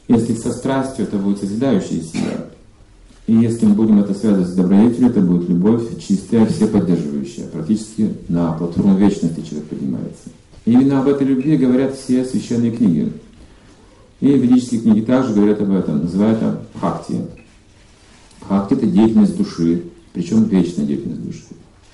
Если со страстью, это будет созидающая сила. И если мы будем это связывать с добродетелью, это будет любовь чистая, всеподдерживающая. Практически на платформу вечности человек поднимается. И именно об этой любви говорят все священные книги. И ведические книги также говорят об этом, называют это бхакти. Бхакти — это деятельность души, причем вечная деятельность души.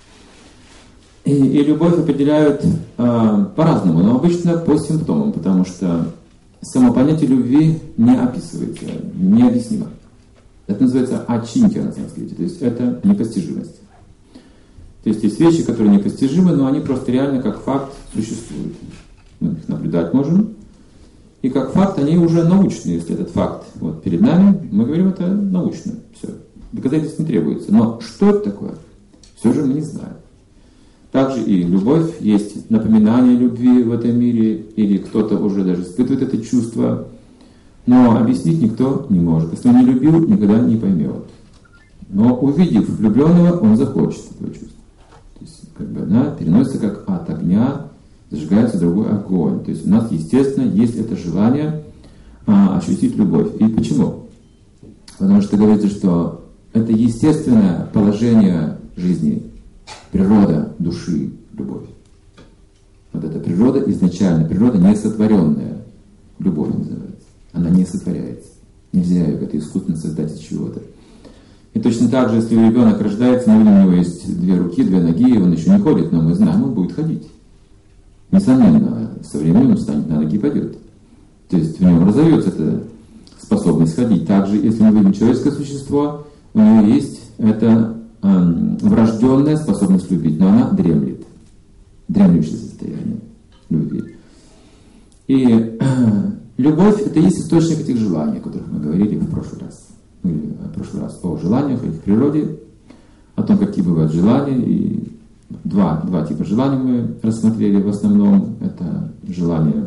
И любовь определяют по-разному, но обычно по симптомам, потому что само понятие любви не описывается, необъяснимо. Это называется ачинтья на санскрите, то есть это непостижимость. То есть есть вещи, которые непостижимы, но они просто реально как факт существуют. Мы их наблюдать можем. И как факт они уже научны, если этот факт вот перед нами, мы говорим, это научно. Все. Доказательств не требуется. Но что это такое? Все же мы не знаем. Также и любовь, есть напоминание любви в этом мире, или кто-то уже даже испытывает это чувство, но объяснить никто не может. Если он не любил, никогда не поймет. Но увидев влюбленного, он захочет этого чувства. То есть как бы она переносится как от огня, зажигается другой огонь. То есть у нас, естественно, есть это желание ощутить любовь. И почему? Потому что говорится, что это естественное положение жизни, природа души, любовь. Вот эта природа изначально, природа несотворенная, любовь называется. Она не сотворяется. Нельзя ее как-то искусственно создать из чего-то. И точно так же, если ребенок рождается, мы видим, у него есть 2 руки, 2 ноги, и он еще не ходит, но мы знаем, он будет ходить. Несомненно, со временем он встанет на ноги и пойдет. То есть в нем разовьется эта способность ходить. Также, если мы видим человеческое существо, у него есть эта врожденная способность любить, но она дремлет. Дремлющее состояние любви. И любовь — это есть источник этих желаний, о которых мы говорили в прошлый раз. О желаниях, о их природе, о том, какие бывают желания. И два типа желаний мы рассмотрели в основном. Это желание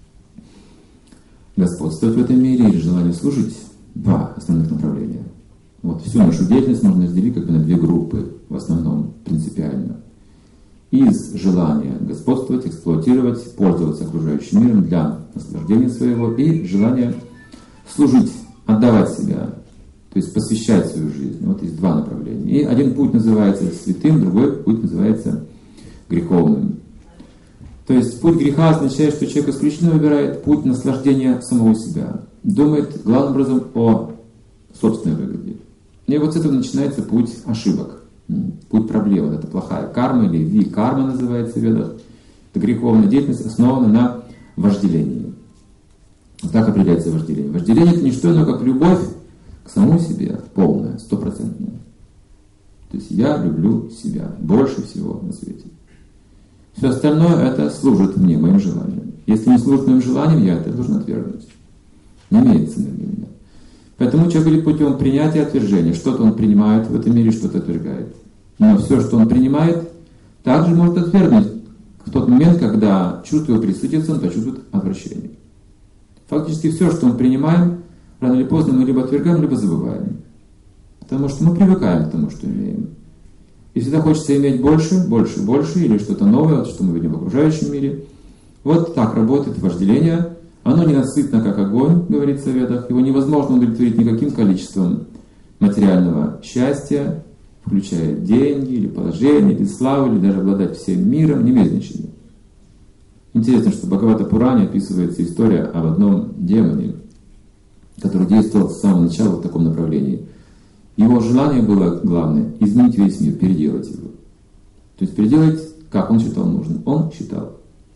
господствовать в этом мире или желание служить. 2 основных направления. Вот всю нашу деятельность можно разделить как бы на 2 группы, в основном, принципиально. Из желания господствовать, эксплуатировать, пользоваться окружающим миром для наслаждения своего, и желание служить, отдавать себя, то есть посвящать свою жизнь. Вот есть 2 направления. И один путь называется святым, другой путь называется греховным. То есть путь греха означает, что человек исключительно выбирает путь наслаждения самого себя. Думает главным образом о собственной выгоде. И вот с этого начинается путь ошибок, путь проблем. Вот это плохая карма, или ви-карма называется в ведах. Это греховная деятельность, основана на вожделении. Вот так определяется вожделение. Вожделение — это не что иное, как любовь к самому себе, полная, 100%. То есть я люблю себя больше всего на свете. Все остальное это служит мне, моим желаниям. Если не служит моим желаниям, я это должен отвергнуть. Не имеет цены для меня. Поэтому человек идет путем принятия и отвержения. Что-то он принимает в этом мире, что-то отвергает. Но все, что он принимает, также может отвергнуть в тот момент, когда чувство его присытится, он почувствует отвращение. Фактически все, что мы принимаем, рано или поздно мы либо отвергаем, либо забываем. Потому что мы привыкаем к тому, что имеем. И всегда хочется иметь больше, больше, больше, или что-то новое, что мы видим в окружающем мире. Вот так работает вожделение. Оно ненасытно, как огонь, говорится в ведах. Его невозможно удовлетворить никаким количеством материального счастья, включая деньги, или положение, или славу, или даже обладать всем миром, не имеет значения. Интересно, что в Бхагавата-пуране описывается история об одном демоне, который действовал с самого начала в таком направлении. Его желание было главное — изменить весь мир, переделать его. То есть переделать, как он считал нужным. Он считал,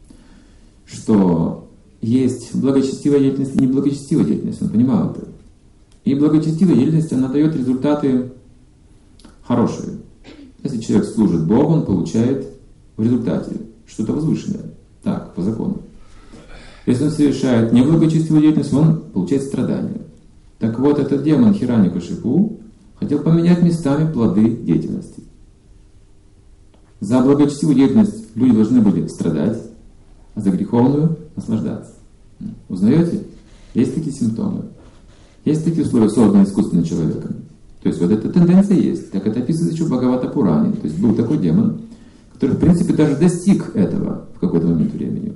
что есть благочестивая деятельность и неблагочестивая деятельность. Он понимал это. И благочестивая деятельность, она дает результаты хорошие. Если человек служит Богу, он получает в результате что-то возвышенное. Так, по закону. Если он совершает неблагочестивую деятельность, он получает страдания. Так вот, этот демон Хираньякашипу хотел поменять местами плоды деятельности. За благочестивую деятельность люди должны были страдать, а за греховную наслаждаться. Узнаете? Есть такие симптомы. Есть такие условия, созданные искусственным человеком. То есть вот эта тенденция есть. Так это описывается еще в Бхагавата-пуране. То есть был такой демон, который в принципе даже достиг этого в какой-то момент времени.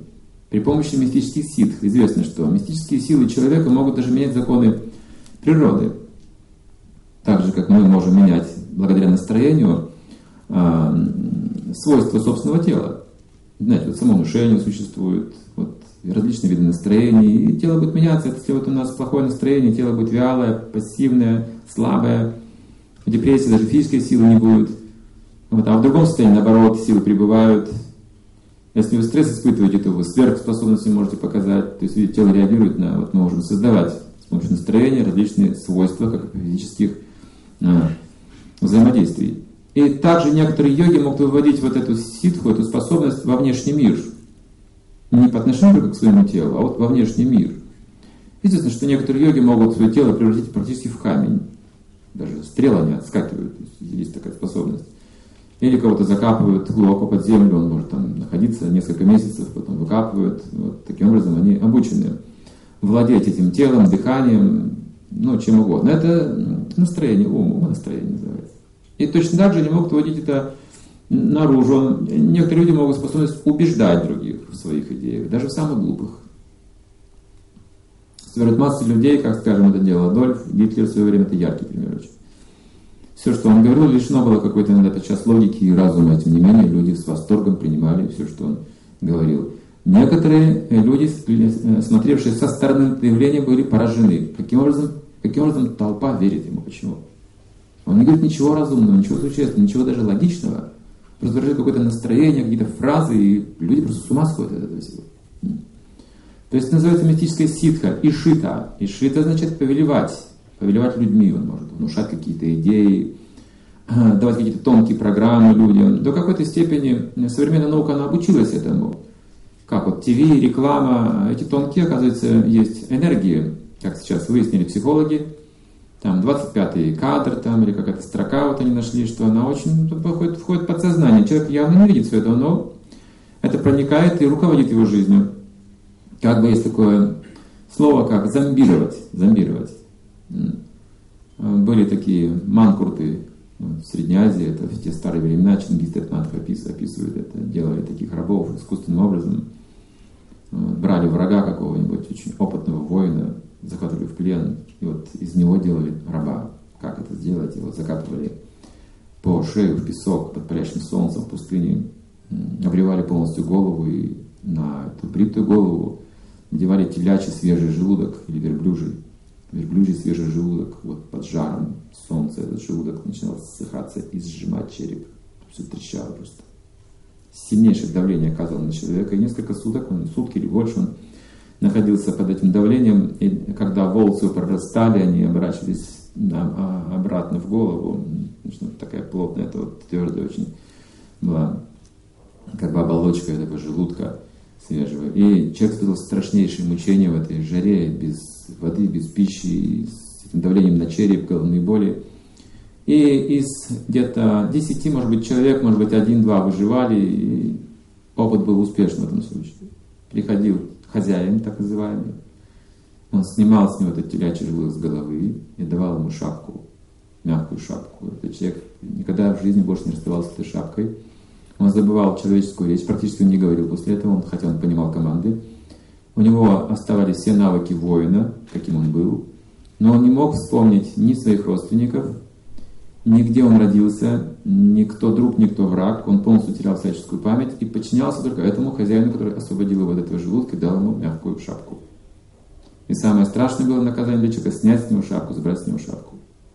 При помощи мистических ситх известно, что мистические силы человека могут даже менять законы природы. Так же, как мы можем менять, благодаря настроению, свойства собственного тела. Знаете, вот самовнушение существует, вот, различные виды настроений, и тело будет меняться. Если вот у нас плохое настроение, тело будет вялое, пассивное, слабое, в депрессии даже физической силы не будет. Вот, а в другом состоянии, наоборот, силы прибывают. Если вы стресс испытываете, то вы сверхспособности можете показать. То есть, видите, тело реагирует на... Вот мы можем создавать с помощью настроения различные свойства, как и физических взаимодействий. И также некоторые йоги могут выводить вот эту ситху, эту способность во внешний мир. Не по отношению только к своему телу, а вот во внешний мир. Естественно, что некоторые йоги могут свое тело превратить практически в камень. Даже стрелы не отскакивают. Есть такая способность. Или кого-то закапывают глубоко под землю, он может там находиться несколько месяцев, потом выкапывают. Вот таким образом они обучены владеть этим телом, дыханием, ну, чем угодно. Это настроение, умонастроение называется. И точно так же они могут вводить это наружу. Некоторые люди могут способность убеждать других в своих идеях, даже в самых глупых. Собирают массу людей, как, скажем, это делал Адольф Гитлер в свое время, это яркий пример очень. Все, что он говорил, лишено было какой-то иногда подчас логики и разума. Тем не менее, люди с восторгом принимали все, что он говорил. Некоторые люди, смотревшие со стороны это явление, были поражены. Каким образом толпа верит ему? Почему? Он не говорит ничего разумного, ничего существенного, ничего даже логичного. Просто выражает какое-то настроение, какие-то фразы, и люди просто с ума сходят от этого всего. То есть это называется мистическая ситха, ишита. Ишита значит повелевать людьми. Он может внушать какие-то идеи, давать какие-то тонкие программы людям. До какой-то степени современная наука, она обучилась этому. Как вот ТВ, реклама, эти тонкие, оказывается, есть энергии, как сейчас выяснили психологи. Там 25-й кадр, там, или какая-то строка, вот они нашли, что она очень входит в подсознание. Человек явно не видит все это, но это проникает и руководит его жизнью. Как бы есть такое слово, как зомбировать. Были такие манкурты в Средней Азии, это в те старые времена, Чингис Айтматов описывает это, делали таких рабов искусственным образом, брали врага какого-нибудь очень опытного воина, захватывали в плен, и вот из него делали раба. Как это сделать? Его закапывали по шею в песок под палящим солнцем в пустыне, обревали полностью голову, и на эту бритую голову надевали телячий свежий желудок или верблюжий свежий желудок. Вот под жаром солнца этот желудок начинал ссыхаться и сжимать череп. Все трещало просто. Сильнейшее давление оказывало на человека, и несколько суток, сутки или больше, он находился под этим давлением, и когда волосы прорастали, они оборачивались обратно в голову. Такая плотная, это вот твердая очень была как бы оболочка этого желудка свежего. И человек испытывал страшнейшие мучения в этой жаре, без воды, без пищи, с этим давлением на череп, головные боли. И из где-то 10, может быть, человек, может быть, 1-2 выживали, и опыт был успешным в этом случае. Приходил хозяин, так называемый, он снимал с него этот телячий желудок с головы и давал ему шапку, мягкую шапку. Этот человек никогда в жизни больше не расставался с этой шапкой. Он забывал человеческую речь, практически не говорил после этого, хотя он понимал команды. У него оставались все навыки воина, каким он был, но он не мог вспомнить ни своих родственников, ни где он родился, ни кто друг, ни кто враг. Он полностью терял всяческую память и подчинялся только этому хозяину, который освободил его от этого желудка и дал ему мягкую шапку. И самое страшное было наказание для человека — снять с него шапку, забрать с него шапку.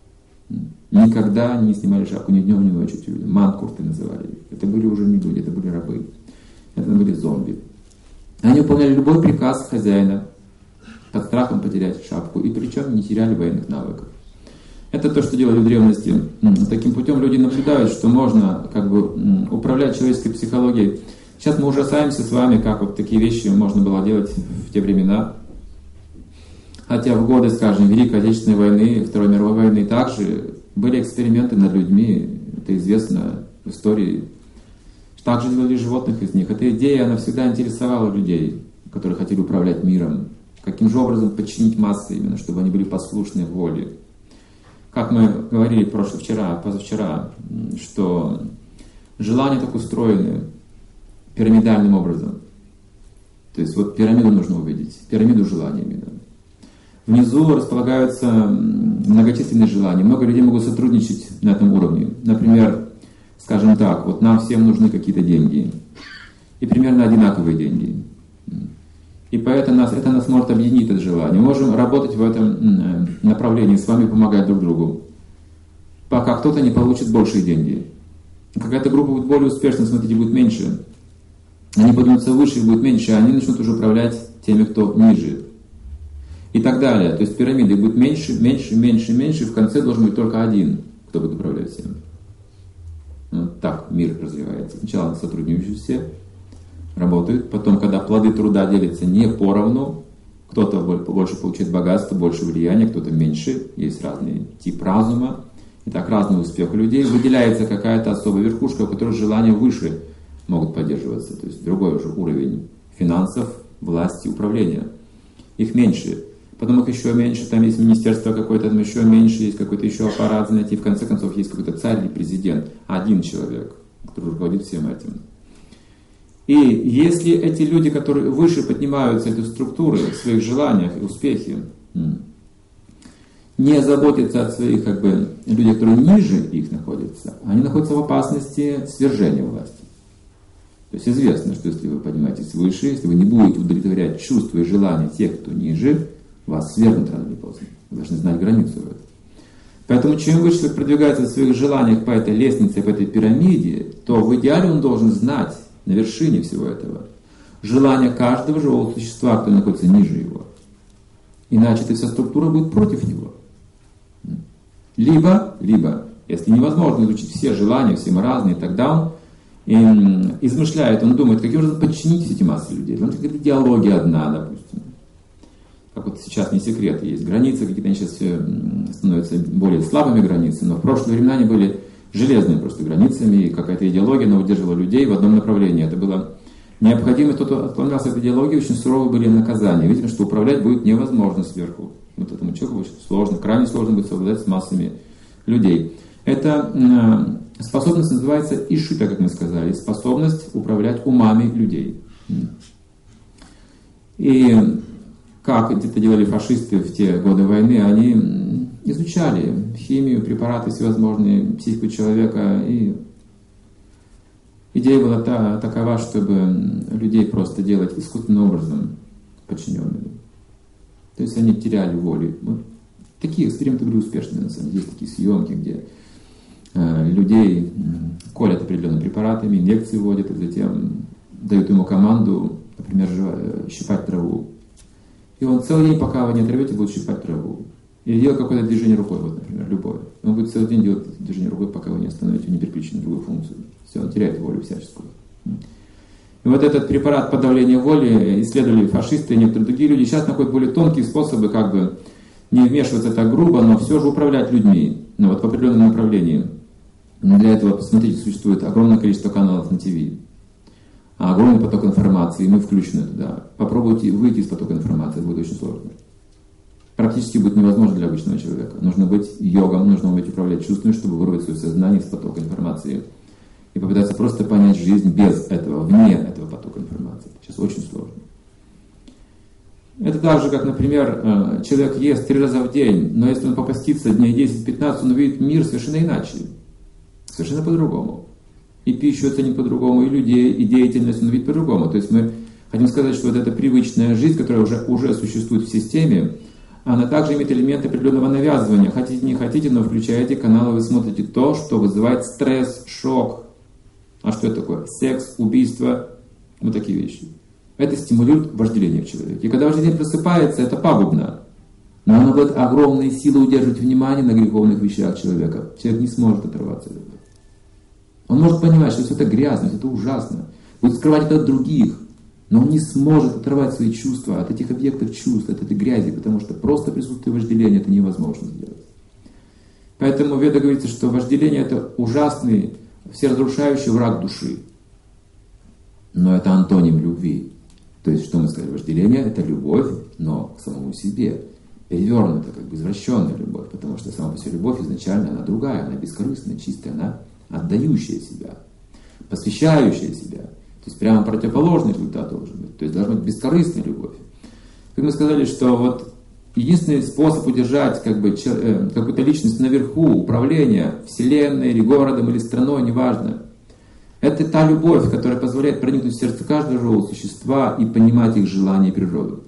Никогда не снимали шапку ни днем, ни ночью. Манкурты называли их. Это были уже не люди, это были рабы. Это были зомби. Они выполняли любой приказ хозяина под страхом потерять шапку, и причем не теряли военных навыков. Это то, что делали в древности. Таким путем люди наблюдают, что можно как бы управлять человеческой психологией. Сейчас мы ужасаемся с вами, как вот такие вещи можно было делать в те времена. Хотя в годы, скажем, Великой Отечественной войны, Второй мировой войны также были эксперименты над людьми. Это известно в истории. Также делали животных из них. Эта идея, она всегда интересовала людей, которые хотели управлять миром. Каким же образом подчинить массы именно, чтобы они были послушны воле. Как мы говорили позавчера, что желания так устроены пирамидальным образом. То есть вот пирамиду нужно увидеть, пирамиду желаний именно. Внизу располагаются многочисленные желания. Много людей могут сотрудничать на этом уровне. Например, скажем так, вот нам всем нужны какие-то деньги. И примерно одинаковые деньги. И поэтому это нас может объединить, это желание. Мы можем работать в этом направлении, с вами помогать друг другу, пока кто-то не получит большие деньги. Какая-то группа будет более успешна, смотрите, будет меньше. Они поднимутся выше, будет меньше, а они начнут уже управлять теми, кто ниже. И так далее. То есть пирамиды будет меньше, меньше, меньше, меньше, и в конце должен быть только один, кто будет управлять всем. Вот так мир развивается. Сначала сотрудничают все, работают, потом, когда плоды труда делятся не поровну, кто-то больше получает богатство, больше влияния, кто-то меньше, есть разный тип разума, и так разный успех у людей, выделяется какая-то особая верхушка, у которой желания выше могут поддерживаться, то есть другой уже уровень финансов, власти, управления. Их меньше. Потом их еще меньше, там есть министерство какое-то, там еще меньше, есть какой-то еще аппарат, знаете, и в конце концов есть какой-то царь или президент, один человек, который руководит всем этим. И если эти люди, которые выше поднимаются, эти структуры в своих желаниях и успехе, не заботятся о своих людях, которые ниже их находятся, они находятся в опасности свержения власти. То есть известно, что если вы поднимаетесь выше, если вы не будете удовлетворять чувства и желания тех, кто ниже, вас свергнут рано или поздно. Вы должны знать границу в этом. Поэтому чем выше человек продвигается в своих желаниях по этой лестнице, по этой пирамиде, то в идеале он должен знать на вершине всего этого желание каждого живого существа, кто находится ниже его. Иначе эта вся структура будет против него. Либо, если невозможно изучить все желания, все мы разные, тогда он измышляет, он думает, каким образом подчинить эти массы людей. Потому что какая-то идеология одна, допустим. Как вот сейчас не секрет, есть границы, какие-то они сейчас становятся более слабыми границами, но в прошлые времена они были железными просто границами, и какая-то идеология, она удерживала людей в одном направлении. Это было необходимо, тот, кто отклонялся от идеологии, очень суровые были наказания. Видимо, что управлять будет невозможно сверху. Вот этому человеку очень сложно, крайне сложно будет совладать с массами людей. Эта способность называется ишита, как мы сказали, способность управлять умами людей. И как это делали фашисты в те годы войны, они изучали химию, препараты всевозможные, психику человека. И идея была такова, чтобы людей просто делать искусственным образом подчиненными. То есть они теряли волю. Вот такие эксперименты были успешные, на самом деле. Есть такие съемки, где людей колят определенными препаратами, инъекции вводят, и затем дают ему команду, например, щипать траву. И он целый день, пока вы не оторвете, будет щипать траву. Или делать какое-то движение рукой, вот, например, любое. Он будет целый день делать движение рукой, пока вы не остановите, не переключите на другую функцию. Все, он теряет волю всяческую. И вот этот препарат подавления воли исследовали фашисты и некоторые другие люди. Сейчас находят более тонкие способы, не вмешиваться так грубо, но все же управлять людьми, в определенном направлении. Но для этого, посмотрите, существует огромное количество каналов на ТВ. Огромный поток информации, и мы включены туда. Попробуйте выйти из потока информации, это будет очень сложно. Практически будет невозможно для обычного человека. Нужно быть йогом, нужно уметь управлять чувствами, чтобы вырвать свое сознание из потока информации. И попытаться просто понять жизнь без этого, вне этого потока информации. Сейчас очень сложно. Это так же, как, например, человек ест 3 раза в день, но если он попастится дней 10-15, он увидит мир совершенно иначе. Совершенно по-другому. И пищу оценит по-другому, и людей, и деятельность он видит по-другому. То есть мы хотим сказать, что вот эта привычная жизнь, которая уже существует в системе, она также имеет элементы определенного навязывания. Хотите, не хотите, но включаете каналы, вы смотрите то, что вызывает стресс, шок. А что это такое? Секс, убийство, вот такие вещи. Это стимулирует вожделение в человеке. И когда вожделение просыпается, это пагубно. Но оно будет огромные силы удерживать внимание на греховных вещах человека. Человек не сможет оторваться от этого. Он может понимать, что все это грязно, это ужасно. Будет скрывать это от других. Но он не сможет оторвать свои чувства от этих объектов чувств, от этой грязи, потому что просто присутствие вожделения это невозможно сделать. Поэтому в Ведах говорится, что вожделение это ужасный, всеразрушающий враг души. Но это антоним любви. То есть, что мы сказали, вожделение это любовь, но к самому себе. Перевернутая, извращенная любовь, потому что сама по себе любовь изначально она другая, она бескорыстная, чистая, она отдающая себя, посвящающая себя. То есть прямо противоположный результат должен быть. То есть должна быть бескорыстная любовь. Как мы сказали, что вот единственный способ удержать какую-то личность наверху, управления Вселенной, или городом, или страной, неважно, это та любовь, которая позволяет проникнуть в сердце каждого живого существа и понимать их желания и природу.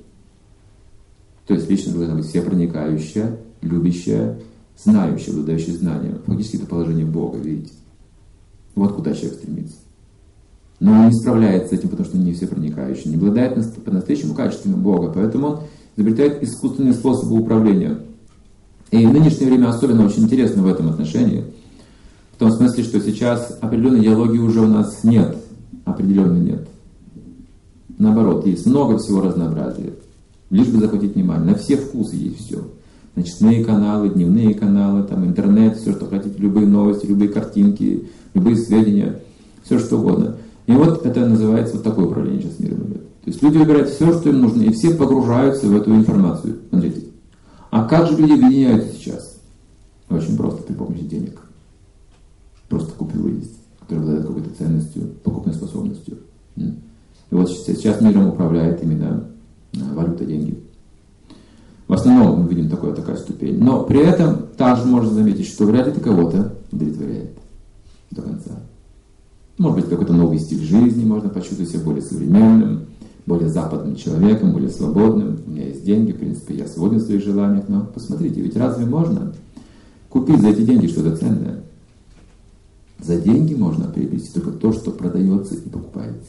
То есть личность должна быть всепроникающая, любящая, знающая, обладающая знанием. Фактически это положение Бога, видите. Вот куда человек стремится. Но он не справляется с этим, потому что он не всепроникающий, не обладает по-настоящему качествами Бога, поэтому он изобретает искусственные способы управления. И в нынешнее время особенно очень интересно в этом отношении, в том смысле, что сейчас определенной идеологии уже у нас нет, определенно нет. Наоборот, есть много всего разнообразия, лишь бы захватить внимание, на все вкусы есть все. Ночные каналы, дневные каналы, там, интернет, все, что хотите, любые новости, любые картинки, любые сведения, все что угодно. И вот это называется вот такое управление сейчас миром идет. То есть люди выбирают все, что им нужно, и все погружаются в эту информацию. Смотрите. А как же люди объединяются сейчас? Очень просто, при помощи денег. Просто купюры есть, которые обладают какой-то ценностью, покупной способностью. И вот сейчас миром управляет именно валюта, деньги. В основном мы видим такая ступень. Но при этом также можно заметить, что вряд ли это кого-то удовлетворяет до конца. Может быть, какой-то новый стиль жизни, можно почувствовать себя более современным, более западным человеком, более свободным. У меня есть деньги, в принципе, я свободен в своих желаниях. Но посмотрите, ведь разве можно купить за эти деньги что-то ценное? За деньги можно приобрести только то, что продается и покупается.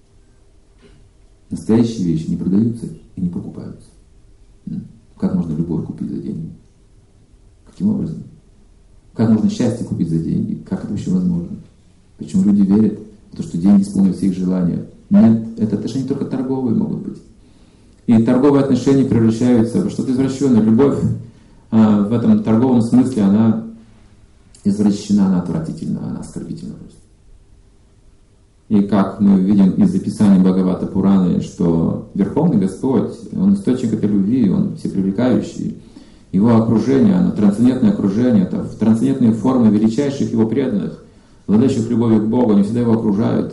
Настоящие вещи не продаются и не покупаются. Как можно любовь купить за деньги? Каким образом? Как можно счастье купить за деньги? Как это вообще возможно? Почему люди верят в то, что деньги исполнят все их желания? Нет, это отношения только торговые могут быть. И торговые отношения превращаются во что-то извращенное. Любовь в этом торговом смысле, она извращена, она отвратительна, она оскорбительна просто. И как мы видим из описания Бхагавата Пураны, что Верховный Господь, Он источник этой любви, Он всепривлекающий. Его окружение, оно трансцендентное окружение, это трансцендентные формы величайших Его преданных, обладающих любовью к Богу, они всегда Его окружают.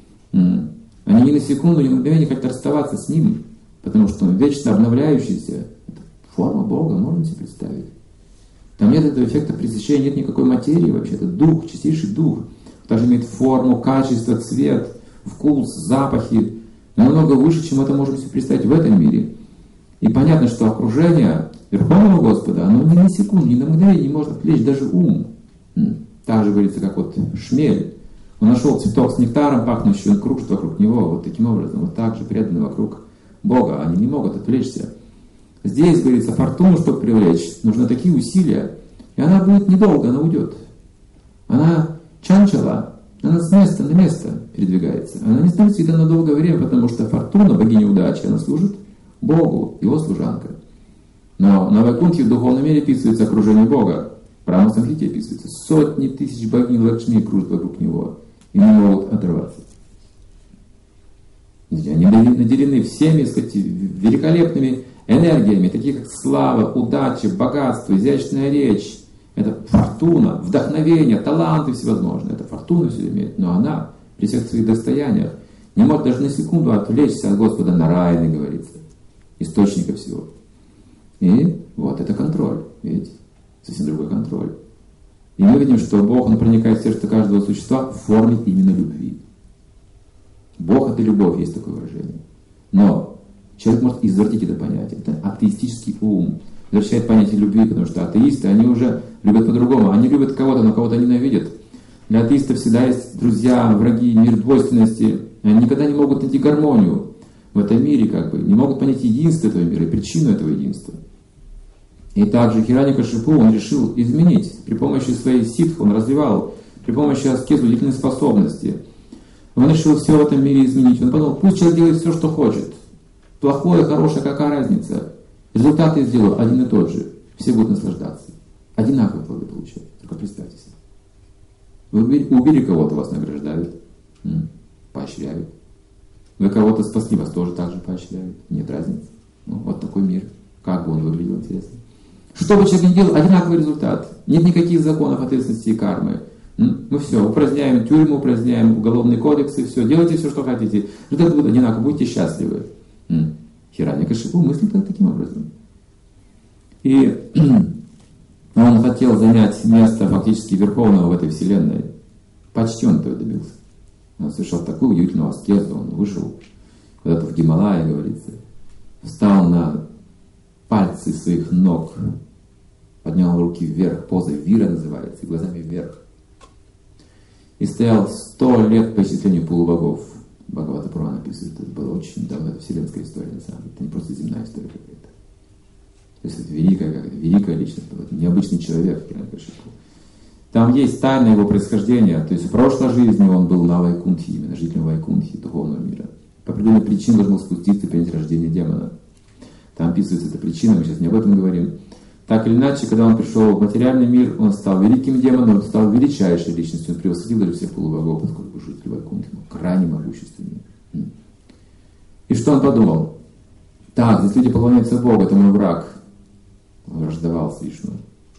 Они ни на секунду, ни на мгновение не хотят расставаться с Ним, потому что Он вечно обновляющийся. Это форма Бога, можно себе представить. Там нет этого эффекта пресыщения, нет никакой материи вообще, это дух, чистейший дух. Также имеет форму, качество, цвет, вкус, запахи. Намного выше, чем это можем себе представить в этом мире. И понятно, что окружение Верховного Господа, оно ни на секунду, ни на мгновение не может отвлечь даже ум. Так же говорится, как вот шмель. Он нашел цветок с нектаром пахнущий, он кружит вокруг него. Вот таким образом, вот так же преданные вокруг Бога. Они не могут отвлечься. Здесь, говорится, фортуну, чтобы привлечь, нужны такие усилия. И она будет недолго, она уйдет. Она чанчала, она с места на место передвигается. Она не становится всегда на долгое время, потому что фортуна, богиня удачи, она служит Богу, его служанка. Но на Вайкунтхе в духовном мире описывается окружение Бога. В Брахма Самхите описывается. Сотни тысяч богинь Лакшми кружат вокруг него и не могут оторваться. Они наделены всеми, сказать, великолепными энергиями, такие как слава, удача, богатство, изящная речь. Это фортуна, вдохновение, таланты всевозможные. Это фортуна все имеет. Но она при всех своих достояниях не может даже на секунду отвлечься от Господа Нараяны, говорится, источника всего. И вот это контроль, видите, совсем другой контроль. И мы видим, что Бог, Он проникает в сердце каждого существа в форме именно любви. Бог — это любовь, есть такое выражение. Но человек может извратить это понятие. Это атеистический ум. Возвращает понятие любви, потому что атеисты, они уже любят по-другому. Они любят кого-то, но кого-то ненавидят. Для атеистов всегда есть друзья, враги, мир двойственности. Они никогда не могут найти гармонию в этом мире, не могут понять единство этого мира и причину этого единства. И также Хираньякашипу он решил изменить. При помощи своей ситхи он развивал, при помощи аскезы удивительной способности. Он решил все в этом мире изменить. Он подумал, пусть человек делает все, что хочет. Плохое, хорошее, какая разница? Результат я сделаю один и тот же. Все будут наслаждаться. Одинаковые плоды получают. Только представьте себе. Вы убили кого-то, вас награждают, поощряют. Вы кого-то спасли, вас тоже так же поощряют. Нет разницы. Вот такой мир. Как бы он выглядел, интересно. Что бы человек ни делал, одинаковый результат. Нет никаких законов ответственности и кармы. Мы все упраздняем тюрьму, упраздняем уголовные кодексы, все, делайте все, что хотите. Результат будет одинаково, будьте счастливы. Хираньякашипу мыслит таким образом. И он хотел занять место фактически верховного в этой вселенной. Почти он этого добился. Он совершил такую удивительную аскезу, он вышел куда-то в Гималайи, говорится, встал на пальцы своих ног, поднял руки вверх, поза вира называется, и глазами вверх. И стоял 100 лет по исчислению полубогов. Бхагавата Пурана описывает, это было очень давно, это вселенская история, на самом деле, это не просто земная история какая-то. То есть это великая личность, это необычный человек, Хираньякашипу. Там есть тайна его происхождения, то есть в прошлой жизни он был на Вайкунтхе, именно жителем Вайкунтхи, духовного мира. По определенной причине должен был спуститься и принять рождение демона. Там описывается эта причина, мы сейчас не об этом говорим. Так или иначе, когда он пришел в материальный мир, он стал великим демоном, он стал величайшей личностью, он превосходил даже всех полубогов, поскольку житель Вайкунтхи, крайне могущественный. И что он подумал? Так, здесь люди поклоняются Богу, это мой враг. Он враждовал с Вишну.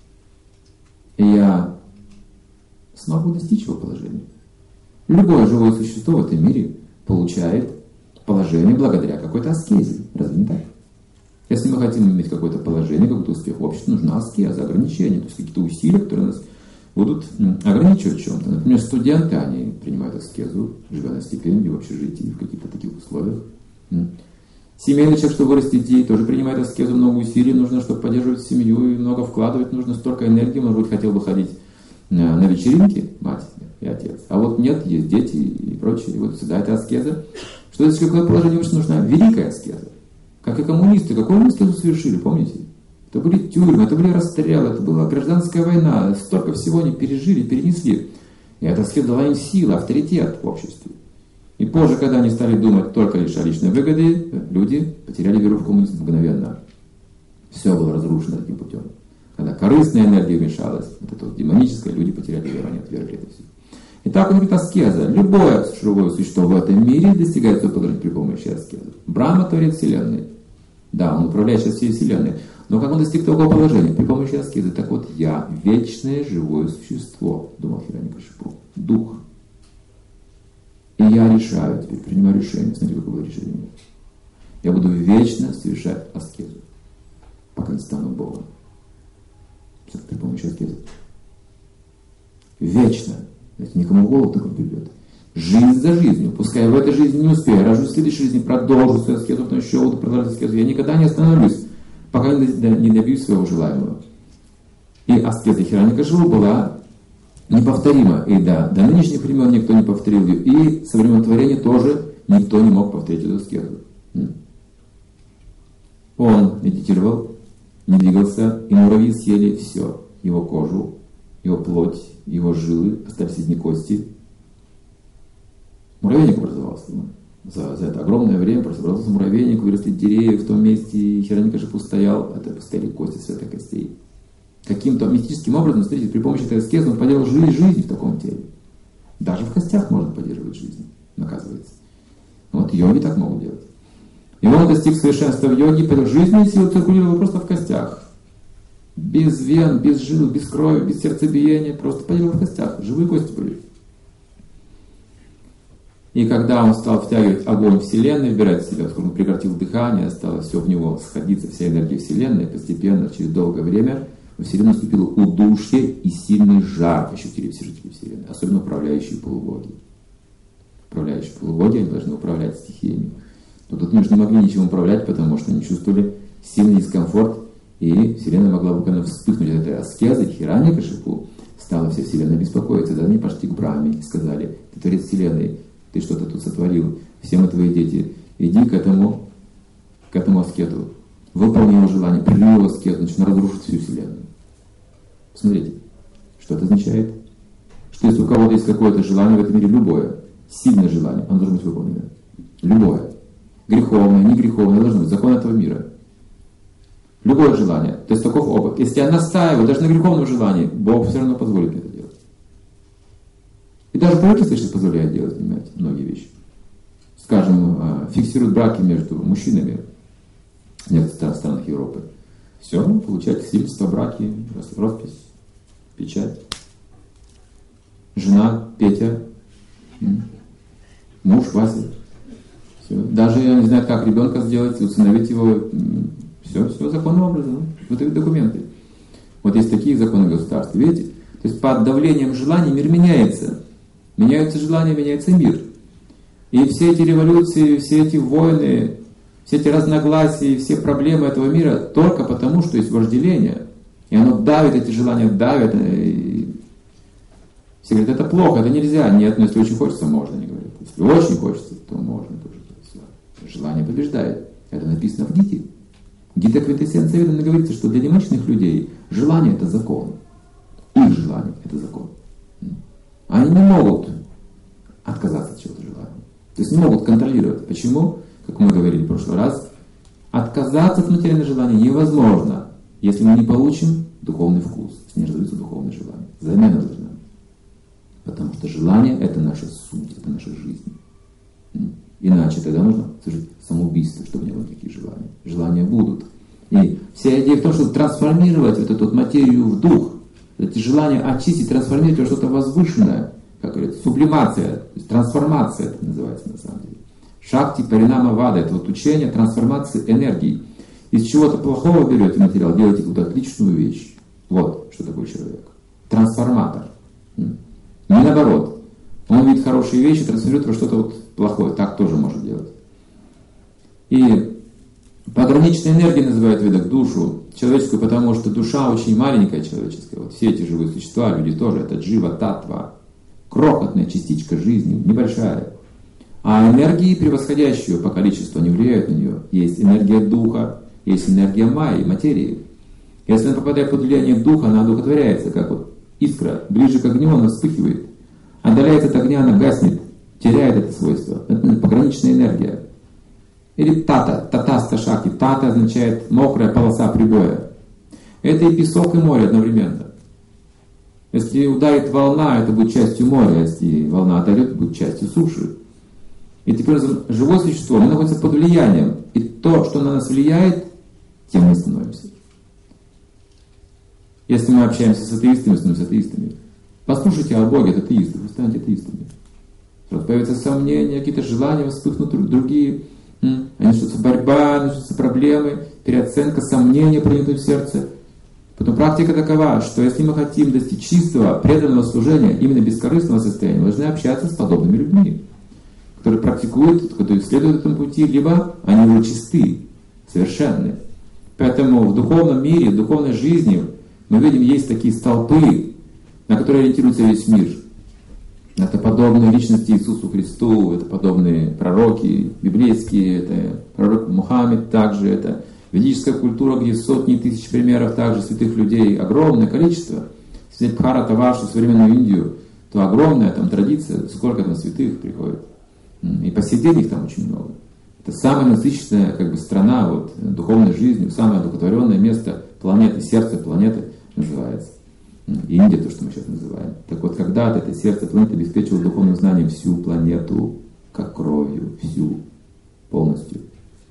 И я смогу достичь его положения. Любое живое существо в этом мире получает положение благодаря какой-то аскезе. Разве не так? Если мы хотим иметь какое-то положение, какой-то успех в обществе, нужна аскеза, ограничения, то есть какие-то усилия, которые нас будут ограничивать в чем-то. Например, студенты, они принимают аскезу, живя на стипендию, в общежитии, в каких-то таких условиях. Семейный человек, чтобы вырастить детей, тоже принимает аскезу, много усилий нужно, чтобы поддерживать семью, и много вкладывать нужно, столько энергии, может быть, хотел бы ходить на вечеринки, мать и отец. А вот нет, есть дети и прочее. И вот всегда эта аскеза. Что если какое положение очень нужна? Великая аскеза. Как и коммунисты. Какую мы аскезу совершили, помните? Это были тюрьмы, это были расстрелы, это была гражданская война. Столько всего они пережили, перенесли. И эта аскеза дала им силу, авторитет в обществе. И позже, когда они стали думать только лишь о личной выгоде, люди потеряли веру в коммунизм мгновенно. Все было разрушено таким путем. Когда корыстная энергия вмешалась, вот это вот демоническое, люди потеряли веру, они отвергли это все. Итак, он говорит, аскеза. Любое живое существо в этом мире достигает своего положения при помощи аскезы. Брахма творит Вселенной. Да, он управляет сейчас всей Вселенной. Но как он достиг такого положения? При помощи аскезы. Так вот, я вечное живое существо, думал Хираньякашипу, дух. И я решаю, теперь принимаю решение. Смотрите, какое было решение. Я буду вечно совершать аскезу, пока не стану Богом. При помощи аскезы. Вечно. Это никому в голову такой придет. Жизнь за жизнью. Пускай в этой жизни не успею, рожусь в следующей жизни, продолжу свою аскезу, потом еще буду продолжать аскезу. Я никогда не остановлюсь, пока не добьюсь своего желаемого. И аскеза Хираньякашипу была неповторима. И до нынешних времен никто не повторил ее. И со времен творения тоже никто не мог повторить эту аскезу. Он медитировал, не двигался, и муравьи съели все. Его кожу, его плоть, его жилы, остались одни кости. Муравейник образовался. За это огромное время просто образовался муравейник, выросли деревья в том месте, и Хираньякашипу стоял, это стояли кости святых костей. Каким-то мистическим образом, смотрите, при помощи этой аскезы он поддерживал жизнь в таком теле. Даже в костях можно поддерживать жизнь, оказывается. Вот йоги так могут делать. И он достиг совершенства в йоге, жизненная сила циркулировала просто в костях. Без вен, без жил, без крови, без сердцебиения, просто поддерживал в костях. Живые кости были. И когда он стал втягивать огонь Вселенной, вбирать в себя, поскольку он прекратил дыхание, стало все в него сходиться, вся энергия Вселенной, постепенно, через долгое время, во Вселенную наступило удушье и сильный жар, ощутили все жители Вселенной, особенно управляющие полубоги. Управляющие полубоги, они должны управлять стихиями. Но тут они же не могли ничем управлять, потому что они чувствовали сильный дискомфорт, и Вселенная могла буквально вспыхнуть от этой аскезы. Хираньякашипу стала вся Вселенная беспокоиться. Тогда они пошли к Брахме и сказали: ты творец Вселенной, ты что-то тут сотворил, все мы твои дети, иди к этому аскету, выполни его желание, прерви его аскету, начни разрушить всю Вселенную. Смотрите, что это означает? Что если у кого-то есть какое-то желание в этом мире, любое, сильное желание, оно должно быть выполнено. Любое. Греховное, не греховное, должно быть закон этого мира. Любое желание. То есть таков опыт. Если я настаиваю даже на греховном желании, Бог все равно позволит мне это делать. И даже правительство сейчас позволяет делать, понимаете, многие вещи. Скажем, фиксируют браки между мужчинами в некоторых странах Европы. Все, получаете свидетельство о браке, роспись, печать. жена Петя, муж Вася. Все. Даже не знают, как ребенка сделать, усыновить его. Все законным образом. Вот эти документы. Вот есть такие законы государства. Видите? То есть под давлением желаний мир меняется. Меняются желания, меняется мир. И все эти революции, все эти войны, все эти разногласия, все проблемы этого мира только потому, что есть вожделение. И оно давит, эти желания давят. И все говорят, это плохо, это нельзя. Нет, но если очень хочется, можно, они говорят. Если очень хочется, то можно тоже. Желание побеждает. Это написано в Гите. Гита квинтэссенция Веданы говорится, что для немощных людей желание это закон. Их желание это закон. Они не могут отказаться от чего-то желания. То есть не могут контролировать. Почему? Как мы говорили в прошлый раз, отказаться от материальных желаний невозможно, если мы не получим духовный вкус, если не развивается духовное желание. Замена должна быть. Потому что желание это наша суть, это наша жизнь. Иначе тогда нужно совершить самоубийство, чтобы не было никаких желаний. Желания будут. И вся идея в том, чтобы трансформировать вот эту вот материю в дух. Эти желания очистить, трансформировать во что-то возвышенное. Как говорится, сублимация, то есть трансформация это называется на самом деле. Шакти паринама вада, это вот учение трансформации энергии. Из чего-то плохого берете материал, делаете какую-то отличную вещь. Вот что такое человек. Трансформатор. Не наоборот. Он видит хорошие вещи, трансформирует во что-то вот плохое. Так тоже может делать. И пограничной энергией называют в ведах душу человеческую, потому что душа очень маленькая человеческая. Вот все эти живые существа, люди тоже, это джива татва. Крохотная частичка жизни, небольшая. А энергии, превосходящие по количеству, они влияют на нее. Есть энергия духа, есть энергия майи, материи. Если она попадает под влияние духа, она одухотворяется, как вот искра. Ближе к огню она вспыхивает. Отдаляется от огня, она гаснет, теряет это свойство. Это пограничная энергия. Или тата, татаста шакти. Тата означает мокрая полоса прибоя. Это и песок, и море одновременно. Если ударит волна, это будет частью моря. Если волна отойдет, это будет частью суши. И теперь живое существо, мы находимся под влиянием. И то, что на нас влияет, тем мы становимся. Если мы общаемся с атеистами, мы становимся атеистами. Послушайте о Боге от атеистов, вы станете атеистами. Сразу появятся сомнения, какие-то желания, вспыхнут другие. Начнутся борьба, начнутся проблемы, переоценка, сомнения проникнут в сердце. Потом практика такова, что если мы хотим достичь чистого, преданного служения, именно бескорыстного состояния, мы должны общаться с подобными людьми, которые практикуют, которые следуют этому пути, либо они уже чисты, совершенны. Поэтому в духовном мире, в духовной жизни мы видим, есть такие столпы, на которые ориентируется весь мир. Это подобные личности Иисусу Христу, это подобные пророки библейские, это пророк Мухаммед также, это ведическая культура, где сотни тысяч примеров также святых людей, огромное количество. Если взять Бхарата, вашу современную Индию, то огромная там традиция, сколько там святых приходит. И по сей день их там очень много. Это самая насыщенная как бы страна вот, духовной жизнью, самое одухотворенное место планеты, сердце планеты называется. Индия, то, что мы сейчас называем. Так вот, когда-то это сердце планеты обеспечивало духовным знанием всю планету, как кровью, всю, полностью.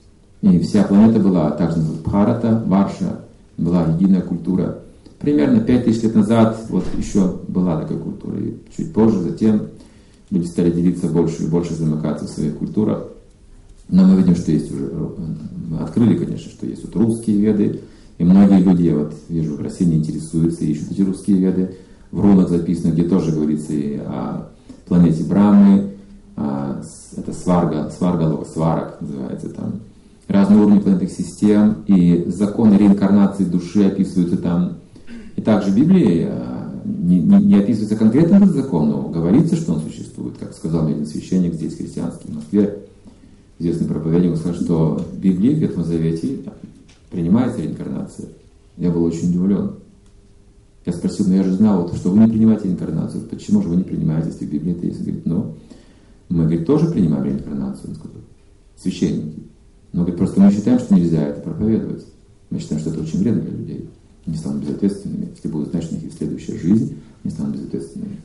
И вся планета была, также называется Бхарата, Варша, была единая культура. Примерно 5000 лет назад вот еще была такая культура. И чуть позже, затем люди стали делиться больше и больше, замыкаться в своих культурах. Но мы видим, что есть уже, открыли, конечно, что есть вот русские веды. И многие люди, я вот вижу, в России не интересуются и ищут эти русские веды. В рунах записано, где тоже говорится и о планете Брамы, это Сварга, Сварак называется там. Разные уровни планетных систем, и законы реинкарнации души описываются там. И также в Библии не описывается конкретно этот закон, но говорится, что он существует. Как сказал мне один священник здесь, христианский, в Москве, известный проповедник, он сказал, что в Библии, в Ветхом Завете, принимается реинкарнация. Я был очень удивлен. Я спросил, я же знал, вот, что вы не принимаете реинкарнацию. Почему же вы не принимаете, если в Библии это есть? Он говорит, мы, говорит, тоже принимаем реинкарнацию. Он сказал, священники. Но, говорит, просто мы считаем, что нельзя это проповедовать. Мы считаем, что это очень вредно для людей. Они станут безответственными. Если будут знать, что у них есть следующая жизнь, они станут безответственными.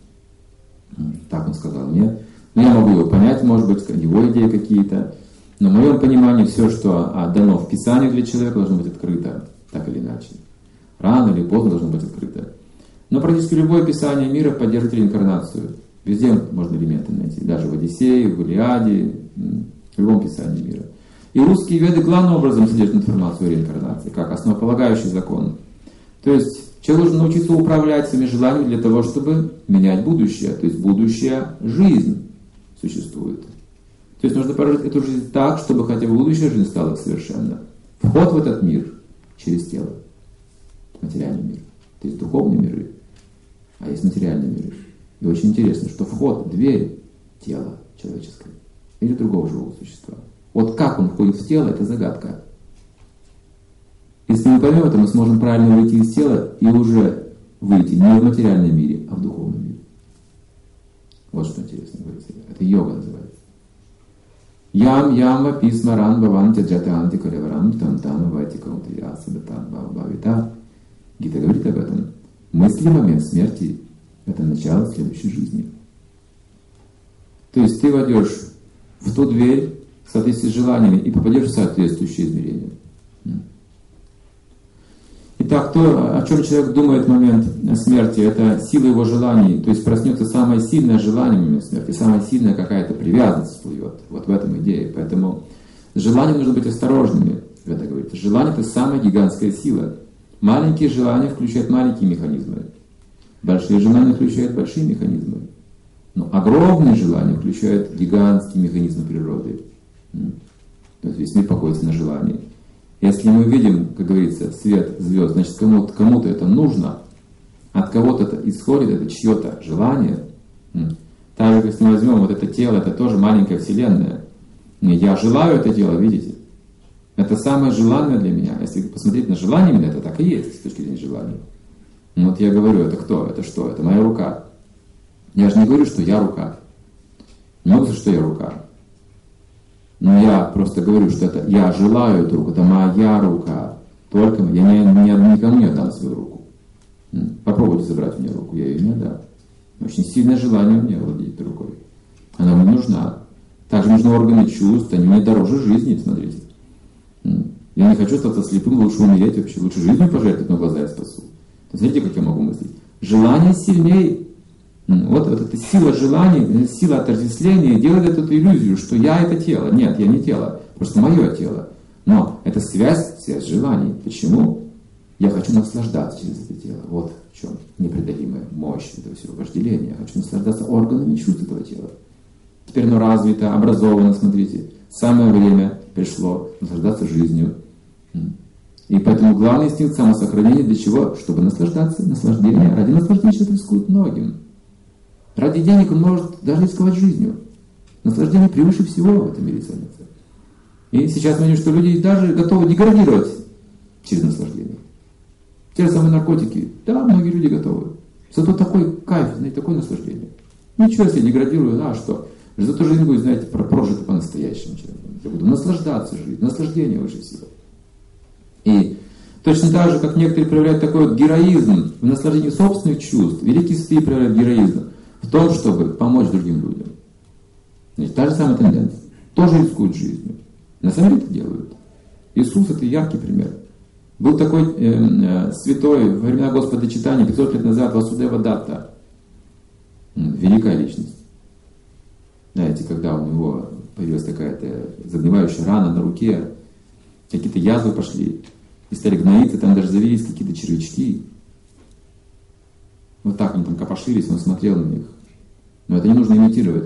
Так он сказал мне. Но я могу его понять, может быть, его идеи какие-то. Но в моем понимании все, что дано в Писании для человека, должно быть открыто, так или иначе. Рано или поздно должно быть открыто. Но практически любое описание мира поддерживает реинкарнацию. Везде можно элементы найти, даже в Одиссее, в Илиаде, в любом писании мира. И русские веды главным образом содержат информацию о реинкарнации, как основополагающий закон. То есть человек должен научиться управлять своими желаниями для того, чтобы менять будущее. То есть будущая жизнь существует. То есть нужно прожить эту жизнь так, чтобы хотя бы будущая жизнь стала совершенна. Вход в этот мир через тело. Материальный мир. То есть духовные миры. А есть материальные миры. И очень интересно, что вход, дверь тела человеческое или другого живого существа. Вот как он входит в тело, это загадка. Если мы поймем это, мы сможем правильно выйти из тела и уже выйти не в материальном мире, а в духовном мире. Вот что интересно говорится. Это йога называется. Ям яма писмаран баван тяджата антикареварам тантама ватикаунта ясадатан бававита. Гита говорит об этом. Мысли в момент смерти — это начало следующей жизни. То есть ты войдешь в ту дверь в соответствии с желаниями и попадешь в соответствующее измерение. Итак, то, о чем человек думает в момент смерти, это сила его желаний. То есть проснется самое сильное желание в момент смерти, самая сильная какая-то привязанность всплывет. Вот в этом идея. Поэтому с желанием нужно быть осторожными. Это говорится. Желание — это самая гигантская сила. Маленькие желания включают маленькие механизмы. Большие желания включают большие механизмы. Но огромные желания включают гигантские механизмы природы. То есть весь мир покоится на желании. Если мы видим, как говорится, свет звезд, значит кому-то это нужно, от кого-то это исходит, это чье-то желание. Так же, если мы возьмем вот это тело, это тоже маленькая вселенная. Я желаю это тело, видите? Это самое желанное для меня. Если посмотреть на желание, это так и есть с точки зрения желания. Вот я говорю, это кто? Это что? Это моя рука. Я же не говорю, что я рука. Не могу сказать, что я рука. Но я просто говорю, что это я желаю эту руку, это моя рука. Только я никому не отдам свою руку. Попробуйте забрать у меня руку, я ее не отдам. Очень сильное желание у меня владеть этой рукой. Она мне нужна. Также нужны органы чувств, они мне дороже жизни, смотрите. Я не хочу остаться слепым, лучше умереть вообще, лучше жизнью пожертвовать, но глаза я спасу. Смотрите, как я могу мыслить. Желание сильнее. Вот эта сила желаний, сила отождествления делает эту иллюзию, что я это тело. Нет, я не тело, просто мое тело. Но это связь желаний. Почему? Я хочу наслаждаться через это тело. Вот в чем непреодолимая мощь этого всего вожделения. Я хочу наслаждаться органами чувств этого тела. Теперь оно развито, образовано, смотрите. Самое время пришло наслаждаться жизнью. И поэтому главный инстинкт самосохранения для чего? Чтобы наслаждаться. Наслаждение. Ради наслаждения человек рискует многим. Ради денег он может даже рисковать жизнью. Наслаждение превыше всего в этом мире ценится. И сейчас мы видим, что люди даже готовы деградировать через наслаждение. Те же самые наркотики. Да, многие люди готовы. Зато такой кайф, знаете, такое наслаждение. Ничего, если деградирую, а что? Зато жизнь будет, знаете, прожита по-настоящему. Я буду наслаждаться жизнью. Наслаждение выше всего. И точно так же, как некоторые проявляют такой вот героизм в наслаждении собственных чувств, великие святые проявляют героизм в том, чтобы помочь другим людям. Значит, та же самая тенденция. Тоже рискуют жизнью. На самом деле это делают. Иисус — это яркий пример. Был такой святой во времена Господа Читания 500 лет назад Васудева Датта. Великая личность. Знаете, когда у него появилась какая-то загнивающая рана на руке, какие-то язвы пошли, и стали гноиться, там даже завелись какие-то червячки. Вот так они там копошились, он смотрел на них. Но это не нужно имитировать.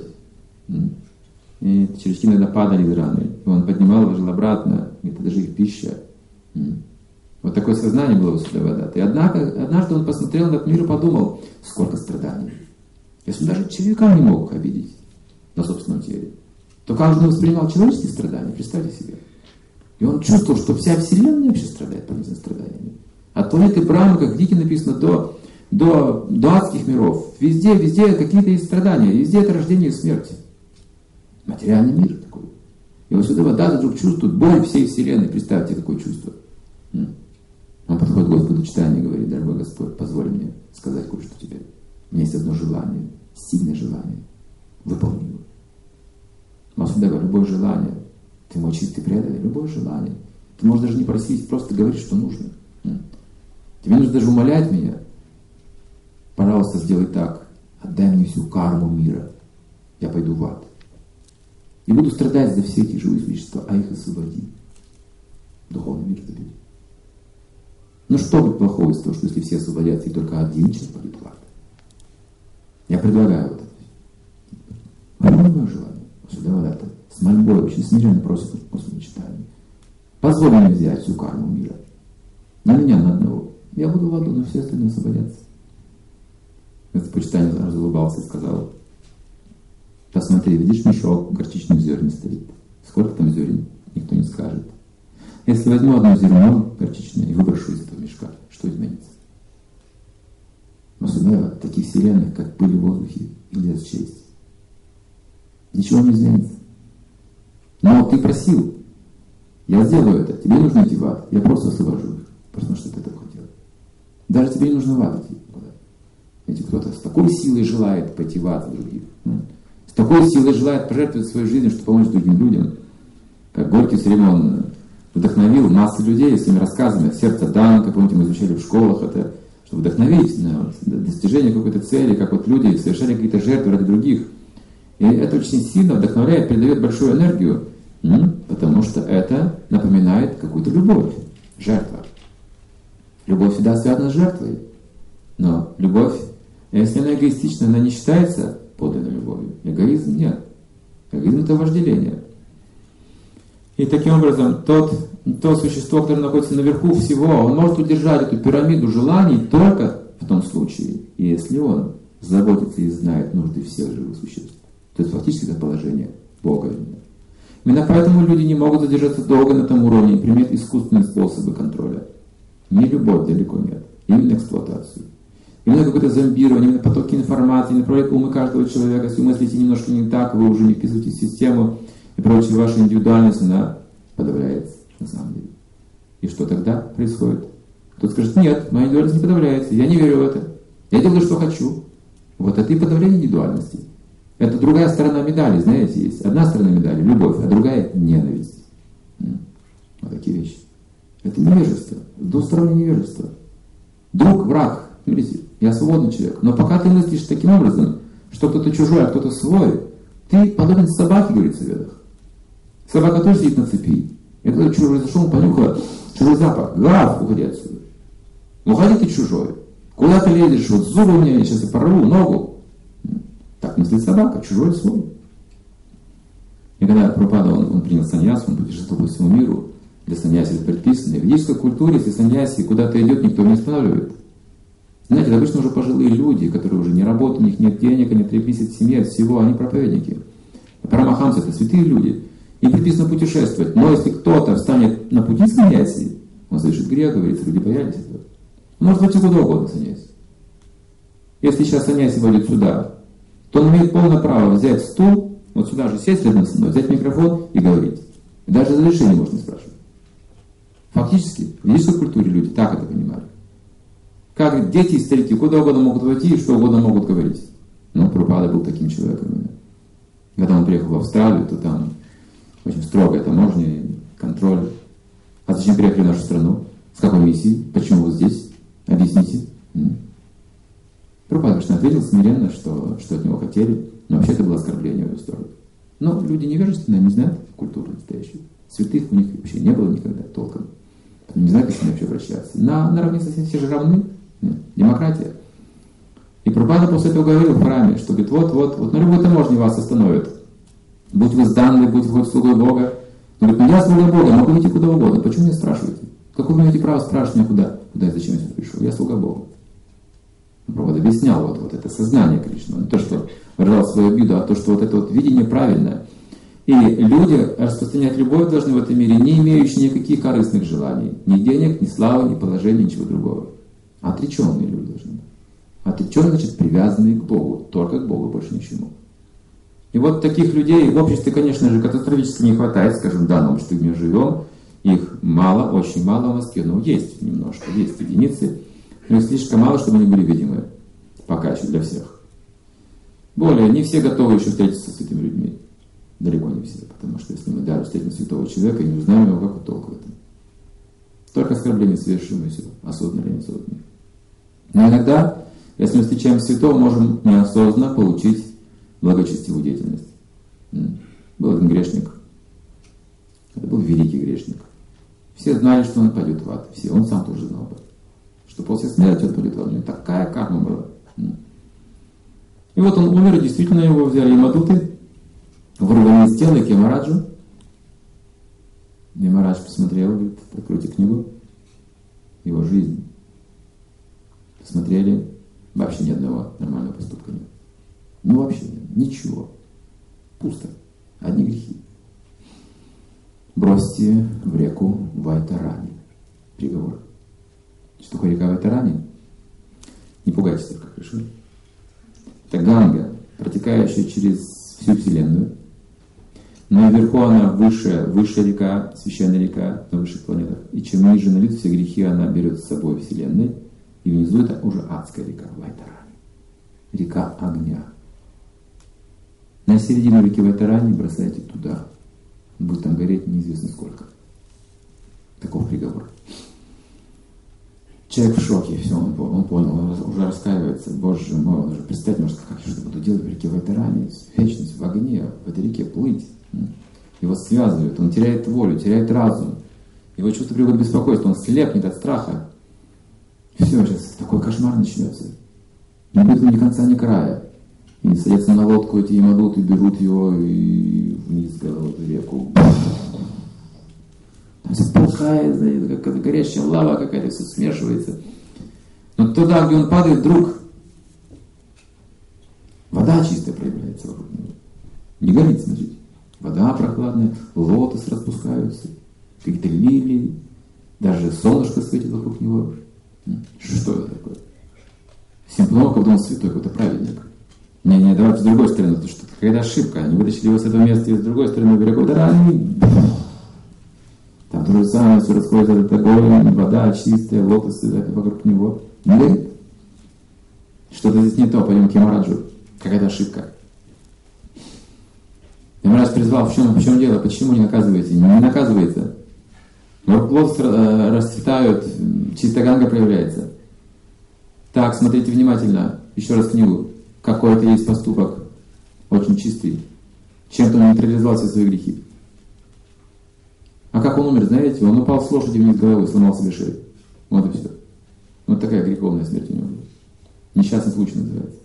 И червячки иногда падали из раны. И он поднимал, ложил обратно. Это даже их пища. Вот такое сознание было у Васудева Датты. И однажды он посмотрел на этот мир и подумал, сколько страданий. Если он даже червяка не мог обидеть на собственном теле, то как же он воспринимал человеческие страдания? Представьте себе. И он чувствовал, что вся Вселенная вообще страдает пронизанными страданиями. От планеты Брахмы, как в Гите написано, до адских миров. Везде какие-то есть страдания. Везде это рождение и смерть. Материальный мир такой. И вот сюда вода вдруг чувствует боль всей Вселенной. Представьте, какое чувство. Он подходит к Господу Читания и говорит: дорогой Господь, позволь мне сказать кое-что тебе. У меня есть одно желание, сильное желание. Выполни его. Васудева, любое желание. Ты мой чистый преданный, любое желание. Ты можешь даже не просить, просто говорить, что нужно. Тебе нужно даже умолять меня. пожалуйста, сделай так, отдай мне всю карму мира, я пойду в ад. И буду страдать за все эти живые существа, а их освободи. Духовный мир забери. Ну что будет плохого из того, что если все освободятся, и только один человек пойдет в ад? Я предлагаю вот это. Любое желание. Сюда это с мольбой, очень смиренно просит после читания. Позволь мне взять всю карму мира. На меня, на одного. Я буду в аду, но все остальные освободятся. Этот почитание разулыбался и сказал: посмотри, видишь, мешок горчичных зерен стоит. Сколько там зерен, никто не скажет. Если возьму одно зерно горчичное и выброшу из этого мешка, что изменится? Но сюда в таких вселенных, как пыль в воздухе или счесть, ничего не изменится. Но ты просил, я сделаю это, тебе нужно идти в ад, я просто освобожу их, потому что ты этого хотел. Даже тебе не нужно в ад идти. Ведь кто-то с такой силой желает пойти в ад за других. С такой силой желает пожертвовать свою жизнь, чтобы помочь другим людям. Как Горький все время он вдохновил массы людей своими рассказами. Сердце Данка, помните, мы изучали в школах это, чтобы вдохновить на достижение какой-то цели, как вот люди совершали какие-то жертвы ради других. И это очень сильно вдохновляет, передает большую энергию, потому что это напоминает какую-то любовь, жертва. Любовь всегда связана с жертвой, но любовь, если она эгоистична, она не считается подлинной любовью. Эгоизм нет. Эгоизм — это вожделение. И таким образом, то существо, которое находится наверху всего, он может удержать эту пирамиду желаний только в том случае, если он заботится и знает нужды всех живых существ. То есть фактически это положение Бога. Именно поэтому люди не могут задержаться долго на этом уровне и применяют искусственные способы контроля. Не любовь, далеко нет. Именно эксплуатацию. Именно какое-то зомбирование, именно потоки информации, направляют умы каждого человека. Если вы мыслите немножко не так, вы уже не вписываетесь в систему, и прочее, ваша индивидуальность, она подавляется на самом деле. И что тогда происходит? Кто-то скажет: нет, моя индивидуальность не подавляется, я не верю в это. Я делаю, что хочу. Вот это и подавление индивидуальности. Это другая сторона медали, знаете, есть. Одна сторона медали — любовь, а другая — ненависть. Вот такие вещи. Это невежество, двустороннее невежество. Друг, враг. Смотрите, я свободный человек. Но пока ты мыслишь таким образом, что кто-то чужой, а кто-то свой, ты подобен собаке, говорится в ведах. Собака тоже сидит на цепи. И когда чужой зашел, понюхал чужой запах. Гав, уходи отсюда. Уходи ты чужой. Куда ты лезешь? Вот зубы у меня, я сейчас и порву ногу. Так мыслит собака, чужой свой. И когда Прабхупада, он принял саньясу, он путешествовал по всему миру. Для саньяси это предписано. И в ведической культуре, если саньяси куда-то идет, никто не останавливает. Знаете, это обычно уже пожилые люди, которые уже не работают, у них нет денег, они отреклись от семьи, от всего, они проповедники. Парамахамсы — это святые люди. Им предписано путешествовать. Но если кто-то встанет на пути саньяси, он совершит грех, говорится, люди боялись этого. Он может пойти куда угодно саньяси. Если сейчас саньяси войдет сюда, то он имеет полное право взять стул, вот сюда же сесть рядом со мной, взять микрофон и говорить. И даже разрешение можно не спрашивать. Фактически, в ведической культуре люди так это понимали. Как дети и старики куда угодно могут войти и что угодно могут говорить. Но Прабхупада был таким человеком. Когда он приехал в Австралию, то там очень строгая таможня, контроль. А зачем приехали в нашу страну? С какой миссией? Почему вы здесь? Объясните. Прабхупада, конечно, ответил смиренно, что от него хотели, но вообще это было оскорбление в его сторону. Но люди невежественные, не знают культуру настоящую. Святых у них вообще не было никогда толком. Не знают, как с ними вообще обращаться. Наравне со все же равны. Демократия. И Прабхупада после этого говорил в храме, что говорит, вот на любой таможне вас остановят. Будь вы сданны, будь вы слугой Бога. Он говорит, я слуга Бога, могу идти куда угодно. Почему меня спрашиваете? Какое вы имеете право спрашивать меня куда? Куда и зачем я сюда пришел? Я слуга Бога. Прабхупада объяснял вот это сознание Кришны. Не то, что выражал свою обиду, а то, что вот это вот видение правильное. И люди распространять любовь должны в этом мире, не имеющие никаких корыстных желаний. Ни денег, ни славы, ни положения, ничего другого. Отреченные люди должны быть. Отреченные, значит, привязанные к Богу. Только к Богу, больше ничему. И вот таких людей в обществе, конечно же, катастрофически не хватает, скажем, в данном обществе, где мы живем. Их мало, очень мало в Москве, но есть немножко, есть единицы. Но их слишком мало, чтобы они были видимы. Пока еще для всех. Более, не все готовы еще встретиться с этими людьми. Далеко не все, потому что если мы даже встретим святого человека и не узнаем его, какой толк в этом. Только оскорбление совершим и все, осознанно или неосознанно. Но иногда Если мы встречаем святого, можем неосознанно получить благочестивую деятельность. Был один грешник. Это был великий грешник. Все знали, что он пойдет в ад. Все. Он сам тоже знал об этом. Что после смерти он пойдет в ад. У него такая карма была. И вот он умер, и действительно его взяли ямадуты, вырвали из тела и к Ямараджу. Ямарадж посмотрел, говорит, откройте книгу. Его жизнь. Посмотрели, вообще ни одного нормального поступка нет. Ну вообще нет, ничего. Пусто. Одни грехи. Бросьте в реку Вайтарани. Приговор. Что такое река Вайтарани? Не пугайтесь только, хорошо? Это Ганга, протекающая через всю Вселенную. Но вверху она высшая река, священная река на высших планетах. И чем ниже на вид все грехи она берет с собой Вселенной. И внизу это уже адская река Вайтарани. Река огня. На середину реки Вайтарани бросайте туда. Будет там гореть неизвестно сколько. Таков приговор. Человек в шоке, все, он понял, он уже раскаивается. Боже мой, он уже представить может, как я что буду делать в реке Вайтарани, вечность в огне, в этой реке плыть. Его связывают, он теряет волю, теряет разум. Его чувство приводит к беспокойству, он слепнет от страха. Все, сейчас такой кошмар начнется. Не будет ни конца, ни края. И садятся на лодку эти ямадуты, берут его и вниз головой в реку. Там все полкает, какая-то горящая лава какая-то, все смешивается. Но туда, где он падает, вдруг вода чистая проявляется вокруг него. Не горит, смотрите. Вода прохладная, лотосы распускаются, какие-то лилии, даже солнышко светит вокруг него. Что это такое? Симптом, когда он святой, какой-то праведник. Не, давайте с другой стороны, потому что какая-то ошибка. Они вытащили его с этого места и с другой стороны берегу Вайтарани. Там то же самое, все расходится, это огонь, вода чистая, лотосы вокруг него. Не горит. Что-то здесь не то, пойдем к Ямараджу. Какая-то ошибка. Ямарадж призвал, в чем дело, почему не наказываете? Не наказывается. Лотосы расцветают, чистая ганга проявляется. Так, смотрите внимательно, еще раз книгу. Какой-то есть поступок, очень чистый. Чем-то он нейтрализовал все свои грехи. А как он умер, знаете? Он упал с лошади вниз головой, сломал себе шею. Вот и все. Вот такая греховная смерть у него была. Несчастный случай называется.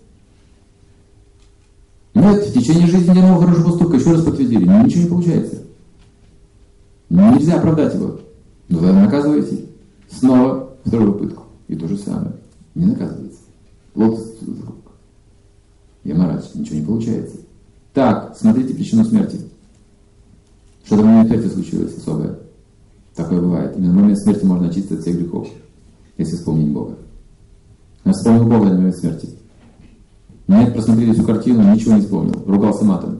Нет, в течение жизни ни одного хорошего поступка, еще раз подтвердили, ничего не получается. Нельзя оправдать его. Но вы наказываете. Снова вторую попытку. И то же самое. Не наказывается. Лотос вокруг. Ямарадж, ничего не получается. Так, смотрите причину смерти. Что-то в момент смерти случилось особое. Такое бывает. Именно в момент смерти можно очиститься от всех грехов, если вспомнить Бога. Я вспомнил Бога на момент смерти. Нет, просмотрели всю картину, ничего не вспомнил. Ругался матом.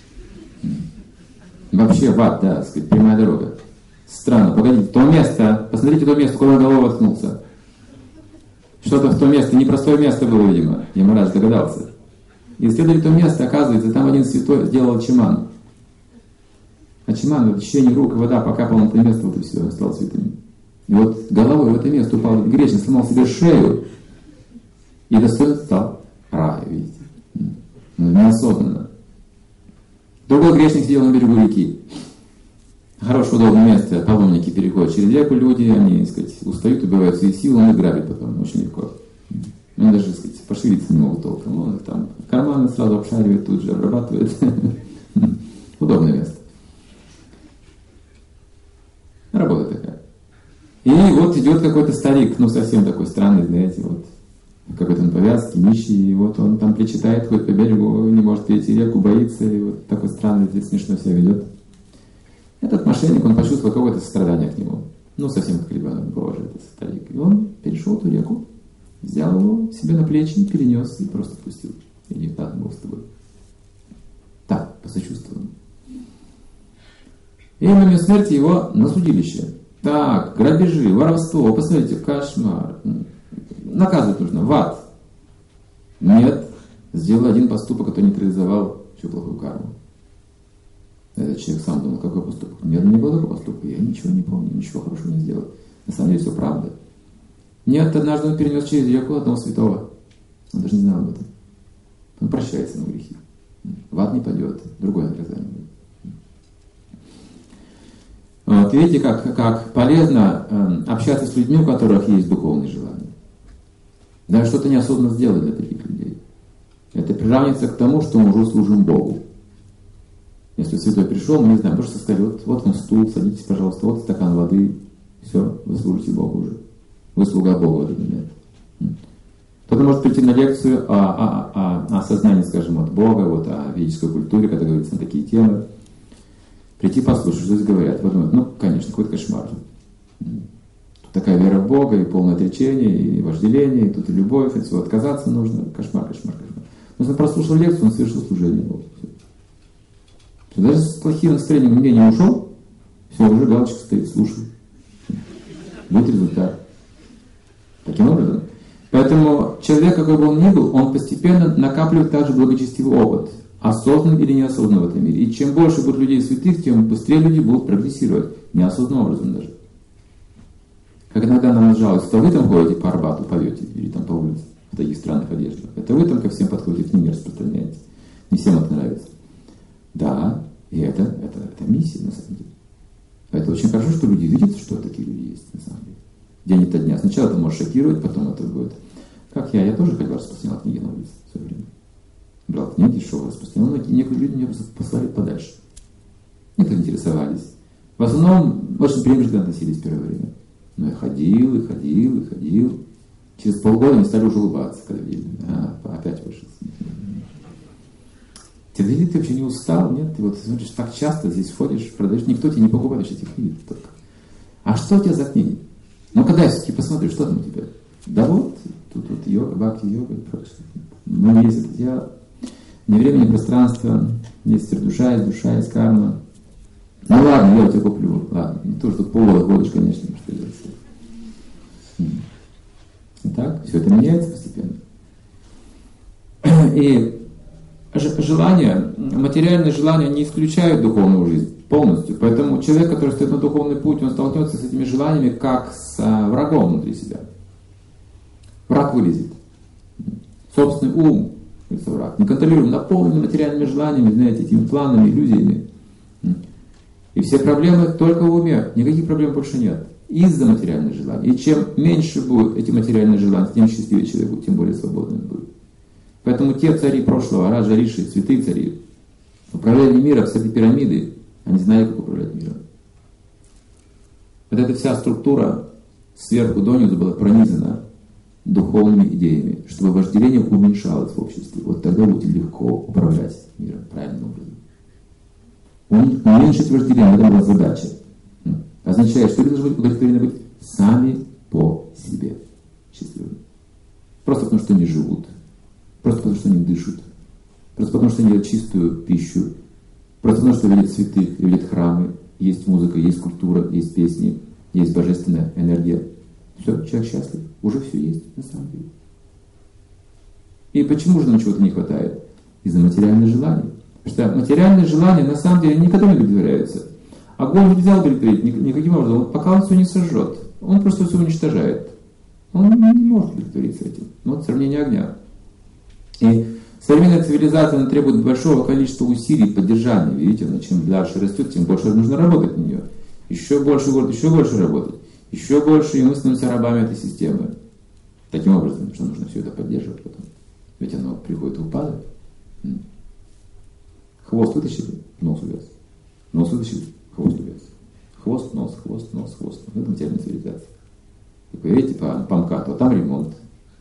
Вообще в ад, да, сказать, прямая дорога. Странно, погодите, то место, посмотрите то место, куда головой воткнулся. Что-то в то место, непростое место было, видимо. Ямарадж догадался. Исследовали то место, оказывается, там один святой сделал ачиман. Ачиман, в течение рук вода покапала на это место, вот и все, стал святым. И вот головой в это место упал грешник, сломал себе шею. И достоин стал рая, видите. Неосознанно. Другой грешник сидел на берегу реки. Хорошее, удобное место, паломники переходят через реку, люди, они, так сказать, устают, убивают свои силы, он их грабит потом, очень легко. Они даже, так сказать, пошевелиться не могут толком. Он их там карманы сразу обшаривает, тут же обрабатывает. Удобное место. Работа такая. И вот идет какой-то старик, ну совсем такой странный, знаете, вот какой-то он повязки, нищий, и вот он там причитает, ходит по берегу, не может перейти реку, боится, и вот такой странный, здесь смешно себя ведет. Этот мошенник, он почувствовал какое-то сострадание к нему. Ну, совсем как ребенок, боже, этот старик. И он перешел эту реку, взял его себе на плечи и перенес, и просто отпустил. И не ладно, Бог с тобой. Так, посочувствовал. И в момент смерти его на судилище. Так, грабежи, воровство, посмотрите, кошмар. Наказывать нужно, в ад. Нет, сделал один поступок, который нейтрализовал всю плохую карму. Этот человек сам думал, какой поступок. Нет, не было такого поступка, я ничего не помню, ничего хорошего не сделал. На самом деле все правда. Нет, однажды он перенес через реку одного святого. Он даже не знал об этом. Он прощается на грехи. В ад не пойдет, другое наказание будет. Вот, видите, как полезно общаться с людьми, у которых есть духовные желания. Даже что-то неосознанно сделать для таких людей. Это приравнивается к тому, что мы уже служим Богу. Если святой пришел, мы не знаем, просто сказали, вот он стул, садитесь, пожалуйста, вот стакан воды, все, вы служите Богу уже. Вы слуга Бога в этот момент. Кто-то может прийти на лекцию о осознании, скажем, от Бога, вот о ведической культуре, когда говорится на такие темы. Прийти послушать, что здесь говорят. Вот думают, конечно, какой-то кошмар. Тут такая вера в Бога, и полное отречение, и вожделение, и тут и любовь, от всего отказаться нужно. Кошмар, кошмар, кошмар. Но если он прослушал лекцию, он совершил служение Богу. Даже с плохим настроением мнения ушел, все, уже галочка стоит, слушай. Будет результат. Таким образом. Поэтому человек, какой бы он ни был, он постепенно накапливает также благочестивый опыт, осознанным или неосознанным в этом мире. И чем больше будет людей святых, тем быстрее люди будут прогрессировать, неосознанным образом даже. Как иногда нам жалуются, что вы там ходите по Арбату, поете, или там по улице, в таких странных одеждах. Это вы там ко всем подходите, книги распространяете. Не всем это нравится. Да, и это миссия, на самом деле. Это очень хорошо, что люди видят, что такие люди есть, на самом деле. День ото дня. Сначала это может шокировать, потом это будет. Как я тоже когда распространял книги на улице в свое время. Брал книги, шел, распространял, но некоторые люди меня послали подальше. Некоторые интересовались. В основном очень пренебрежительно относились в первое время. Но я ходил. Через полгода они стали уже улыбаться, когда видели. Опять вышел. Ты вообще не устал, нет? Ты вот смотришь, так часто здесь ходишь, продаешь, никто тебе не покупает эти книги только. А что у тебя за книги? Ну, когда я все-таки посмотрю, что там у тебя? Да вот, тут вот йога, бхакти-йога и прочее. Ну, есть это дело. Ни время, ни пространство, есть душа, есть карма. Ну ладно, я у тебя куплю. Ладно, не то, что полгода ходишь, конечно, что делать. Итак, все это меняется постепенно. И желания, материальные желания не исключают духовную жизнь полностью. Поэтому человек, который стоит на духовный путь, он столкнется с этими желаниями как с врагом внутри себя. Враг вылезет. Собственный ум, это враг, неконтролируемый, наполненный материальными желаниями, знаете, этими планами, иллюзиями. И все проблемы только в уме, никаких проблем больше нет. Из-за материальных желаний. И чем меньше будут эти материальные желания, тем счастливее человек будет, тем более свободным будет. Поэтому те цари прошлого, Раджа Риши, святые цари, управляли миром с этой пирамиды, они знали, как управлять миром. Вот эта вся структура сверху донизу была пронизана духовными идеями, чтобы вожделение уменьшалось в обществе. Вот тогда будет легко управлять миром правильным образом. Уменьшить вожделение, это была задача. Означает, что люди должны удовлетворены быть сами по себе счастливыми. Просто потому, что они живут. Просто потому, что они дышат. Просто потому, что они едят чистую пищу. Просто потому, что видят святых, видят храмы. Есть музыка, есть культура, есть песни, есть божественная энергия. Все, человек счастлив. Уже все есть, на самом деле. И почему же нам чего-то не хватает? Из-за материальных желаний. Потому что материальные желания, на самом деле, никогда не удовлетворяются. Огонь нельзя удовлетворить никаким образом. Пока он все не сожжет. Он просто все уничтожает. Он не может удовлетвориться этим. Вот сравнение огня. И современная цивилизация, она требует большого количества усилий, поддержания. Видите, она чем дальше растет, тем больше нужно работать на нее. Еще больше работать. Еще больше, и мы становимся рабами этой системы. Таким образом, что нужно все это поддерживать потом. Ведь оно приходит в упадок. Хвост вытащили, нос увяз. Нос вытащили, хвост увяз. Хвост, нос. Это материальная цивилизация. Как вы видите, по МКАДу, там ремонт.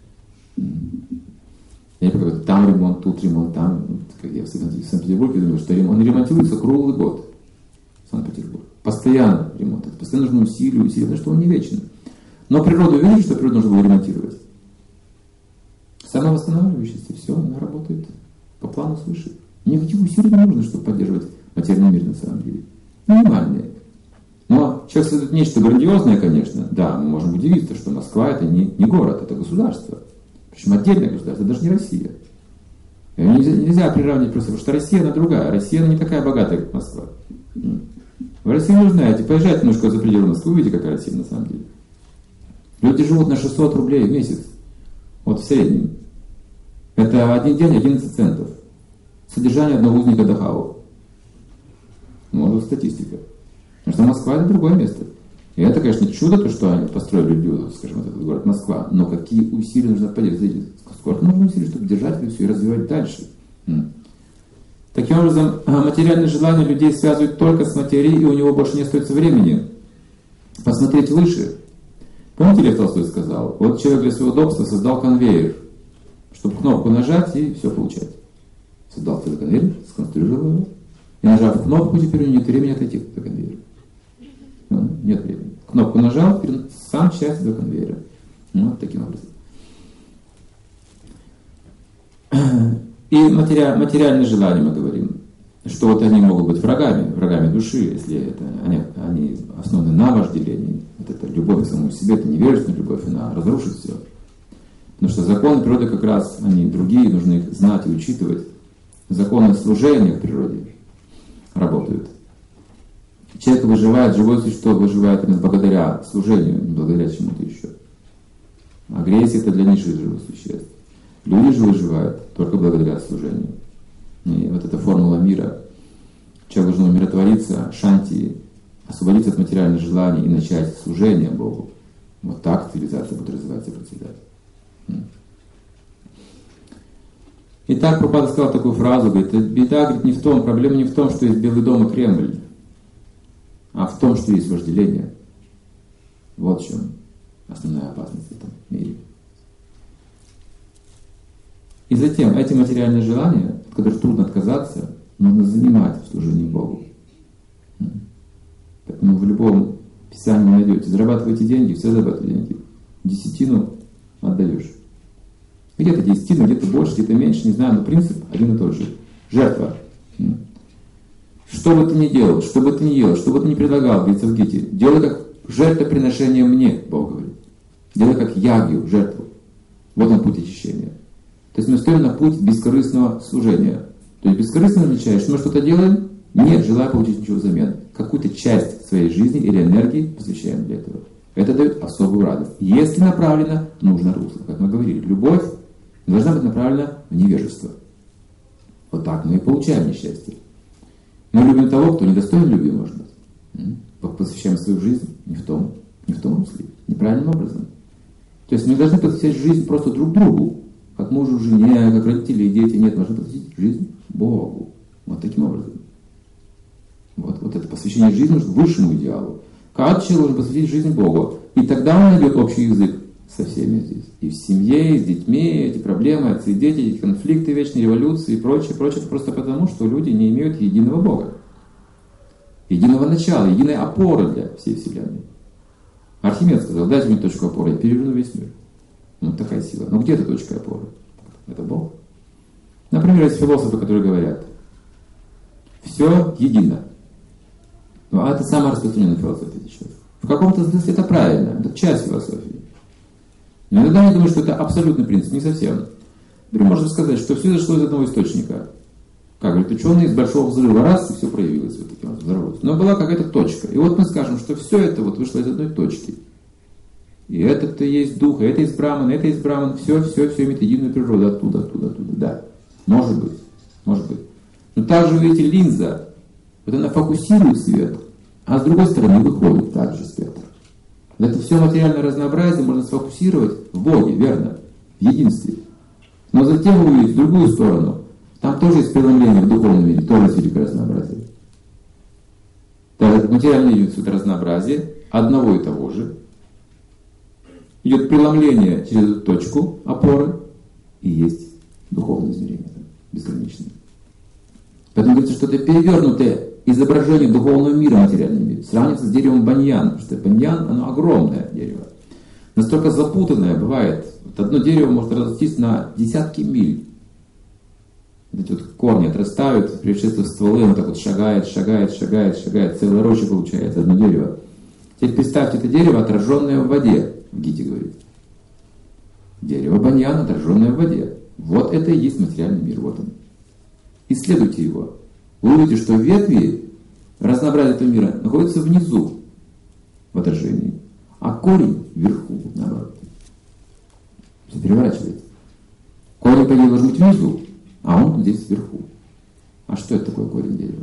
Я говорю, там ремонт, тут ремонт, там. Я в Санкт-Петербурге думаю, что он ремонтируется круглый год. Санкт-Петербург. Постоянно ремонт. Это постоянно нужно усилие, потому что он не вечен. Но природу видели, что природу нужно было ремонтировать. Самовосстанавливающаяся, все, она работает по плану свыше. Никаких усилий не нужно, чтобы поддерживать материальный мир на самом деле. Минимальные. Но человек создает нечто грандиозное, конечно. Да, мы можем удивиться, что Москва это не город, это государство. Причем отдельное государство, это даже не Россия. Нельзя приравнивать просто, потому что Россия, она другая. Россия, она не такая богатая, как Москва. В России вы знаете, поезжайте немножко за пределы Москвы, увидите, какая Россия на самом деле. Люди живут на 600 рублей в месяц. Вот в среднем. Это один день 11 центов. Содержание одного узника Дахау. Вот статистика. Потому что Москва — это другое место. И это, конечно, чудо, то, что они построили, скажем, этот город Москва. Но какие усилия нужно поддержать? Сколько нужно усилий, чтобы держать это все и развивать дальше? Таким образом, материальные желания людей связывают только с материей, и у него больше не остается времени посмотреть выше. Помните, Лев Толстой сказал, вот человек для своего удобства создал конвейер, чтобы кнопку нажать и все получать. Создал целый конвейер, сконструировал его, и нажав кнопку, теперь у него нет времени отойти от этого конвейера. Нет времени. Кнопку нажал, теперь он сам часть этого конвейера. Вот таким образом. И материальные желания мы говорим, что вот они могут быть врагами души, если это, они основаны на вожделении. Вот это любовь к самому себе, это невежественная любовь, она разрушит все. Потому что законы природы как раз, они другие, нужно их знать и учитывать. Законы служения в природе работают. Человек выживает, живое существо выживает именно благодаря служению, не благодаря чему-то еще. Агрессия — это для низших живых существ. Люди же выживают только благодаря служению. И вот эта формула мира. Человек должен умиротвориться, шанти, освободиться от материальных желаний и начать служение Богу. Вот так цивилизация будет развиваться и процветать. Итак, Прабхупада сказал такую фразу, говорит, беда, говорит, не в том, проблема не в том, что есть Белый дом и Кремль, а в том, что есть вожделение. Вот в чем основная опасность в этом мире. И затем эти материальные желания, от которых трудно отказаться, нужно занимать в служении Богу. Поэтому в любом писании найдете, зарабатываете деньги, все зарабатывают деньги. Десятину отдаешь. Где-то десятину, где-то больше, где-то меньше, не знаю, но принцип один и тот же. Жертва. Что бы ты ни делал, что бы ты ни ел, что бы ты ни предлагал, говорится в Гите, делай как жертвоприношение мне, Бог говорит. Делай как ягью, жертву. Вот он путь очищения. То есть мы стоим на путь бескорыстного служения. То есть бескорыстно означает, что мы что-то делаем, не желая получить ничего взамен. Какую-то часть своей жизни или энергии посвящаем для этого. Это дает особую радость. Если направлено в нужное русло. Как мы говорили, любовь должна быть направлена в невежество. Вот так мы и получаем несчастье. Мы любим того, кто недостоин любви, может быть. Посвящаем свою жизнь не в том русле, неправильным образом. То есть мы должны посвящать жизнь просто друг другу. Как мужу, жене, как родители и дети. Нет, нужно посвятить жизнь Богу. Вот таким образом. Вот это посвящение жизни высшему идеалу. Каждый человек должен посвятить жизнь Богу. И тогда он найдет общий язык со всеми здесь. И в семье, и с детьми, эти проблемы, отцы и дети, эти конфликты, вечные революции и прочее. Просто потому, что люди не имеют единого Бога. Единого начала, единой опоры для всей Вселенной. Архимед сказал, дайте мне точку опоры, я переверну весь мир. Вот такая сила. Но где эта точка опоры? Это Бог. Например, есть философы, которые говорят, все едино. Ну, а это самая распространенная философия сейчас. В каком-то смысле это правильно, это часть философии. Но иногда я думаю, что это абсолютный принцип, не совсем. Например, можно сказать, что все зашло из одного источника. Как говорят ученые, из большого взрыва раз, и все проявилось вот таким вот взорвалось. Но была какая-то точка. И вот мы скажем, что все это вот вышло из одной точки. И это-то есть дух, и это есть браман, все имеет единую природу, оттуда. Да, может быть. Но также, видите, линза, вот она фокусирует свет, а с другой стороны выходит также спектр. Это все материальное разнообразие можно сфокусировать в Боге, верно? В единстве. Но затем вы увидите другую сторону. Там тоже есть преломление в духовном мире, тоже есть великое разнообразие. Так, материальный мир — это разнообразие одного и того же. Идет преломление через эту точку опоры, и есть духовное измерение, безграничное. Поэтому говорится, что это перевернутое изображение духовного мира в материальном мире. Сравнится с деревом баньян, потому что баньян, оно огромное дерево. Настолько запутанное бывает. Вот одно дерево может разрастись на десятки миль. Вот эти вот корни отрастают, превращаются в стволы, он так вот шагает, целая роща получается, одно дерево. Теперь представьте, это дерево, отраженное в воде, в Гите говорит. Дерево баньян, отраженное в воде. Вот это и есть материальный мир, вот он. Исследуйте его. Вы увидите, что ветви разнообразия этого мира находятся внизу в отражении, а корень вверху, наоборот. Все переворачивается. Корень по идее, должен быть внизу, а он здесь вверху. А что это такое корень дерева?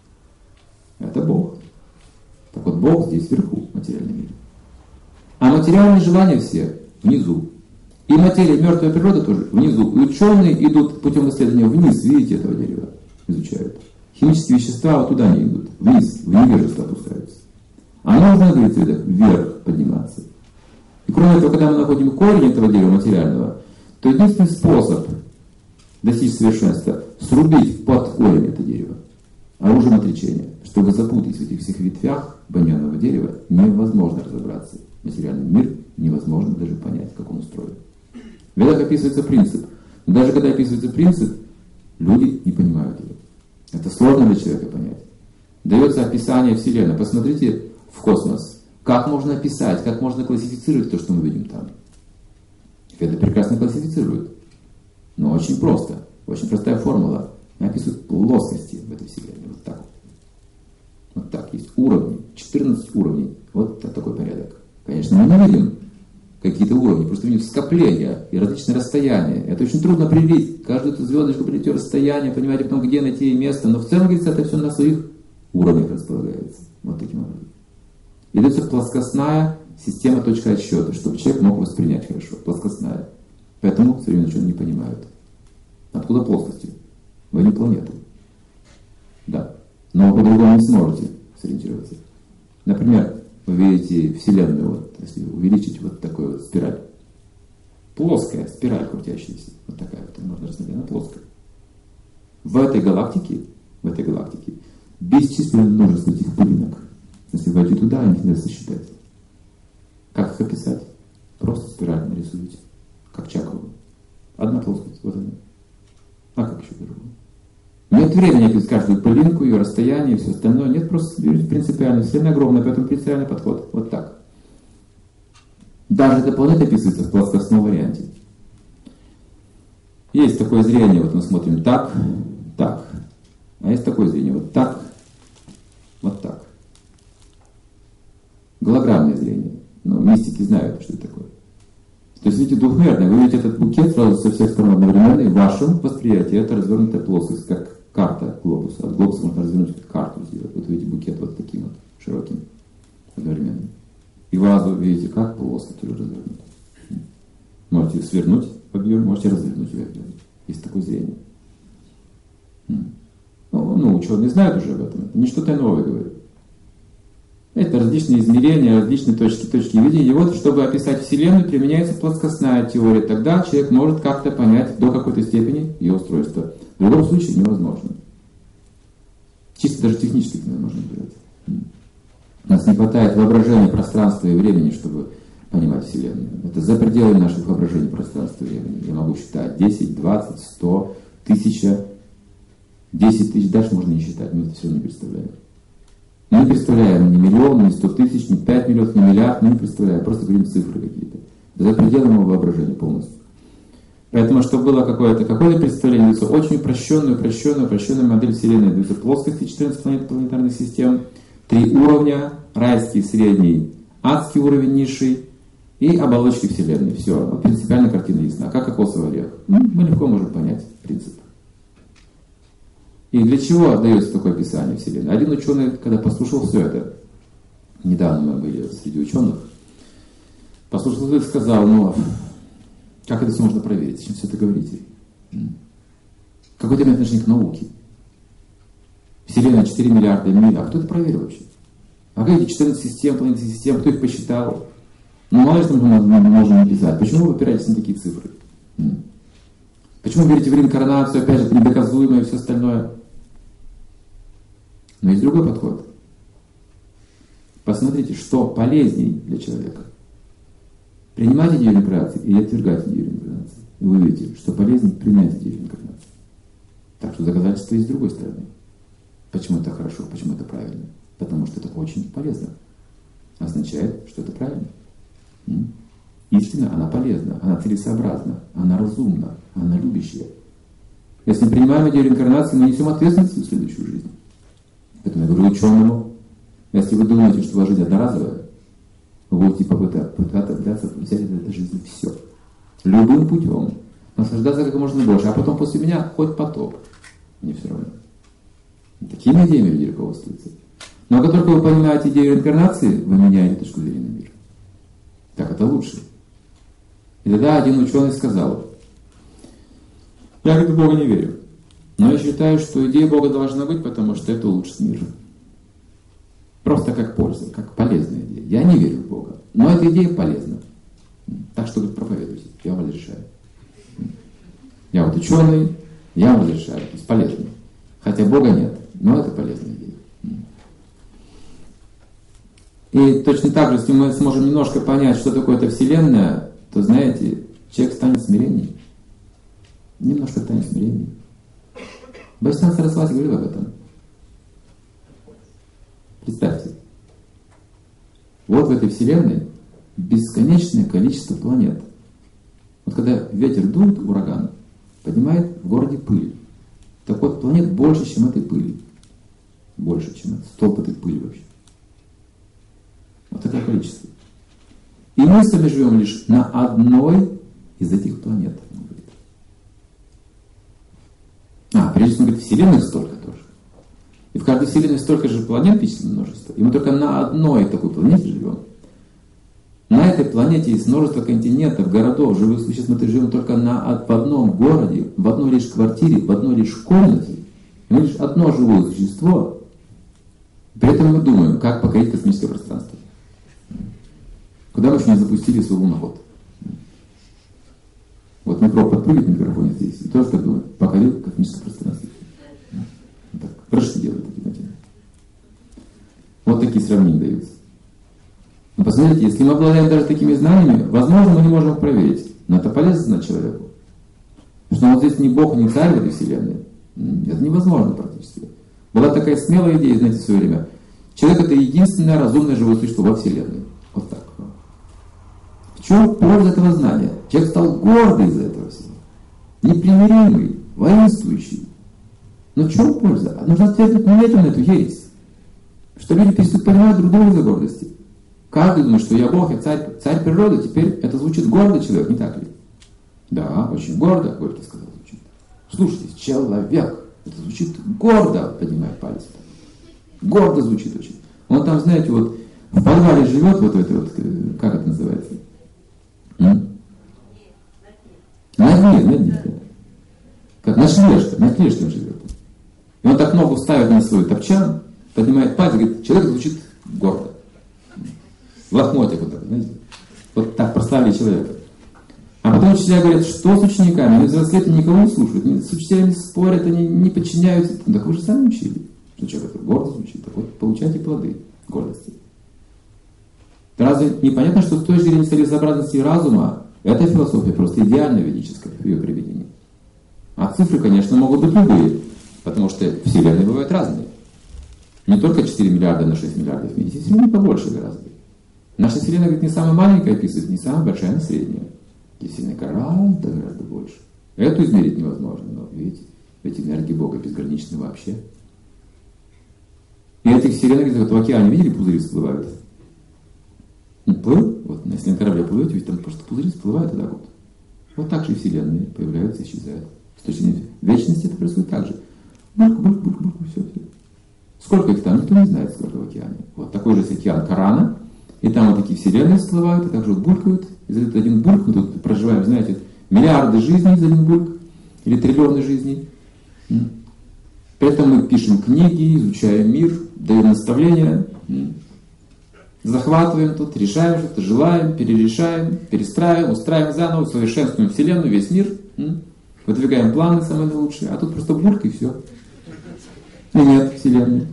Это Бог. Так вот, Бог здесь вверху, в материальном мире. А материальные желания все внизу. И материя, мертвая природа тоже внизу. И ученые идут путем исследования вниз, видите, этого дерева, изучают. Химические вещества вот туда не идут, вниз, в невежество опускаются. А нужно, говорится, вверх подниматься. И кроме этого, когда мы находим корень этого дерева материального, то единственный способ достичь совершенства — срубить под корень это дерево. Оружием отречения. Чтобы запутать в этих всех ветвях баньянового дерева, невозможно разобраться. Материальный мир невозможно даже понять, как он устроен. В Ведах описывается принцип. Но даже когда описывается принцип, люди не понимают его. Это сложно для человека понять. Дается описание Вселенной. Посмотрите в космос. Как можно описать, как можно классифицировать то, что мы видим там? Веды прекрасно классифицируют. Но очень просто. Очень простая формула. Они описывают плоскости в этой Вселенной. Вот так. Вот так. Есть уровни. 14 уровней. Вот такой порядок. Конечно, мы не видим какие-то уровни, просто видим скопления и различные расстояния. Это очень трудно определить. Каждую эту звездочку определить расстояние, понимаете, потом где найти место. Но в целом, говорится, это все на своих уровнях располагается. Вот таким образом. И дается плоскостная система точка отсчета, чтобы человек мог воспринять хорошо. Плоскостная. Поэтому современные ученые не понимают. Откуда плоскости? Вы не планеты. Да. Но вы по-другому не сможете сориентироваться. Например, вы видите Вселенную, вот, если увеличить вот такую вот спираль. Плоская спираль крутящаяся. Вот такая вот, можно рассмотреть, она плоская. В этой галактике бесчисленное множество этих пылинок. Если войти туда, их нельзя сосчитать. Как их описать? Просто спираль нарисуйте. Как чакру. Одна плоскость, вот она. А как еще по-другому? Нет времени описать каждую пылинку, ее расстояние и все остальное. Нет, просто принципиально. Вселенная огромная, поэтому принципиальный подход. Вот так. Даже эта планета описывается в плоскостном варианте. Есть такое зрение, вот мы смотрим так, так. А есть такое зрение, вот так, вот так. Голограммное зрение. Но мистики знают, что это такое. То есть, видите, двухмерное. Вы видите этот букет сразу со всех сторон одновременно, и в вашем восприятии это развернутая плоскость, как карта глобуса. От глобуса можно развернуть карту сделать. Вот видите букет вот таким вот широким одновременно. И вазу видите, как плоскость уже развернута. Можете свернуть в объем, можете развернуть в объем. Есть такое зрение. Ну, ученые знают уже об этом. Это не что-то новое говорю. Это различные измерения, различные точки видения. И вот, чтобы описать Вселенную, применяется плоскостная теория. Тогда человек может как-то понять до какой-то степени ее устройство. В другом случае невозможно. Чисто даже технически невозможно сделать. У нас не хватает воображения, пространства и времени, чтобы понимать Вселенную. Это за пределами наших воображений, пространства и времени. Я могу считать 10, 20, 100, 1000, 10 тысяч, дальше можно не считать, мы это все не представляем. Мы не представляем ни миллион, ни 100 тысяч, ни 5 миллионов, ни миллиард, мы не представляем, просто говорим цифры какие-то. За пределами воображения полностью. Поэтому, чтобы было какое-то представление, дается очень упрощенная модель Вселенной. Даются плоскости 14 планетарных систем, 3 уровня, райский, средний, адский уровень, низший, и оболочки Вселенной. Все, вот принципиально картина ясна. Как кокосовый орех. Мы легко можем понять принцип. И для чего дается такое описание Вселенной? Один ученый, когда послушал все это, недавно мы были среди ученых, послушал это и сказал, как это все можно проверить? Зачем все это говорите? Какое это имеет отношение к науке? Вселенная 4 миллиарда миль. А кто это проверил вообще? А какие 14 систем, планетных систем, кто их посчитал? Мало ли что мы можем написать. Почему вы опираетесь на такие цифры? Почему верите в реинкарнацию, опять же, это недоказуемо и все остальное? Но есть другой подход. Посмотрите, что полезней для человека. Принимать идею реинкарнации или отвергать идею реинкарнации. И вы увидите, что полезнее принять идею реинкарнации. Так что доказательства есть с другой стороны. Почему это хорошо, почему это правильно? Потому что это очень полезно. Означает, что это правильно. Истина, она полезна, она целесообразна, она разумна, она любящая. Если мы принимаем идею реинкарнации, мы несем ответственность за следующую жизнь. Поэтому я говорю ученому, если вы думаете, что ваша жизнь одноразовая, вы будете пытаться взять из этой жизни все. Любым путем. наслаждаться как можно больше, а потом после меня хоть потоп. Мне все равно. Такими идеями люди руководствуются. Но как только вы понимаете идею реинкарнации, вы меняете точку зрения на мир. Так это лучше. И тогда один ученый сказал: я, говорит, в Бога не верю, но я считаю, что идея Бога должна быть, потому что это улучшит мир. Просто как польза, как полезная идея. Я не верю в Бога, но эта идея полезна. Так что, говорит, проповедуйте, я вам разрешаю. Я вот ученый, я вам разрешаю, то есть полезно. Хотя Бога нет, но это полезная идея. И точно так же, если мы сможем немножко понять, что такое эта Вселенная, то, знаете, человек станет смиреннее. Немножко станет смиреннее. Бхактисиданта Сарасвати говорил об этом. Представьте, вот в этой Вселенной бесконечное количество планет. Вот когда ветер дует, ураган, поднимает в городе пыль. Так вот, планет больше, чем этой пыли. Больше, чем столб этой пыли вообще. Вот такое количество. И мы с вами живем лишь на одной из этих планет. Прежде всего, говорит, Вселенной столько тоже. И в каждой Вселенной столько же планет, бесчисленное множество. И мы только на одной такой планете живем. На этой планете есть множество континентов, городов, живых существ. Мы живем только в одном городе, в одной лишь квартире, в одной лишь комнате. И мы лишь одно живое существо. При этом мы думаем, как покорить космическое пространство. Куда мы еще не запустили свой луноход. Вот микроб подпрыгивает в микрофоне здесь, и тоже так думает, покорил космическое пространство. Вот так, прыжки делают такие континенты. Вот такие сравнения даются. Но посмотрите, если мы обладаем даже такими знаниями, возможно, мы не можем их проверить. Но это полезно знать человеку. Потому что вот здесь ни Бог, ни царь в этой Вселенной. Это невозможно практически. Была такая смелая идея, знаете, в свое время. Человек — это единственное разумное живое существо во Вселенной. Вот так. В чем польза этого знания? Человек стал гордый из-за этого всего. Непримиримый, воинствующий. Но в чем польза? Нужно ответить немедленно на эту ересь. Что люди перестают понимать друг друга за гордости. Каждый думает, что я Бог, я царь природы. Теперь это звучит гордо человек, не так ли? Да, очень гордо, Горький сказал, звучит. Слушайте, человек. Это звучит гордо, поднимая палец. Гордо звучит очень. Он там, знаете, вот в подвале живет, вот это вот, как это называется? На дне. Как на шлешке он живет. И он так ногу ставит на свой топчан, поднимает палец и говорит, человек звучит гордо. В лохмотьях вот так, знаете. Вот так прославили человека. А потом учителя говорят, что с учениками? Они взрослеют, никого не слушают. С учителями спорят, они не подчиняются. Ну, так вы же сами учили, что человек гордо звучит. Так вот, получайте плоды гордости. Разве непонятно, что с той же зрения целесообразности разума эта философия просто идеально ведическая в ее приведении? А цифры, конечно, могут быть любые, потому что вселенные бывают разные. Не только 4 миллиарда на 6 миллиардов в мире, есть вселенные побольше гораздо. Наша вселенная, говорит, не самая маленькая описывает, не самая большая, но средняя. И вселенная гораздо больше. Эту измерить невозможно, но видите, эти энергии Бога безграничны вообще. И этих вселенных, вот в океане, видели, пузыри всплывают? Плыл, вот если на корабле плывете, ведь там просто пузыри всплывают и так вот. Вот так же и вселенные появляются и исчезают. С точки зрения вечности это происходит так же. Бульк, все. Сколько их там, никто не знает, сколько в океане. Вот такой же океан Корана, и там вот такие вселенные всплывают, и также вот булькают. И за этот один бульк мы тут проживаем, знаете, миллиарды жизней за один бульк, или триллионы жизней. При этом мы пишем книги, изучаем мир, даем наставления, захватываем тут, решаем что-то, желаем, перерешаем, перестраиваем, устраиваем заново, совершенствуем Вселенную, весь мир, выдвигаем планы самые лучшие, а тут просто бульк и все. И нет Вселенной.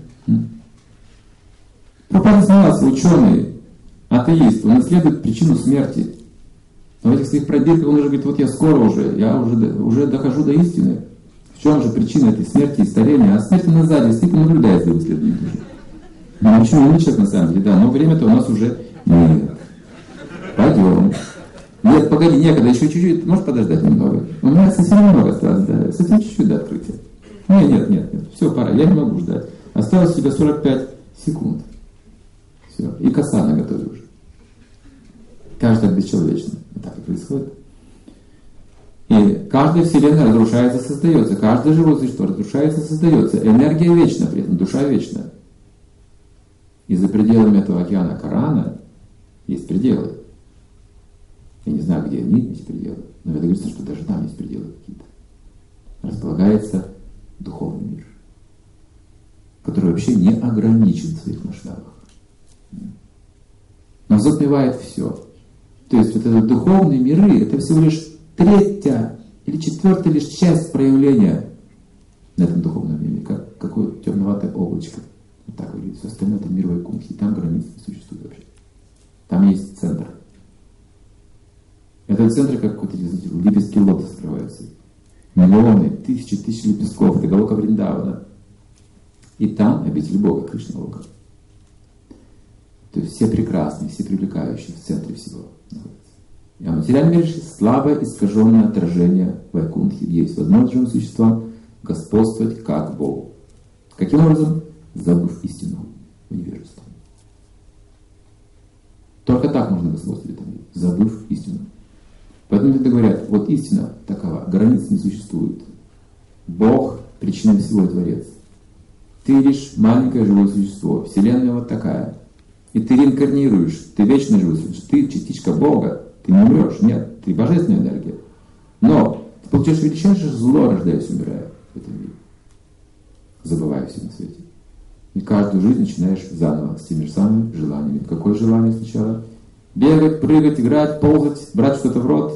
Пропада смеялся, ученый, атеист, он исследует причину смерти. Но в этих своих пробирках он уже говорит, вот я скоро уже дохожу до истины. В чем же причина этой смерти и старения? А смерть на сзади стоит и наблюдает за исследованием. Ну, очень умный человек на самом деле, да, но время-то у нас уже нет. Пойдем. Нет, погоди, некогда, еще чуть-чуть, можешь подождать немного? У меня совсем немного осталось, да, совсем чуть-чуть до открытия. Нет, все, пора, я не могу ждать. Осталось у тебя 45 секунд. Все, и коса наготове уже. Кажется, так бесчеловечно. Вот так и происходит. И каждая вселенная разрушается, создается, каждое живое существо разрушается, создается. Энергия вечна, при этом душа вечна. И за пределами этого океана Корана есть пределы. Я не знаю, где они, эти пределы, но это говорится, что даже там есть пределы какие-то. Располагается духовный мир, который вообще не ограничен в своих масштабах. Но затмевает все. То есть вот это духовные миры, это всего лишь третья или четвертая лишь часть проявления на этом духовном мире, как какое-то темноватое облачко. Вот так выглядит. Все остальное это мир Вайкунтхи, там границ не существует вообще. Там есть центр. Этот центр, как вот эти лепестки лотоса скрываются. Миллионы, тысячи лепестков, это головка Вриндавана. И там обитель Бога, Кришна Лока. То есть все прекрасные, все привлекающие в центре всего находятся. А в материальном мире слабое искаженное отражение Вайкунтхи, есть возможность живым существам господствовать как Богу. Каким образом? Забыв истину в невежестве. Только так можно господствовать в этом мире, забыв истину. Поэтому это говорят, вот истина такова, границ не существует. Бог – причина всего и Творец. Ты лишь маленькое живое существо, Вселенная вот такая. И ты реинкарнируешь, ты вечно живой существо, ты частичка Бога, ты не умрешь, нет, ты божественная энергия. Но ты получаешь величайшее зло, рождаясь, умирая в этом мире, забывая все на свете. И каждую жизнь начинаешь заново, с теми же самыми желаниями. Какое желание сначала? Бегать, прыгать, играть, ползать, брать что-то в рот.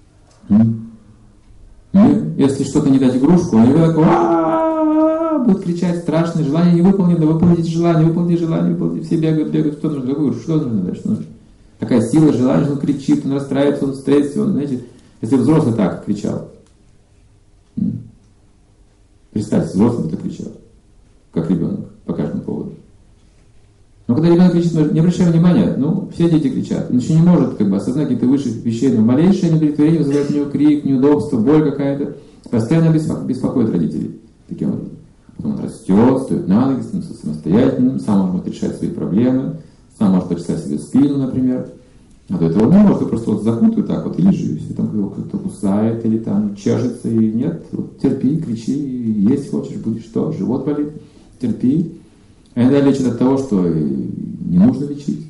Если что-то не дать игрушку, он будет кричать, страшное желание не выполнено, выполните желание, выполните желание, выполните. Все бегают, что нужно, какую игрушку, что нужно дать, что нужно. Такая сила желания, он кричит, он расстраивается, он в стрессе, он, знаете, если взрослый так кричал. Представьте, взрослый так кричал, как ребенок, по каждому поводу. Но когда ребенок кричит, не обращая внимания, все дети кричат. Он еще не может осознать какие-то высшие вещей, но малейшее неудовлетворение вызывает у него крик, неудобство, боль какая-то. Постоянно беспокоит родителей. Таким образом. Потом он растет, стоит на ноги, становится самостоятельным, сам может решать свои проблемы, сам может почесать себе спину, например. А до этого он не может, просто закутывает так вот и лежит, и там его кто-то кусает или там чешется, и нет, терпи, кричи, есть хочешь, будешь что, живот болит, терпи. А иногда лечат от того, что не нужно лечить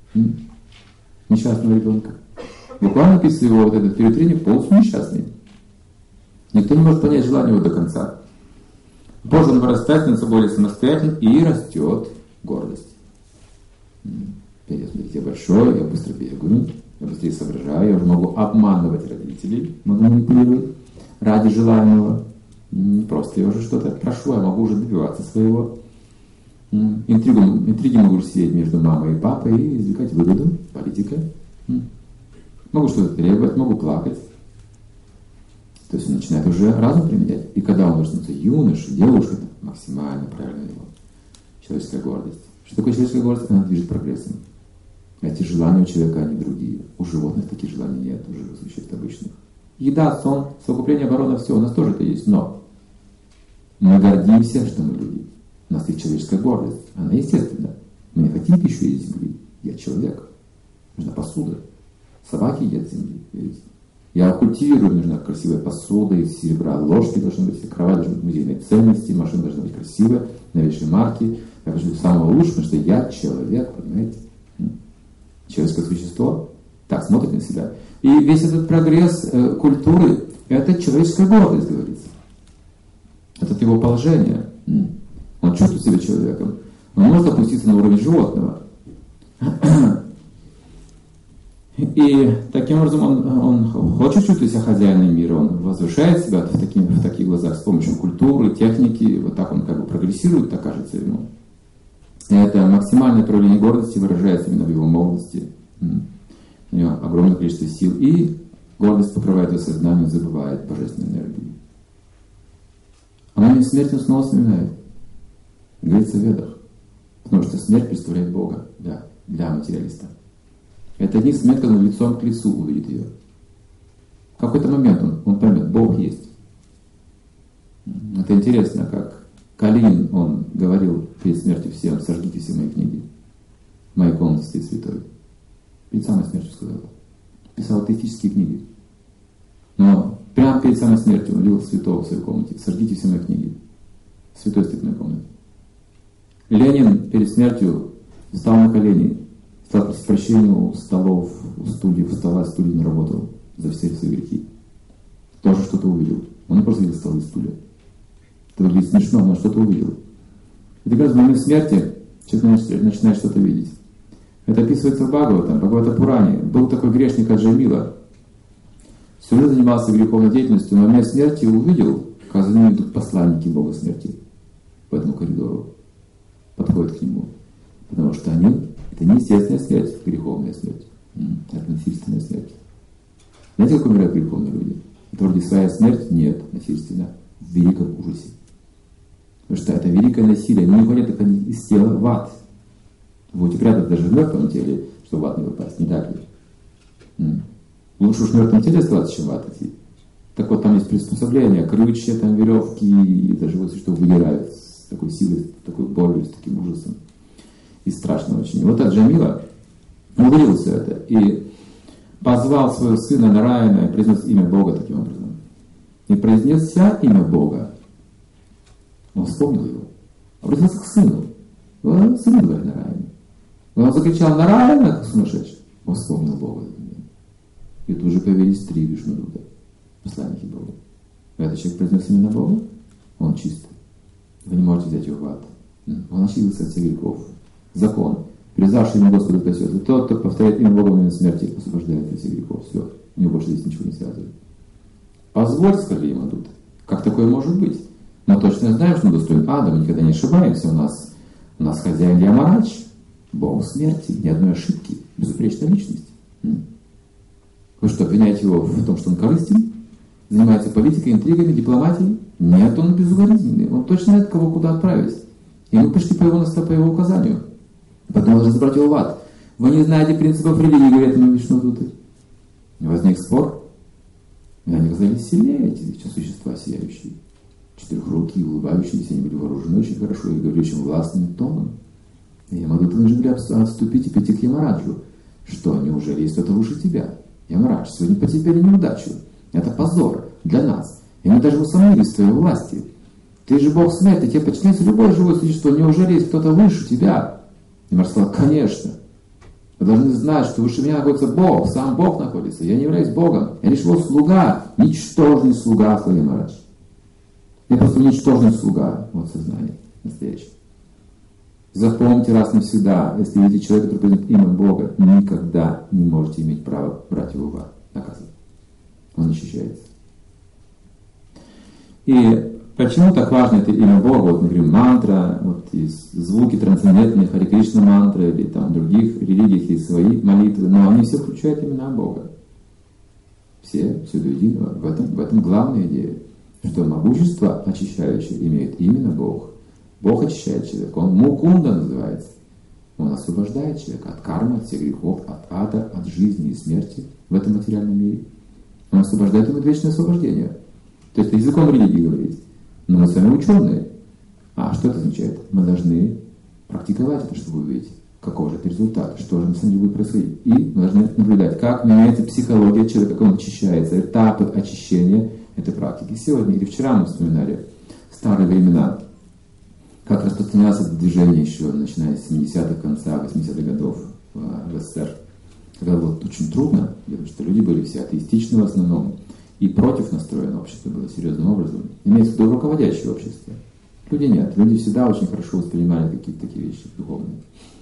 несчастного ребенка. Буквально после его этого переутрения полностью несчастный. Никто не может понять желание его до конца. Позже он вырастает, становится более самостоятельным и растет гордость. Смотрите, я большой, я быстро бегаю, я быстрее соображаю, я уже могу обманывать родителей, могу манипулировать ради желаемого. Не просто я уже что-то прошу, я могу уже добиваться своего. Интриги могу сеять между мамой и папой и извлекать выгоду, политика. Могу что-то требовать, могу плакать. То есть он начинает уже разум применять. И когда он начнется юноша, девушка, это максимально правильно его. Человеческая гордость. Что такое человеческая гордость? Она движет прогрессом. Эти желания у человека, они другие. У животных таких желаний нет, у живых существ обычных. Еда, сон, совокупление, оборона, все, у нас тоже это есть. Но мы гордимся, что мы люди. У нас есть человеческая гордость. Она естественна. Мы не хотим пищу из земли. Я человек. Нужна посуда. Собаки едят земли. Я культивирую, нужна красивая посуда из серебра. Ложки должны быть, кровать должна быть музейной ценности, машина должна быть красивая, новейшей марки. Я хочу самого лучшего, потому что я человек, понимаете? Человеческое существо так смотрит на себя. И весь этот прогресс культуры, это человеческая гордость, говорится. Это его положение. Он чувствует себя человеком. Он может опуститься на уровень животного. И таким образом он хочет чувствовать себя хозяином мира, он возвышает себя в таких глазах с помощью культуры, техники, вот так он прогрессирует, так кажется ему. И это максимальное проявление гордости выражается именно в его молодости. У него огромное количество сил, и гордость покрывает его сознание, забывает божественную энергию. Она не смерть, он снова вспоминает. Говорится в Ведах. Потому что смерть представляет Бога для материалиста. Это не смерть, когда он лицом к лицу увидит ее. В какой-то момент он поймет, Бог есть. Это интересно, как Калинин, он говорил перед смертью всем: сожгите все мои книги. В моей комнате стоит святой. Перед самой смертью сказал. Писал атеистические книги. Но прямо Прямо перед самой смертью он увидел святого в своей комнате. Сожгите все мои книги. Святой стоит в моей комнате. Ленин перед смертью встал на колени, стал просить прощения у столов, у стульев, стола, стульев не работал за все свои грехи. Тоже что-то увидел. Он не просто видел столы и стулья. Это выглядит смешно, но что-то увидел. И как раз в момент смерти человек начинает что-то видеть. Это описывается в Бхагавата-Пуране. Был такой грешник Аджамила. Всю жизнь занимался греховной деятельностью, но в момент смерти увидел, как за ним идут посланники Бога смерти по этому коридору. Подходят к нему. Потому что это не естественная смерть, греховная смерть. Это насильственная смерть. Знаете, как умирают греховные люди? Это вроде своя смерть? Нет, насильственно. В великом ужасе. Потому что это великое насилие. Они не хотят выходить из тела в ад. Будете прятать даже в мертвом теле, чтобы в ад не попасть. Не так ли? Лучше уж в мертвом теле оставаться, чем в ад идти. Так вот, там есть приспособления, крючья, там веревки, и даже вот что выдирают с такой силой, с такой болью, с таким ужасом. И страшно очень. И вот Аджамила увидел все это и позвал своего сына Нараяна и произнес имя Бога таким образом. И произнеся имя Бога, он вспомнил его, обратился к сыну. Сыну говорит Нараяна. Он закричал Нараяна, как сумасшедший. Он вспомнил Бога. И тут же появились 3 Вишнудута, посланники Бога. Этот человек произнес именно Бога, он чистый. Вы не можете взять его в ад. Он очистился от всех грехов. Закон. Призвавший имя Господа спасется. Тот, кто повторяет имя Бога в момент смерти, освобождает от всех грехов. Все. У него больше здесь ничего не связывает. Позволь, сказали ему тут. Как такое может быть? Мы точно знаем, что мы достоин ада, мы никогда не ошибаемся. У нас хозяин Ямарадж, Бог смерти, ни одной ошибки, безупречная личность. Вы что, обвиняете его в том, что он корыстен? Занимается политикой, интригами, дипломатией? Нет, он безукоризненный. Он точно знает, кого куда отправить. И мы пришли по его указанию. Потом должны забрать его в ад. Вы не знаете принципов религии, говорят ему Вишнудуты. Возник спор. И они оказались сильнее, эти существа сияющие. 4-рукие, улыбающиеся, они были вооружены очень хорошо и говорили очень властным тоном. И Ямадуты должны были отступить и прийти к Ямараджу. Что, неужели есть кто-то выше тебя? Ямарадж, сегодня потерпели неудачу. Это позор для нас. И мы даже усомнились в твоей власти. Ты же Бог смерти, тебе подчиняется любое живое существо. Неужели есть кто-то выше тебя? Ямарадж сказал, конечно. Вы должны знать, что выше меня находится Бог, сам Бог находится. Я не являюсь Богом. Я лишь его слуга, ничтожный слуга, сказал Ямарадж. Я просто ничтожный слуга. Вот сознание настоящее. Запомните раз навсегда, если видите человека, который произносит имя Бога, никогда не можете иметь права брать его в ад, наказывать. Он защищается. И почему так важно это имя Бога? Вот, например, мантра, вот есть звуки трансцендентные, Харе Кришна мантры, или там в других религиях есть свои молитвы, но они все включают имена Бога. Все, все до единого. В этом главная идея, что могущество очищающее имеет именно Бог. Бог очищает человека, он Мукунда называется. Он освобождает человека от кармы, от всех грехов, от ада, от жизни и смерти в этом материальном мире. Он освобождает ему вечное освобождение. То есть это языком религии говорить. Но мы с вами ученые. А что это означает? Мы должны практиковать это, чтобы увидеть, какой же это результат, что же на самом деле будет происходить. И мы должны наблюдать, как меняется психология человека, как он очищается, этапы очищения этой практики. Сегодня или вчера мы вспоминали старые времена, как распространялось это движение еще, начиная с 70-х, конца 80-х годов в СССР. Когда было очень трудно, потому что люди были все атеистичны в основном, и против настроено общество было серьезным образом. Имеется в виду руководящее общество. Люди нет. Люди всегда очень хорошо воспринимали какие-то такие вещи духовные.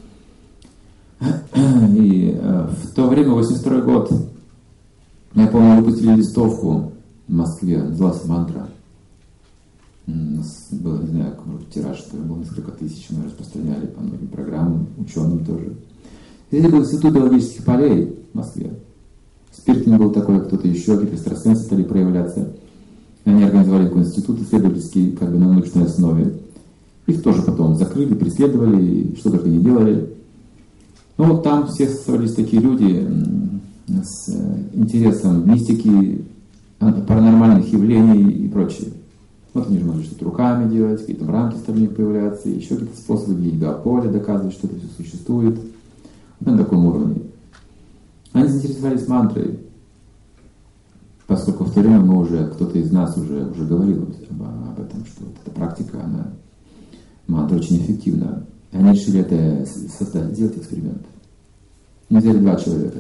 И в то время, 82 год, я помню, выпустили листовку в Москве, называлась «Мантра». У нас был, не знаю, тираж, что был несколько тысяч, мы распространяли по многим программам, ученым тоже. Здесь был институт биологических полей в Москве. Спиркин был такой, кто-то еще, какие-то экстрасенсы стали проявляться. Они организовали такой институт исследовательский, как бы на научной основе. Их тоже потом закрыли, преследовали, что только не делали. Ну вот там все собрались такие люди с интересом мистики, паранормальных явлений и прочее. Вот они же могли что-то руками делать, какие-то рамки стали у них появляться, еще какие-то способы геополя доказывать, что это все существует. Вот на таком уровне. Они заинтересовались мантрой. Поскольку в то время кто-то из нас уже говорил об этом, что вот эта практика, мантра очень эффективна. Они решили это сделать эксперимент. Они взяли 2 человека.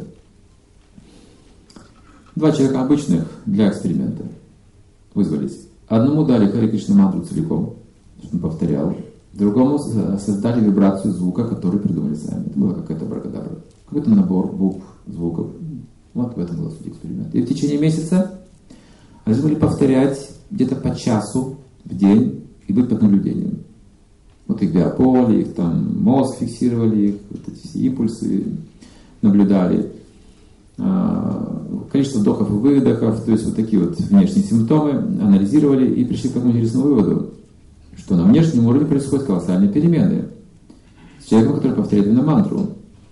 2 человека обычных для эксперимента вызвались. Одному дали Харе Кришна мантру целиком, чтобы он повторял. Другому создали вибрацию звука, который придумали сами. Это была какая-то абракадабра. Какой-то набор букв, звуков. Вот в этом была суть эксперимента. И в течение месяца они были повторять где-то по часу в день и быть под наблюдением. Вот их биополе, их там мозг фиксировали, их вот эти все импульсы наблюдали. Количество вдохов и выдохов, то есть вот такие вот внешние симптомы анализировали и пришли к такому интересному выводу, что на внешнем уровне происходят колоссальные перемены с человеком, который повторяет именно мантру.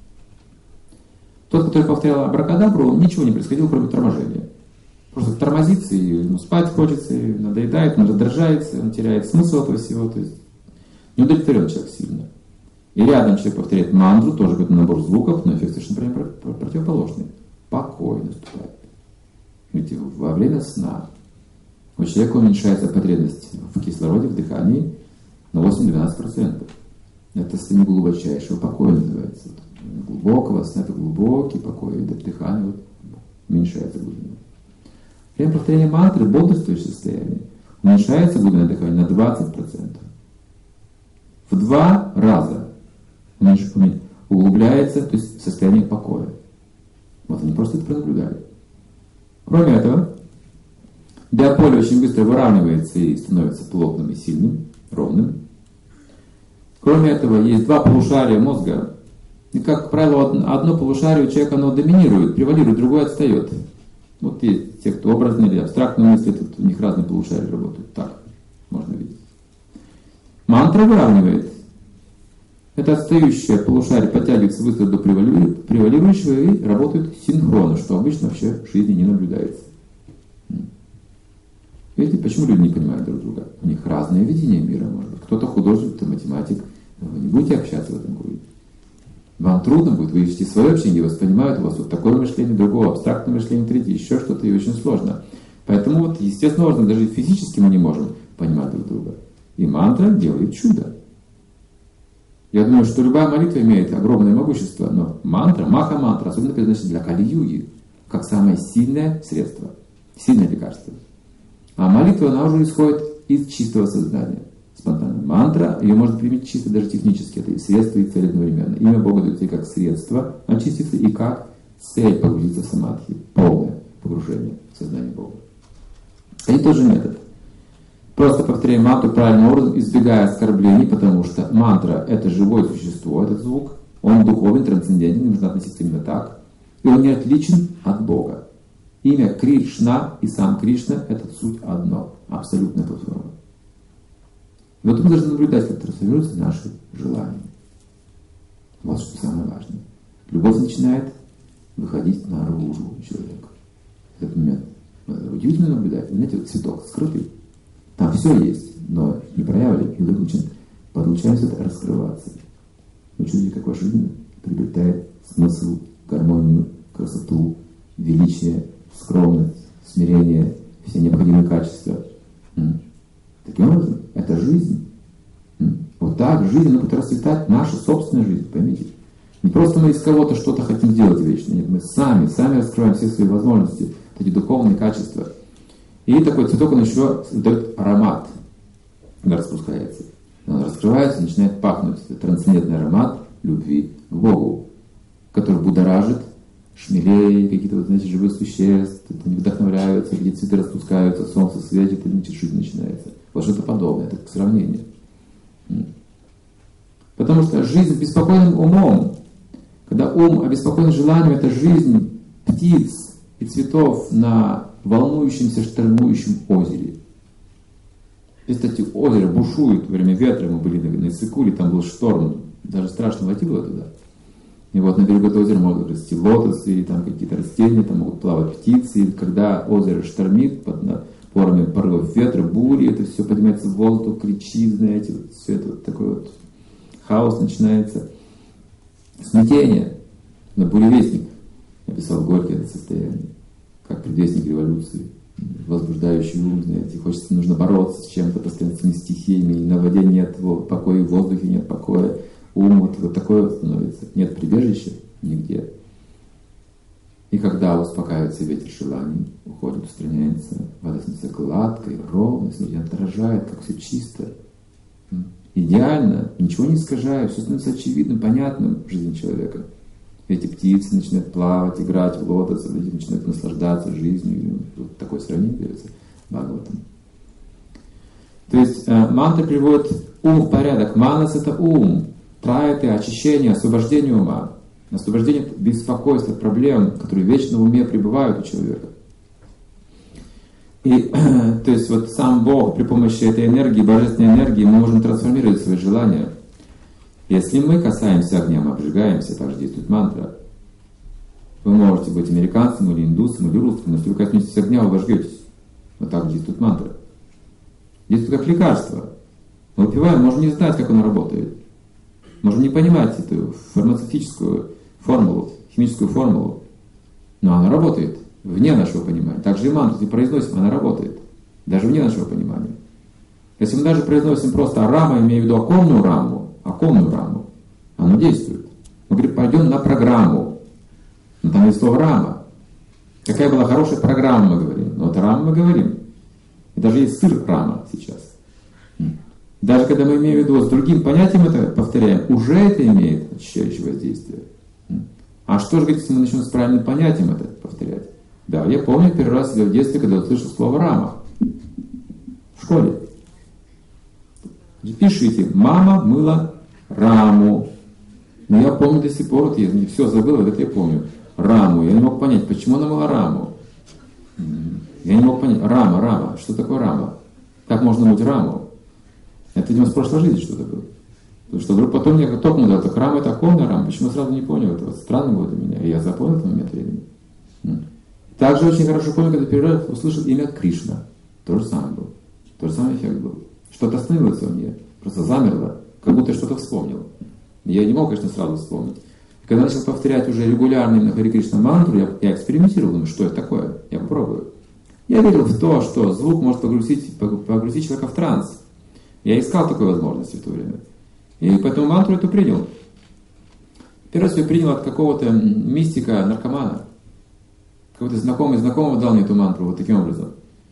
Тот, который повторял абракадабру, ничего не происходило, кроме торможения. Просто тормозится, и ему спать хочется, и надоедает, он раздражается, он теряет смысл этого всего, то есть не удовлетворен человек сильно. И рядом человек повторяет мантру, тоже какой-то набор звуков, но эффект совершенно противоположный. Покой наступает. Видите, во время сна у человека уменьшается потребность в кислороде, в дыхании на 8-12%. Это состояние глубочайшего покоя называется. Глубокого сна, это глубокий покой, дыхание вот, уменьшается глубина. Во время повторения мантры, бодрствующее состояние, уменьшается глубина дыхания на 20%. В 2 раза углубляется, то есть состояние покоя. Вот они просто это пронаблюдали. Кроме этого, биополе очень быстро выравнивается и становится плотным и сильным, ровным. Кроме этого, есть 2 полушария мозга. И, как правило, одно полушарие у человека оно доминирует, превалирует, другое отстает. Вот есть те, кто образно или абстрактно мыслит, у них разные полушария работают. Так можно видеть. Мантра выравнивает. Это отстающее полушарие подтягивается быстро до превалирующего и работает синхронно, что обычно вообще в жизни не наблюдается. Видите, почему люди не понимают друг друга? У них разное видение мира, может быть. Кто-то художник, кто-то математик. Вы не будете общаться в этом круге. Вам трудно будет, вы ищете свое общение, вас понимают, у вас вот такое мышление, другое, абстрактное мышление, третье, еще что-то, и очень сложно. Поэтому вот, естественно, можно, даже физически мы не можем понимать друг друга. И мантра делает чудо. Я думаю, что любая молитва имеет огромное могущество, но мантра, маха-мантра, особенно предназначена для Кали-юги, как самое сильное средство, сильное лекарство. А молитва, она уже исходит из чистого сознания. Спонтанно. Мантра, ее можно применить чисто даже технически, это и средство, и цель одновременно. Имя Бога дает тебе как средство очиститься и как цель погрузиться в самадхи, полное погружение в сознание Бога. Это тоже метод. Просто повторяем мантру правильным образом, избегая оскорблений, потому что мантра — это живое существо, этот звук, он духовен, трансцендентен, нужно относиться именно так, и он не отличен от Бога. Имя Кришна и сам Кришна — это суть одно, абсолютная платформа. И вот мы должны наблюдать, как трансформируются наши желания. Вот что самое важное. Любовь начинает выходить наружу человека. В этот момент удивительно наблюдать. Знаете, вот цветок скрытый, там все есть, но не проявлен и выключен. Под лучами это раскрываться. Вы чувствуете, как ваша жизнь приобретает смысл, гармонию, красоту, величие, скромность, смирение, все необходимые качества. Таким образом, это жизнь. Вот так жизнь, она будет расцветать, наша собственная жизнь, поймите. Не просто мы из кого-то что-то хотим сделать вечно, нет, мы сами раскрываем все свои возможности, эти духовные качества. И такой цветок, он еще дает аромат, когда распускается. Он раскрывается, начинает пахнуть. Это трансцендентный аромат любви к Богу, который будоражит шмелей, какие-то, вот, знаете, живых существ, они вдохновляются, где цветы распускаются, солнце светит, и жизнь начинается. Вот что-то подобное, это сравнение. Потому что жизнь с беспокойным умом, когда ум обеспокоен желанием, это жизнь птиц и цветов на волнующемся, штормующем озере. И, кстати, озеро бушует во время ветра, мы были на Иссык-Куле, там был шторм, даже страшно войти было туда. И вот на берегу этого озера могут расти лотосы, или там какие-то растения, там могут плавать птицы. И когда озеро штормит под напорами порывов ветра, бури, это все поднимается в воздух, кричит, знаете, вот все это вот такой вот хаос начинается. Смятение. На буревестник написал Горький это состояние. как предвестник революции, возбуждающий ум, знаете, хочется, нужно бороться с чем-то, постоянно с этими стихиями, и на воде нет покоя, и в воздухе нет покоя, ум вот такое становится, нет прибежища нигде. И когда успокаивается ветер желаний, уходит, устраняется, вода становится гладкой, ровной, смотрите, отражает, как все чисто, идеально, ничего не искажая, все становится очевидным, понятным в жизни человека. Эти птицы начинают плавать, играть в лотосы, люди начинают наслаждаться жизнью. Вот такое сравнение берется Бхагаватам. То есть мантра приводит ум в порядок. Манас — это ум, траяты, очищение, освобождение ума. Освобождение беспокойства, проблем, которые вечно в уме пребывают у человека. И то есть вот сам Бог при помощи этой энергии, божественной энергии, мы можем трансформировать свои желания. Если мы касаемся огня, мы обжигаемся, так же действует мантра. Вы можете быть американцем или индусом или русским, но если вы коснетесь огня, вы обожгетесь. Вот так действует мантра. Действует как лекарство. Мы выпиваем, можем не знать, как оно работает. Можем не понимать эту фармацевтическую формулу, химическую формулу. Но она работает вне нашего понимания. Так же и мантру, если произносим, она работает. Даже вне нашего понимания. Если мы даже произносим просто рама, имея в виду оконную раму, оно действует. Мы говорим, пойдем на программу. Но там есть слово рама. Какая была хорошая программа, мы говорим. Но вот рама мы говорим. И даже есть сыр рама сейчас. Даже когда мы имеем в виду с другим понятием это повторяем, уже это имеет очищающее воздействие. А что же, если мы начнем с правильным понятием это повторять? Да, я помню первый раз в детстве, когда услышал слово рама. В школе. Пишите, мама мыла раму. Но я помню до сих пор, вот я все забыл, вот это я помню. Раму. Я не мог понять, почему она мыла раму. Я не мог понять. Рама. Что такое рама? Как можно мыть раму? Это, видимо, с прошлой жизни что-то было. Потому что вдруг потом я толкнул, да, так рама это оконная рама. Почему я сразу не понял этого? Странно было для меня. И я запомнил этот момент времени. Также очень хорошо помню, когда первый раз услышал имя Кришна. То же самое было. Тот же самый эффект был. Что-то остановилось во мне. Просто замерло. Как будто я что-то вспомнил. Я не мог, конечно, сразу вспомнить. И когда начал повторять уже регулярно именно Хари Кришна мантру, я экспериментировал, думаю, что это такое? Я попробую. Я верил в то, что звук может погрузить человека в транс. Я искал такой возможности в то время. И поэтому мантру эту принял. Первый раз я принял от какого-то мистика, наркомана. Какой-то знакомый дал мне эту мантру вот таким образом.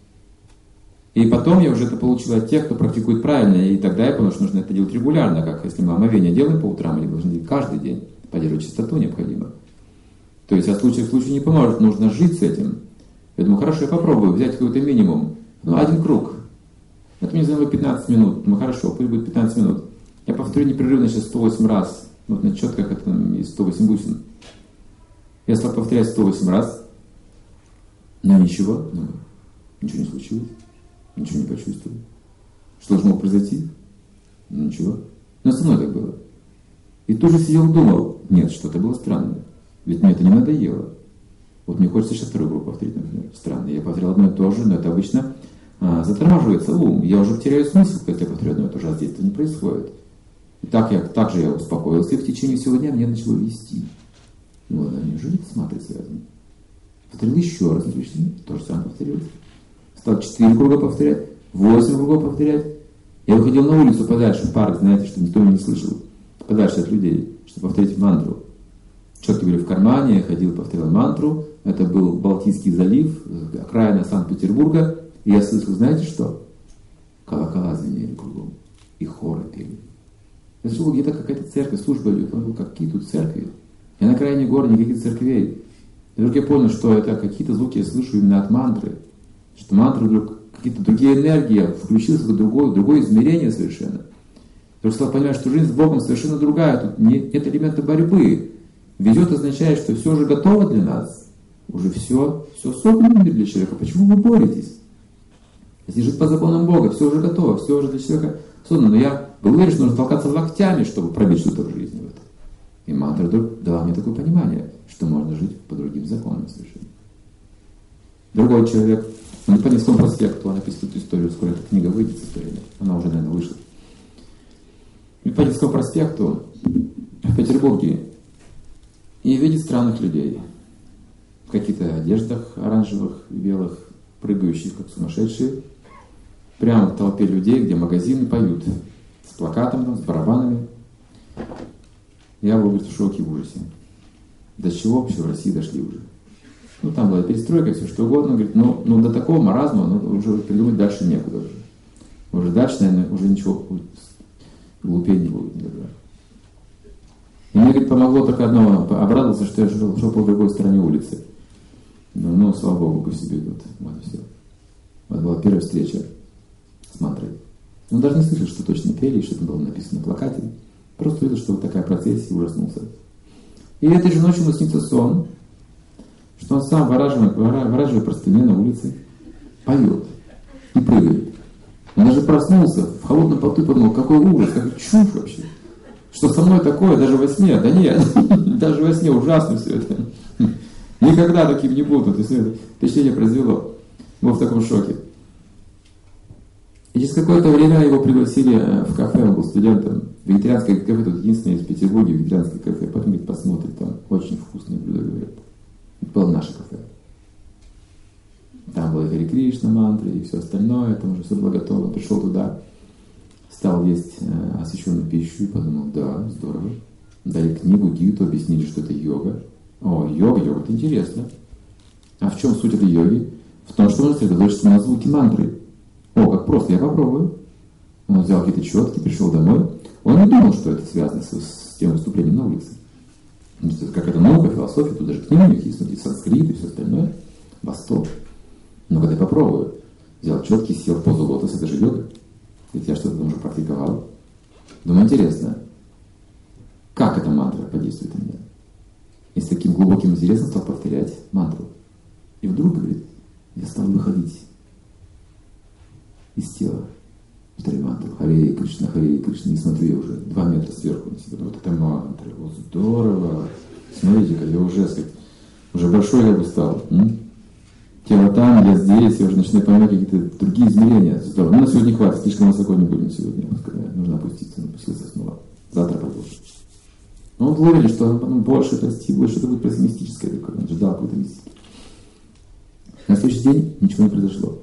И потом я уже это получил от тех, кто практикует правильно. И тогда я понял, что нужно это делать регулярно. Как если мы омовение делаем по утрам, мы должны делать каждый день. Поддерживать чистоту необходимо. То есть от случая к случаю не поможет, нужно жить с этим. Я думаю, хорошо, я попробую взять какой-то минимум. Ну, один круг. Это мне заняло 15 минут. Ну, хорошо, пусть будет 15 минут. Я повторю непрерывно сейчас 108 раз. Вот на четках это там есть 108 бусин. Я стал повторять 108 раз. Но ничего не случилось. Ничего не почувствовал. Что же могло произойти? Ну, ничего. Но со мной так было. И тут же сидел и думал, нет, что-то было странное. Ведь мне это не надоело. Вот мне хочется сейчас вторую группу повторить, например. Странно. Я повторял одно и то же, но это обычно затормаживается ум. Я уже теряю смысл, когда я повторяю одно и то же, а здесь это не происходит. И так же я успокоился, и в течение всего дня меня начало вести. Ну ладно, неужели это с матрой связано? Повторил еще раз, то же самое повторил. Стал 4 круга повторять, 8 кругов повторять. Я выходил на улицу подальше, в парк, знаете, чтобы никто меня не слышал. Подальше от людей, чтобы повторить мантру. Четки были в кармане, я ходил, повторял мантру. Это был Балтийский залив, окраина Санкт-Петербурга. И я слышал, знаете что? Колокола звенели кругом. И хоры пели. Я слышал, где-то какая-то церковь, служба идет. Он говорил, какие тут церкви? Я на окраине города, никаких церквей. И вдруг я понял, что это какие-то звуки я слышу именно от мантры. Что мантра вдруг какие-то другие энергии, включилось в другое измерение совершенно. Я стал понимать, что жизнь с Богом совершенно другая. Тут нет элемента борьбы. Ведет означает, что все уже готово для нас. Уже все создано для человека. Почему вы боретесь? Если жить по законам Бога, все уже готово, все уже для человека создано. Но я был уверен, что нужно толкаться локтями, чтобы пробить что-то в жизни. И мантра вдруг дала мне такое понимание, что можно жить по другим законам совершенно. Другой человек, он по Невскому проспекту, он описывает эту историю, скоро эта книга выйдет с историей. Она уже, наверное, вышла. И по Невскому проспекту в Петербурге и видит странных людей. в каких-то одеждах оранжевых, белых, прыгающих как сумасшедшие, прямо в толпе людей, где магазины, поют с плакатом, с барабанами. Я был, говорит, в шоке, в ужасе. До чего вообще в России дошли уже? Ну, там была перестройка, все что угодно. Говорит, ну до такого маразма уже придумать дальше некуда уже. Уже дальше, наверное, уже ничего глупее не будет. И мне, говорит, помогло только одно. Обрадовался, что я шел по другой стороне улицы. Ну, слава Богу, по себе идут. Вот и все. Вот была первая встреча с мантрой. Он даже не слышал, что точно пели, и что там было написано на плакате. Просто видел, что вот такая процессия, и ужаснулся. И этой же ночью ему снится сон, что он сам в оранжевой простыне на улице поет и прыгает. Он даже проснулся в холодном поту и подумал, какой ужас, какая чушь вообще. Что со мной такое, даже во сне? Да нет, даже во сне ужасно все это. Никогда таким не буду. То есть это впечатление произвело. Был в таком шоке. И через какое-то время его пригласили в кафе, он был студентом. Вегетарианское кафе, тут единственное из Петербурга, вегетарианское кафе. Потом, говорит, посмотрит, там очень вкусные блюда, говорят. Это было наше кафе. Там была Хари Кришна мантра и все остальное, там уже все было готово. Он пришел туда, стал есть освященную пищу и подумал, да, здорово. Дали книгу, гиту, объяснили, что это йога. О, йога, это интересно. А в чем суть этой йоги? В том, что он сосредоточится на звуке мантры. О, как просто, я попробую. Он взял какие-то четки, пришел домой. Он не думал, что это связано с тем выступлением на улице. Это какая-то наука, философия, тут даже книги у них есть, и санскрит, и все остальное. Восток. Но когда я попробую, взял четки, сел в позу лотоса, это же йога. Ведь я что-то там уже практиковал. Думаю, интересно, как эта мантра подействует на меня? И с таким глубоким интересом стал повторять мантру. И вдруг, говорит, я стал выходить из тела. Повторяю мантру. Харе Кришна, не смотрю я уже 2 метра сверху на себя. Вот это мантра. Вот здорово. Смотрите-ка, я уже большой я бы стал. Тело там, я здесь, я уже начинаю понимать какие-то другие измерения. Здорово. Ну, на сегодня хватит, слишком высоко не будем сегодня. Нужно опуститься, напустился снова. Завтра продолжим. Но он ловили, что больше расти, больше это будет просто мистическое такое. Он ждал какой-то мистики. На следующий день ничего не произошло.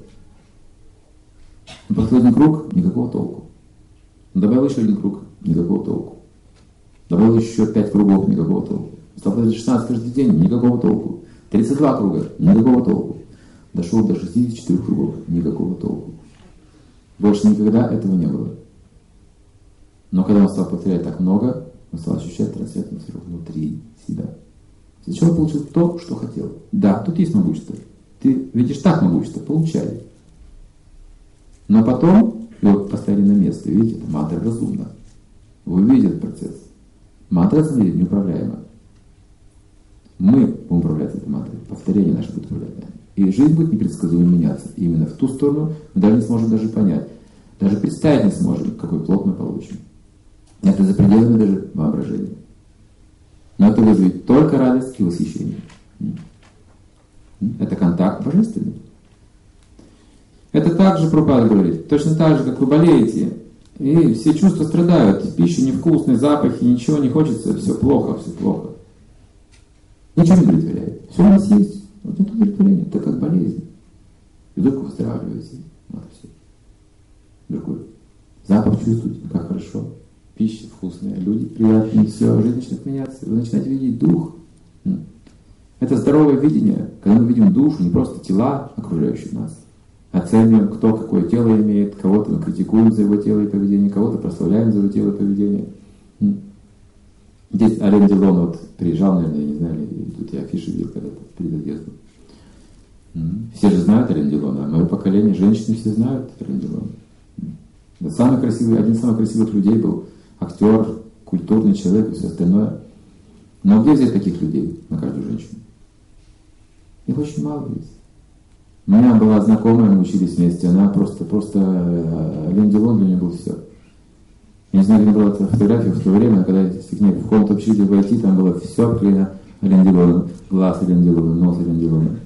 Он поставил 1 круг, никакого толку. Он добавил еще 1 круг, никакого толку. Добавил еще 5 кругов, никакого толку. Стал поставить 16 каждый день, никакого толку. 32 круга, никакого толку. Дошел до 64 кругов, никакого толку. Больше никогда этого не было. Но когда он стал повторять так много, он стал ощущать трансцендентную силу внутри себя. Сначала получил то, что хотел. Да, тут есть могущество. Ты видишь так могущество, получай. Но потом его поставили на место. Видите, это мантра разумна. Вы увидите этот процесс. Мантра, на самом деле, неуправляема. Мы будем управлять этой мантрой. Повторение наше будет управлять. И жизнь будет непредсказуемо меняться. И именно в ту сторону мы даже не сможем даже понять. Даже представить не сможем, какой плод мы получим. Это за пределами даже воображения. Но это вызовет только радость и восхищение. Это контакт божественный. Это также Прабхупада говорит, точно так же, как вы болеете, и все чувства страдают, пища невкусная, запахи, ничего не хочется, все плохо, все плохо. Ничего не удовлетворяет. Все у нас есть. Вот это удовлетворение, это как болезнь. И вдруг вы выздоравливаете. Вот и все. Другой. Запах чувствуете, как хорошо. Пища вкусная, люди приятные, все, жизнь начинает меняться. Вы начинаете видеть дух. Это здоровое видение, когда мы видим душу, не просто тела, окружающие нас. Оцениваем, кто какое тело имеет, кого-то мы критикуем за его тело и поведение, кого-то прославляем за его тело и поведение. Здесь Ален Делон вот приезжал, наверное, я не знаю, и тут я афиши видел когда-то перед отъездом. Все же знают Ален Делона, а мое поколение, женщины все знают Ален Делона. Да, самый красивый, один из самых красивых людей был актер, культурный человек и все остальное. Но где взять таких людей на каждую женщину? Их очень мало есть. У меня была знакомая, мы учились вместе, она просто Ален Делон для нее был все. Я не знаю, где была эта фотография в то время, когда если к ней в комнату общежития войти, там было все обклеено Ален Делоном. Глаз Ален Делоном, нос Ален Делоном.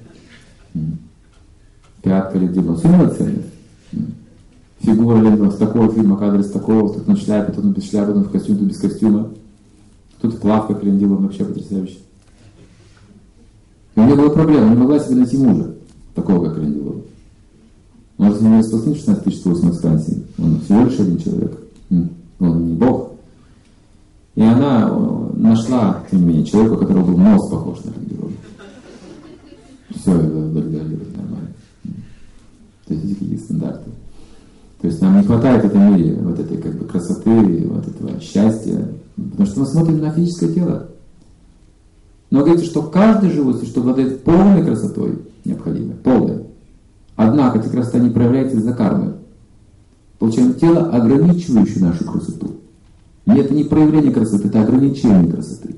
Пятка Ален Делоном. Все было ценность. Фигура Ален Делоном с такого фильма, кадры с такого, тут на шляпе, тут без шляпы, тут в костюме, тут без костюма. Тут в плавках Ален Делон, вообще потрясающе. И у нее была проблема, не могла себе найти мужа, такого, как Ренделова. Может, у него спасли 16 тысяч в Висконсине. Он всего лишь один человек. Он не Бог. И она нашла, тем не менее, человека, у которого был нос похож на Ренделова. Все, это благодарит нормально. То есть, такие стандарты. То есть, нам не хватает в этом мире вот этой как бы красоты, вот этого счастья. Потому что мы смотрим на физическое тело. Но говорится, что каждый живой существо обладает полной красотой, необходимой, полной. Однако эта красота не проявляется из-за кармы. Получаем тело, ограничивающее нашу красоту. И это не проявление красоты, это ограничение красоты.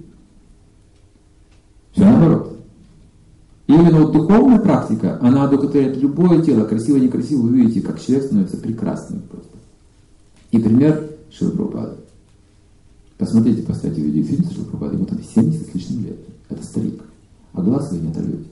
Все наоборот. И именно вот духовная практика, она одухотворяет любое тело, красиво, некрасиво, вы увидите, как человек становится прекрасным просто. И пример Шрилы Прабхупады. Посмотрите, поставьте видеофильм с Шрилой Прабхупадой, ему там 70 с лишним лет. Это старик. А глаз вы не оторвете.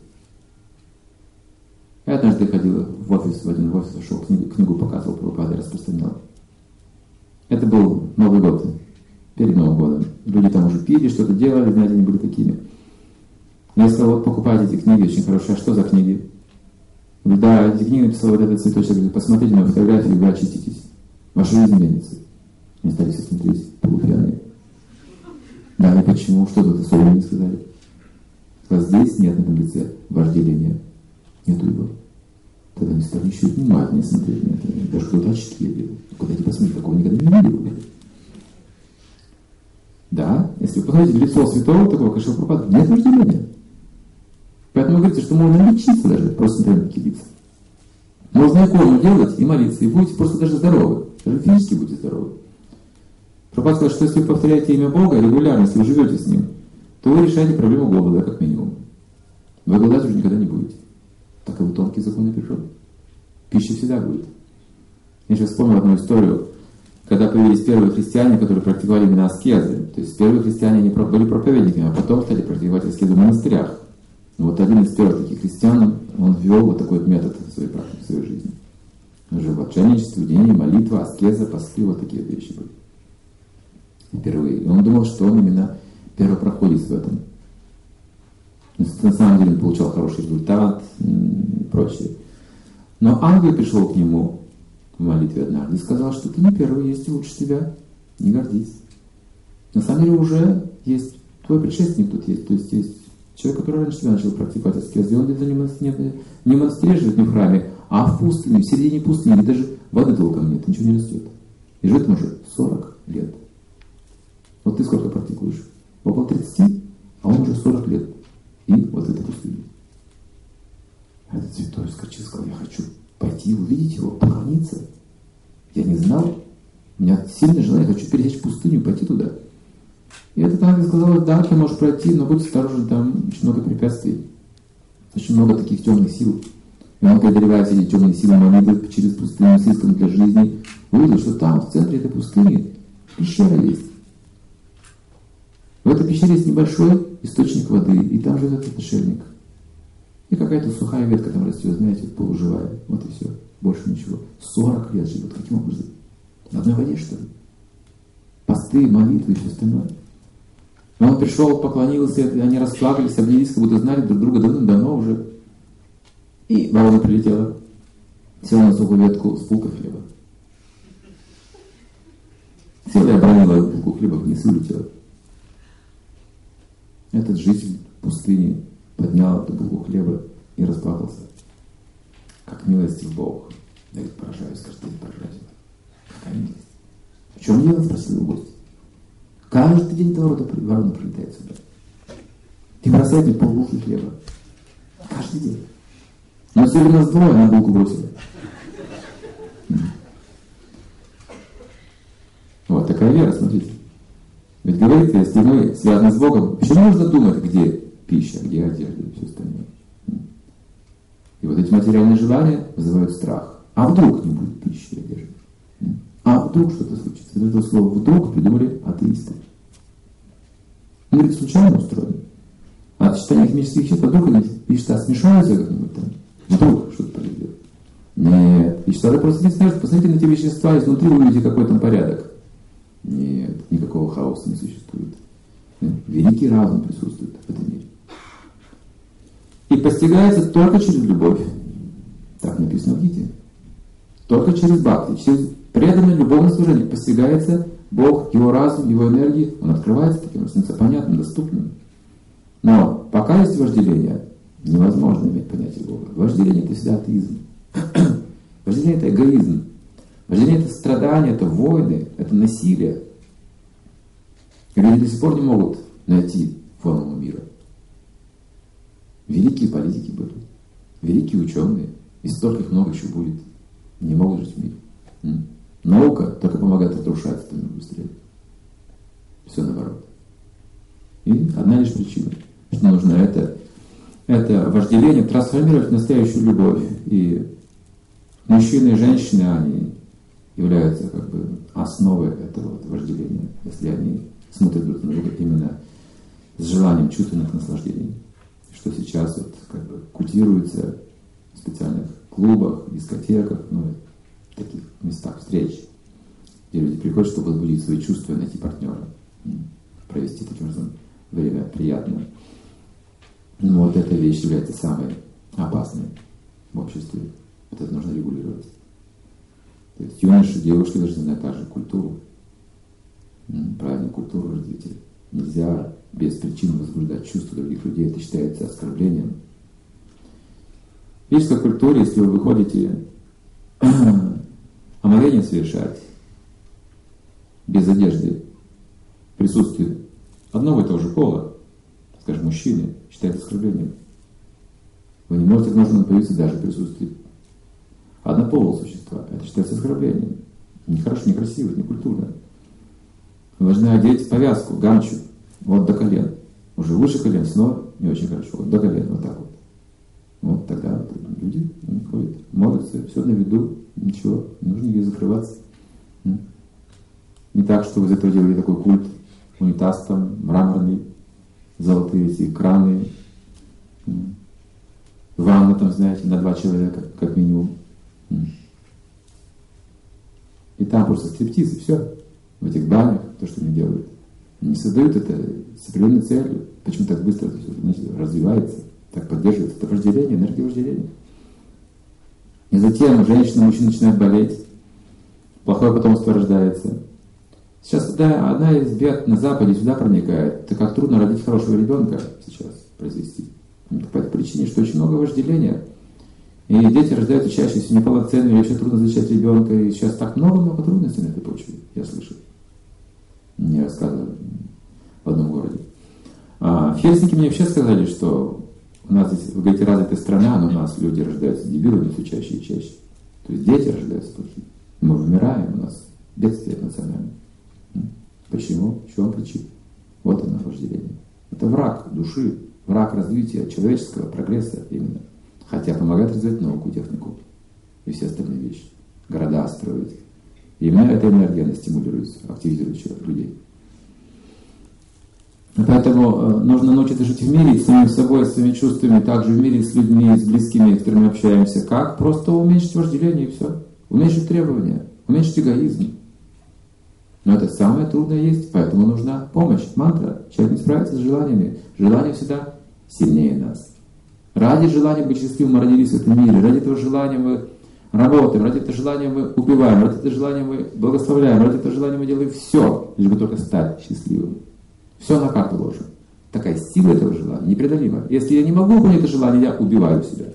Я однажды ходил в один офис, шел книгу показывал Прабхупада и распространял. Это был Новый год, перед Новым годом. Люди там уже пили, что-то делали, знаете, они были такими. Я сказал, вот покупайте эти книги, очень хорошие. А что за книги? Говорю, да, эти книги написал вот этот цветочек. Говорю, посмотрите на фотографии, вы очиститесь. Ваша жизнь изменится. Они стали все смотреть, полупьяные. Да, и почему? Что тут особенно не сказали? Сказал, здесь нет на этом лице вожделения. Нету его. Тогда они стали еще внимательнее смотреть на это. Даже кто-то очки делал. Куда эти посмотрите, такого никогда не видел. Да, если вы посмотрите в лицо святого такого, Шрила Прабхупады, нет вожделения. Поэтому говорится, что можно лечиться даже, просто смотря на такие лица. Можно икону делать и молиться, и будете просто даже здоровы. Даже физически будете здоровы. Прабхупада сказал, что если вы повторяете имя Бога регулярно, если вы живете с Ним, то вы решаете проблему голода, как минимум. Вы голодать уже никогда не будете. Таковы тонкие законы природы. Пища всегда будет. Я сейчас вспомнил одну историю, когда появились первые христиане, которые практиковали именно аскезы. То есть первые христиане они были проповедниками, а потом стали практиковать аскезы в монастырях. Вот один из первых таких христиан, он ввел вот такой вот метод в своей практике, в своей жизни. Животженничество, уединение, молитва, аскеза, посты, вот такие вещи были. Впервые. И он думал, что он именно первопроходец в этом. На самом деле он получал хороший результат и прочее. Но ангел пришел к нему в молитве однажды и сказал, что ты не первый, есть и лучше тебя, не гордись. На самом деле уже есть, твой предшественник тут есть, то есть есть человек, который раньше тебя начал практиковать аскезы, и он где-то не в монастыре живет, не в храме, а в пустыне, в середине пустыни, где даже воды толком нет, ничего не растет. И живет он уже 40 лет. Вот ты сколько практикуешь? Около 30, а он уже 40 лет. И вот это пустыня. Этот святой вскочил, сказал, я хочу пойти увидеть его, поклониться. Я не знал. У меня сильное желание, я хочу пересечь пустыню, пойти туда. И этот ангел сказал, да, ты можешь пройти, но будь осторожен, там очень много препятствий. Очень много таких темных сил. И он, преодолевая все эти темные силы, молитвы через пустыню, с риском для жизни, увидел, что там, в центре этой пустыни, пещера есть. В этой пещере есть небольшой источник воды, и там живет этот отшельник. И какая-то сухая ветка там растет, знаете, полуживая. Вот и все. Больше ничего. 40 лет живет. Каким образом? На одной воде, что ли? Посты, молитвы и все остальное. Но он пришел, поклонился, и они расплакались, обнялись, как будто знали друг друга давно уже. И ворона прилетела, села на сухую ветку с булкой хлеба. Села и обронила булку хлеба вниз и улетела. Этот житель пустыни поднял эту булку хлеба и расплакался. Как милостив Бог. Говорит, поражаюсь, каждый день поражаюсь. Какая милость. В чем дело, спросил его гость. Каждый день ворона прилетает сюда. И бросает мне полбулки хлеба. Каждый день. Но сегодня нас двое, она булку бросила. Вот такая вера, смотрите. Ведь говорится, если мы связаны с Богом, почему нужно думать, где пища, где одежда и все остальное? И вот эти материальные желания вызывают страх. А вдруг не будет пищи и одежды? А вдруг что-то случится? Вот это слово «вдруг» придумали атеисты. Мир случайно устроен. От читания химических веществ, а вдруг они вещества смешаются как-нибудь там? Вдруг что-то произойдет? Нет. Вещества просто не скажут, посмотрите на те вещества, изнутри вы увидите какой там порядок. Нет, никакого хаоса не существует. Великий разум присутствует в этом мире. И постигается только через любовь. Так написано в Гите. Только через бхакти, через преданное любовное служение постигается Бог, Его разум, Его энергии. Он открывается таким, становится понятным, доступным. Но пока есть вожделение, невозможно иметь понятие Бога. Вожделение — это всегда атеизм. Вожделение — это эгоизм. Вожделение — это страдания, это войны, это насилие. И люди до сих пор не могут найти формулу мира. Великие политики были, великие ученые, и столько их много еще будет. Не могут жить в мире. Наука только помогает разрушать это быстрее. Все наоборот. И одна лишь причина, что нужно это вожделение трансформировать в настоящую любовь. И мужчины и женщины, они являются как бы основой этого вожделения, если они смотрят друг на друга именно с желанием чувственных наслаждений, что сейчас вот как бы культивируется в специальных клубах, дискотеках, в таких местах встреч, где люди приходят, чтобы возбудить свои чувства и найти партнера, провести таким образом время приятно. Вот эта вещь является самой опасной в обществе. Вот это нужно регулировать. То есть юноши, девушки должны знать также культуру, правильную культуру развития. Нельзя без причин возбуждать чувства других людей, это считается оскорблением. В физической культуре, если вы выходите омовение совершать без одежды, в присутствии одного и того же пола, скажем, мужчины, считается оскорблением. Вы не можете обнаженно появиться даже в присутствии однополого существа. Это считается оскорблением. Нехорошо, некрасиво, некультурно. Вы должны одеть повязку, гамчу, вот до колен. Уже выше колен, но не очень хорошо. Вот до колен, вот так вот. Вот тогда люди ходят, молятся, все на виду, ничего, не нужно ей закрываться. Не так, что вы из этого делали такой культ, унитаз там, мраморный, золотые эти краны, ванна там, знаете, на 2 человека, как минимум. И там просто стриптиз, и все. В этих банях, то, что они делают. Они создают это с определенной целью. Почему так быстро это все, значит, развивается, так поддерживается. Это вожделение, энергия вожделения. И затем женщина, мужчина начинает болеть. Плохое потомство рождается. Сейчас одна из бед на Западе сюда проникает. Это как трудно родить хорошего ребенка сейчас произвести. По этой причине, что очень много вожделения. И дети рождаются чаще, если неполноценные, еще трудно зачать ребенка. И сейчас так много трудностей на этой почве, я слышу. Мне рассказывали в одном городе. В Хельсинки мне вообще сказали, что у нас здесь, вы говорите, развитая страна, но у нас люди рождаются дебилами все чаще и чаще. То есть дети рождаются плохие. Мы вымираем, у нас бедствие национальное. Почему? В чем причина? Вот оно, вожделение. Это враг души, враг развития человеческого прогресса именно. Хотя помогает развивать науку, технику и все остальные вещи. Города строить. И именно эта энергия, она стимулируется, активизирует людей. Поэтому нужно научиться жить в мире с самим собой, с своими чувствами, также в мире с людьми, с близкими, с которыми общаемся. Как? Просто уменьшить вожделение и все. Уменьшить требования, уменьшить эгоизм. Но это самое трудное есть, поэтому нужна помощь, мантра. Человек не справится с желаниями. Желания всегда сильнее нас. Ради желания быть счастливым мы родились в этом мире. Ради этого желания мы работаем, ради этого желания мы убиваем, ради этого желания мы благословляем, ради этого желания мы делаем все, лишь бы только стать счастливым. Все на карту ложим. Такая сила этого желания непреодолима. Если я не могу выполнить это желание, я убиваю себя.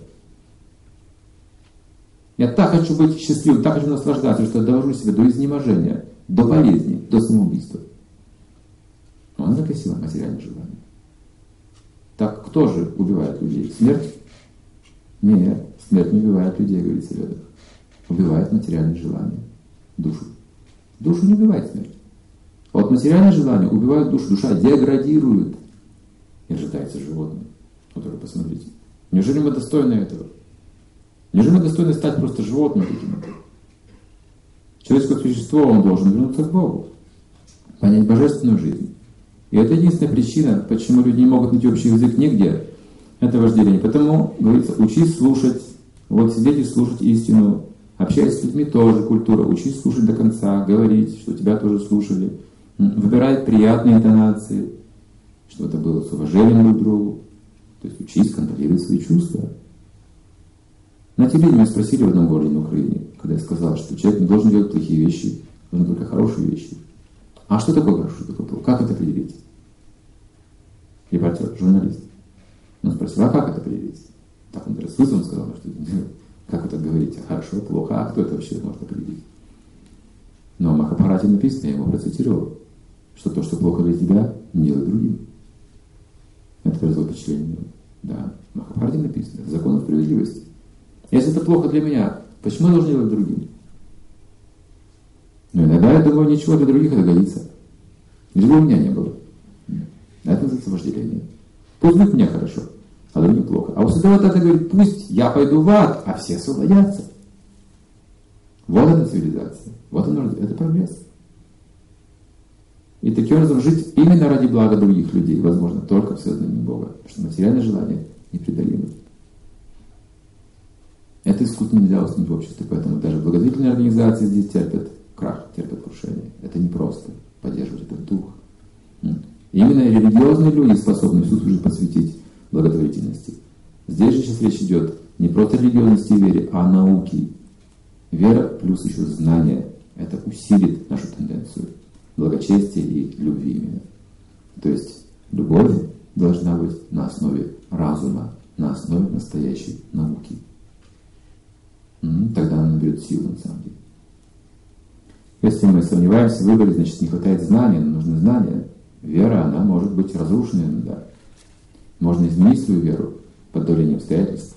Я так хочу быть счастливым, так хочу наслаждаться, что я довожу себя до изнеможения, до болезни, до самоубийства. Но она такая сила, материальное желание. Так кто же убивает людей? Смерть? Нет, смерть не убивает людей, говорится в Ведах. Убивает материальное желание, душу. Душу не убивает смерть. А вот материальное желание убивает душу. Душа деградирует и рождается животным. Вот только посмотрите. Неужели мы достойны этого? Неужели мы достойны стать просто животным каким-то? Человеческое существо, он должен вернуться к Богу, понять божественную жизнь. И это единственная причина, почему люди не могут найти общий язык нигде. Это вожделение. Поэтому, говорится, учись слушать. Вот сидеть и слушать истину. Общаясь с людьми тоже культура. Учись слушать до конца, говорить, что тебя тоже слушали. Выбирай приятные интонации, чтобы это было с уважением друг к другу. То есть учись контролировать свои чувства. На телевидении меня спросили в одном городе на Украине, когда я сказал, что человек не должен делать плохие вещи, нужно только хорошие вещи. А что такое хорошо, что такое плохо? Как это определить? Репортер, журналист. Он спросил, а как это определить? Так он даже с вызовом сказал, что как вы так говорите, хорошо, плохо, а кто это вообще может определить? Но в Махабхарате написано, я ему процитировал, что то, что плохо для тебя, не делай другим. Это произвело впечатление. Да, в Махабхарате написано, это закон справедливости. Если это плохо для меня, почему я должен делать другим? Но иногда я думаю, ничего для других это годится. Лишь бы у меня не было. Это называется вожделение. Пусть будет мне хорошо, а другим плохо. А у Святого Тата говорит, пусть я пойду в ад, а все освободятся. Вот это цивилизация. Вот это прогресс. И таким образом жить именно ради блага других людей возможно только в сознании Бога. Потому что материальное желание непреодолимо. Это искусственно нельзя уснуть в обществе, поэтому даже благотворительные организации здесь терпят крах, терпят крушение. Это непросто поддерживать этот дух. Именно религиозные люди способны всю жизнь посвятить благотворительности. Здесь же сейчас речь идет не просто о религиозности и вере, а о науке. Вера плюс еще знание. Это усилит нашу тенденцию благочестия и любви именно. То есть любовь должна быть на основе разума, на основе настоящей науки. Тогда она наберет силу на самом деле. Если мы сомневаемся в выборе, значит не хватает знания, но нужны знания. Вера, она может быть разрушена иногда. Можно изменить свою веру под давлением обстоятельств.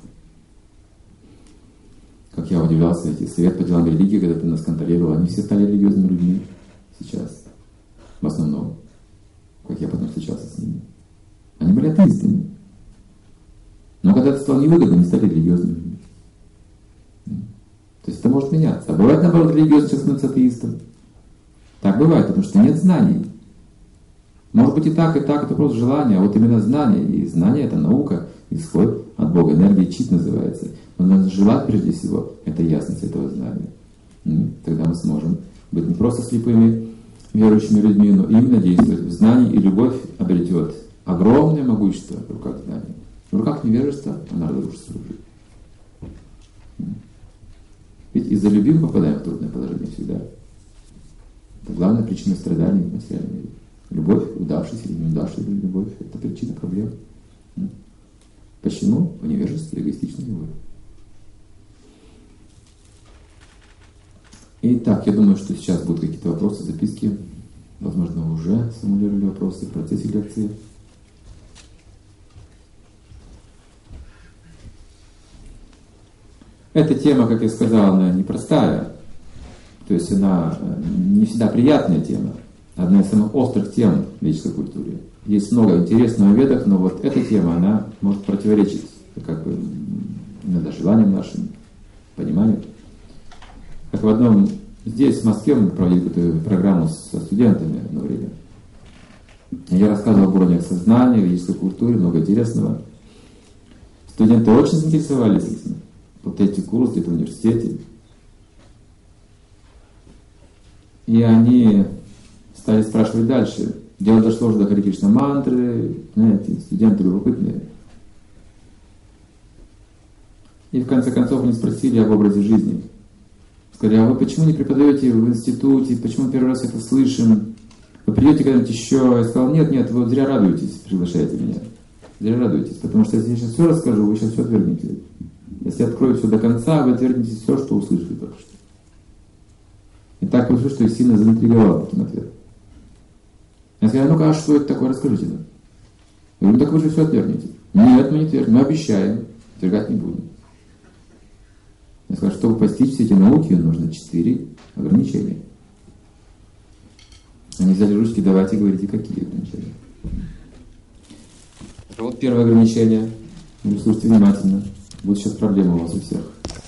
Как я удивлялся, эти совет по делам религии, когда ты нас контролировал, они все стали религиозными людьми сейчас. В основном. Как я потом встречался с ними. Они были атеистами. Но когда это стало невыгодно, они стали религиозными людьми. То есть это может меняться. А бывает, наоборот, религиозный человек становится атеистом. Так бывает, потому что нет знаний. Может быть и так, это просто желание, а вот именно знание. И знание — это наука, исход от Бога. Энергия чит называется. Но надо желать прежде всего этой ясности этого знания. Тогда мы сможем быть не просто слепыми, верующими людьми, но именно действовать в знании, и любовь обретет огромное могущество в руках знания. В руках невежества она разрушит свою жизнь. Ведь из-за любви мы попадаем в трудное положение всегда. Это главная причина страданий в материальном мире. Любовь, удавшаяся или неудавшаяся любовь, это причина проблем. Почему? В невежестве эгоистичная любовь. Итак, я думаю, что сейчас будут какие-то вопросы, записки. Возможно, вы уже сформулировали вопросы в процессе лекции. Эта тема, как я сказал, она непростая. То есть она не всегда приятная тема. Одна из самых острых тем в ведической культуре. Есть много интересного в ведах, но вот эта тема, она может противоречить как бы иногда желаниям нашим, пониманию. Как в одном, здесь, в Москве, мы проводили какую-то программу со студентами одно время. Я рассказывал об уровнях сознания, ведической культуре, много интересного. Студенты очень заинтересовались этим. Вот эти курсы где-то в университете. И они стали спрашивать дальше. Дело дошло уже до Харе Кришна мантры, знаете, студенты любопытные. И в конце концов они спросили об образе жизни. Сказали, а вы почему не преподаете в институте, почему первый раз это слышим? Вы придете когда-нибудь еще? Я сказал, нет, вы зря радуетесь, приглашаете меня. Зря радуетесь, потому что если я сейчас все расскажу, вы сейчас все отвергнете. Если я открою все до конца, вы отвергнете все, что услышали только что. И так получилось, что их сильно заинтриговал таким ответом. Я сказал, ну-ка, а что это такое, расскажите нам. Я говорю, ну так вы же все отвергнете. Нет, мы не отвергнем, мы обещаем, отвергать не будем. Я сказал, чтобы постичь все эти науки, нужно 4 ограничения. Они взяли ручки, давайте говорите, какие ограничения. Вот первое ограничение. Слушайте внимательно. Будет сейчас проблема у вас у всех.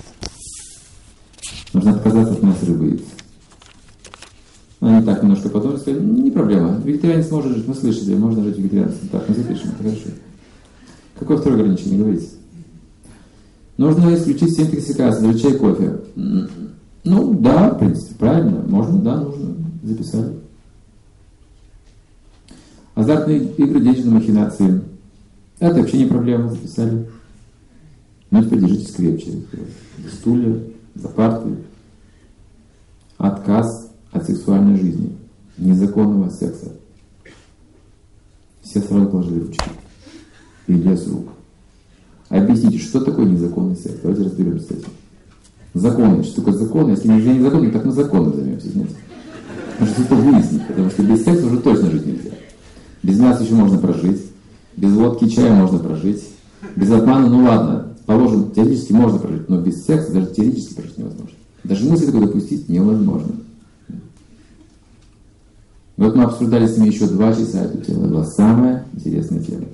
Нужно отказаться от мяса, рыбы и яиц. Они так немножко подумали, сказали, не проблема. Вегетарианец может жить, мы слышали, можно жить вегетарианцем. Так, мы запишем, это хорошо. Какое второе ограничение, говорите? Нужно исключить все интоксикации, даже чай, кофе. Ну, да, в принципе, правильно. Можно, да, нужно. Записали. Азартные игры, денежные махинации. Это вообще не проблема, записали. Ну теперь держитесь крепче. За стулья, за парты. Отказ от сексуальной жизни, незаконного секса. Все сразу положили ручки. И лес рук. Объясните, что такое незаконный секс? Давайте разберемся с этим. Законы. Что такое законы? Если нельзя незаконно, так мы законом займемся. Знаете? Потому что это выяснить. Потому что без секса уже точно жить нельзя. Без мяса еще можно прожить. Без водки и чая можно прожить. Без обмана, ну ладно. Положим, теоретически можно прожить. Но без секса даже теоретически прожить невозможно. Даже мысли такое допустить невозможно. Вот мы обсуждали с ними еще 2 часа эту тему. Это была самая интересная тема.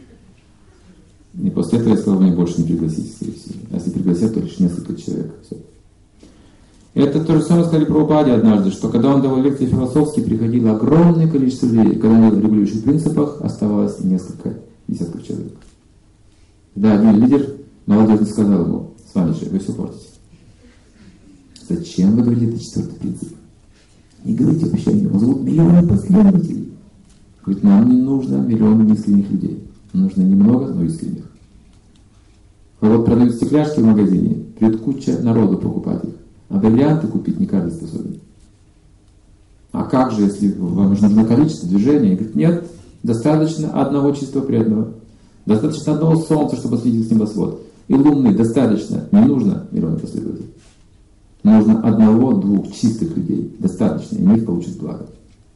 И после этого я сказал, мне больше не пригласить, скорее всего. А если пригласят, то лишь несколько человек. Все. И это то же самое сказали про Прабхупаде однажды, что когда он давал лекции философские, приходило огромное количество людей. Когда он говорил о регулирующих принципах, оставалось несколько десятков человек. Да, один лидер молодежный сказал ему: с вами же, вы все портите. Зачем вы говорите это 4-й принцип? Не говорите обещания, он зовут миллионы последователей. Говорит, нам не нужно миллионы неискренних людей. Нужно немного, но искренних. А вот продают стекляшки в магазине, придет куча народу покупать их. А бриллианты купить не каждый способен. А как же, если вам нужно количество движения? И говорит, нет, достаточно одного чистого преданного. Достаточно одного солнца, чтобы осветить небосвод. И луны достаточно, не нужно миллионы последователей. Нужно 1-2 чистых людей. Достаточно, и них получит благо.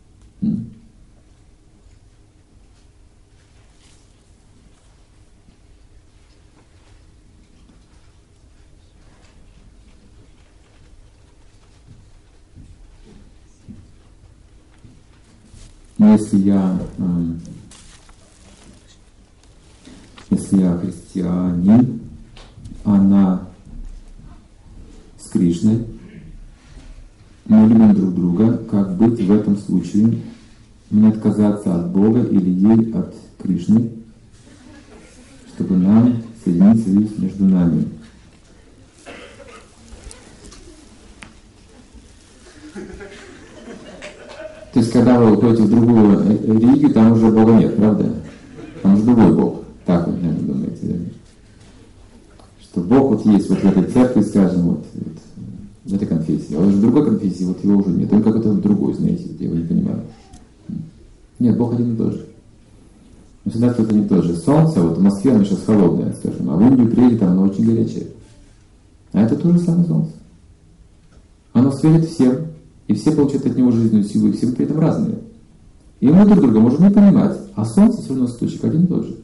Но если я христианин, она с Кришной, мы любим друг друга, как быть в этом случае? Мне отказаться от Бога или ей от Кришны, чтобы нам соединить союз между нами? То есть, когда вы уходите в другую религию, там уже Бога нет, правда? Там уже другой Бог. Так вы, наверное, думаете. Что Бог вот есть вот в этой церкви, скажем, вот в этой конфессии. А уже в другой конфессии вот его уже нет. Он какой-то другой, знаете, я его не понимаю. Нет, Бог один и тот же. Но всегда кто-то не тот же. Солнце, вот в Москве оно сейчас холодное, скажем, а в Индию приедете, там оно очень горячее. А это то же самое солнце. Оно светит всем. И все получают от него жизненную силу, и все при этом разные. И мы друг друга можем не понимать, а солнце все равно источник один и тот же.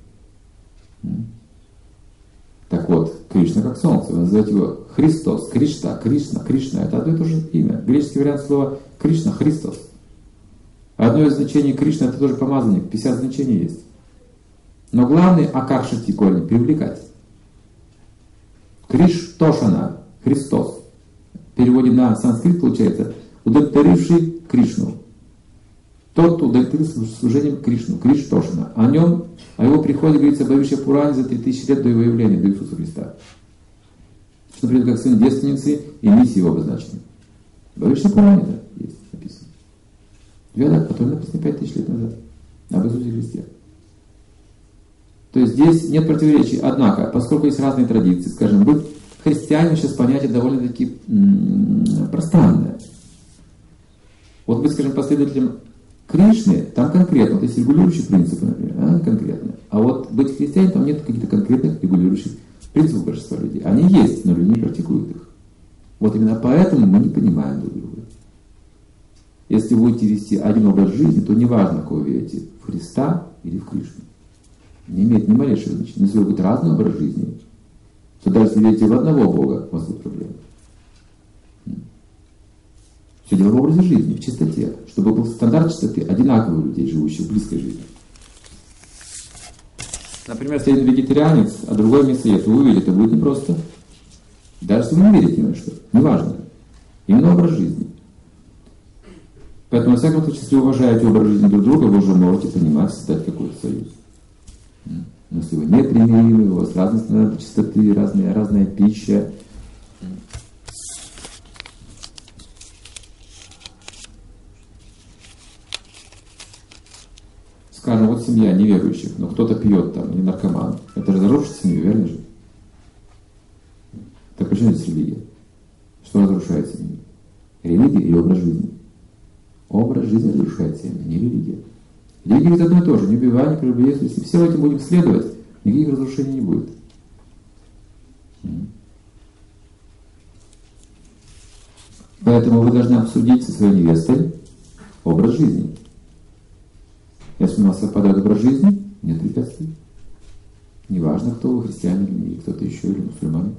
Так вот, Кришна как солнце, вы называете его Христос, Кришна, Кришна, это одно и то же имя. Греческий вариант слова Кришна, Христос. Одно из значений Кришна это тоже помазанник, 50 значений есть. Но главный акаршати корень, привлекать. Криштошана, Христос. В переводе на санскрит получается удовлетворивший Кришну. Тот, кто удовлетворился служением Кришну, Криштошана. О его приходе говорится в Бхавишья Пуране за 3000 лет до его явления, до Иисуса Христа. Что придет как сын девственницы, и миссия его обозначена. В Бхавишья Пуране это есть написано. В Ведах, который написано 5000 лет назад. Об Иисусе Христе. То есть здесь нет противоречий. Однако, поскольку есть разные традиции, скажем, быть христианин сейчас понятие довольно-таки пространное. Вот быть, скажем, последователем Кришны, там конкретно, вот есть регулирующие принципы, например, конкретно. А вот быть христианином, там нет каких-то конкретных регулирующих принципов большинства людей. Они есть, но люди не практикуют их. Вот именно поэтому мы не понимаем друг друга. Если вы будете вести один образ жизни, то неважно, кого вы верите, в Христа или в Кришну. Не имеет ни малейшего значения. Если вы будете разный образ жизни, то даже если верите в одного Бога, у вас будут проблемы. Все дело в образе жизни, в чистоте. Чтобы был стандарт чистоты одинаковый у людей, живущих в близкой жизни. Например, если один вегетарианец, а другой мясоед, вы увидите, это будет непросто. Даже если вы не верите ни на что. Неважно. Именно образ жизни. Поэтому, во всяком случае, если вы уважаете образ жизни друг друга, вы уже можете понимать, создать какой-то союз. Но если вы непримиримы, у вас разные стандарты чистоты, разная пища. скажем, вот семья неверующих, но кто-то пьет там, или наркоман. Это разрушит семью, верно же? Так почему здесь религия? Что разрушает семью? Религия или образ жизни? Образ жизни разрушает семью, не религия. Религия это одно и то же. Не убивай, не прелюбодействуй. Если все этим будем следовать, никаких разрушений не будет. Поэтому вы должны обсудить со своей невестой образ жизни. Если у нас совпадает образ жизни, нет препятствий. Неважно, кто вы, христиане или кто-то еще, или мусульмане.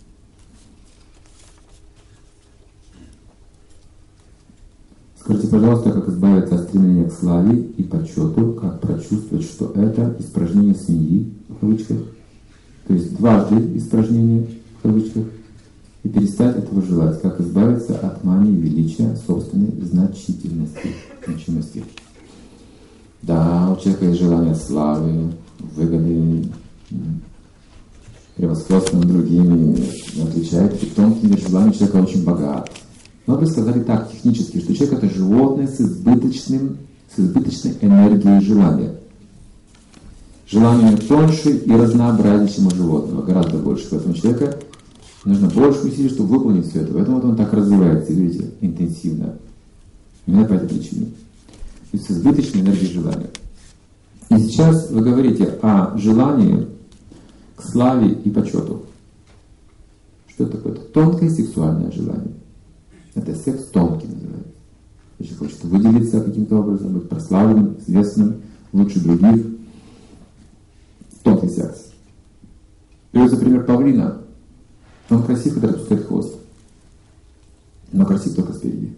Скажите, пожалуйста, как избавиться от стремления к славе и почету, как прочувствовать, что это испражнение свиньи, в кавычках, то есть дважды испражнение, в кавычках, и перестать этого желать, как избавиться от мании величия собственной значимости. Да, у человека есть желание славы, выгоды, превосходства над другими, отличает. И в том мир желания человека очень богат. Но вы сказали так технически, что человек это животное с избыточной энергией желания. Желание тоньше и разнообразнее, чем у животного, гораздо больше. Поэтому человека нужно больше усилий, чтобы выполнить все это. Поэтому вот он так развивается, видите, интенсивно. Именно по этой причине. То есть с избыточной энергией желания. И сейчас вы говорите о желании к славе и почету. Что это такое? Это тонкое сексуальное желание. Это секс тонкий называется. Человек хочет выделиться каким-то образом, быть прославленным, известным, лучше других. Тонкий секс. Берется пример павлина. Он красив, когда распускает хвост. Но красив только спереди.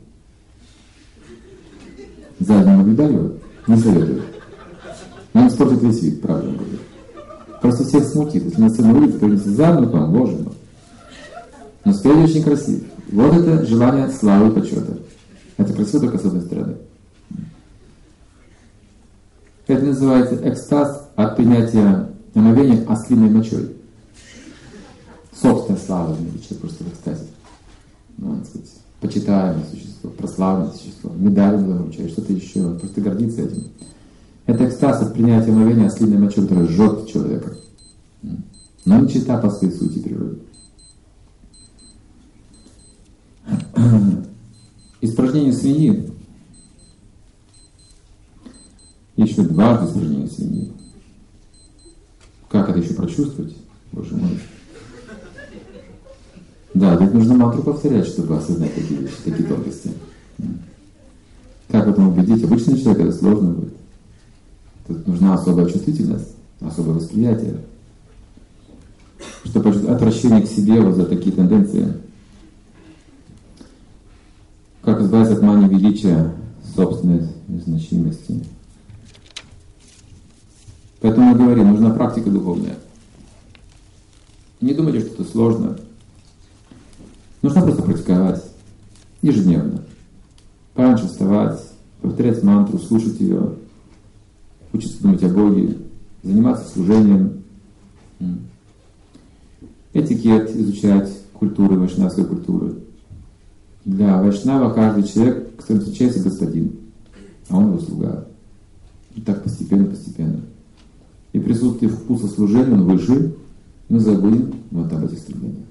Сзади наблюдали его? Не советую. Он испортит весь вид, правда говорю. Просто всех смутит. Если на сцену выйдет, то если задом, то он, боже мой. Но спереди очень красив. Вот это желание славы и почета. Это красиво только с одной стороны. Это называется экстаз от принятия омовения ослиной мочой. Собственная слава, человек просто в экстазе. Ну, так сказать, почитаемое существо, прославленное существо, медаль вручает, что-то еще, он просто гордится этим. Это экстаз от принятия омовения ослиной мочой, которая жжет человека. Но не чита по своей сути природы. Испражнение свиньи. Еще дважды испражнение свиньи. Как это еще прочувствовать? Боже мой. Да, ведь нужно мантру повторять, чтобы осознать такие вещи, такие тонкости. Как в этом убедить? Обычный человек это сложно будет. Тут нужна особая чувствительность, особое восприятие. Чтобы отвращение к себе вот за такие тенденции. Как избавиться от мании величия собственной значимости. Поэтому мы говорим, нужна практика духовная. Не думайте, что это сложно. Нужно просто практиковать ежедневно. Пораньше вставать, повторять мантру, слушать ее, учиться думать о Боге, заниматься служением, этикет изучать, культуры, вайшнавской культуры. Для вайшнава каждый человек, которым встречается, господин, а он его слуга. И так постепенно. И присутствие вкуса служения, он выше, мы забудем вот об этих стремлениях.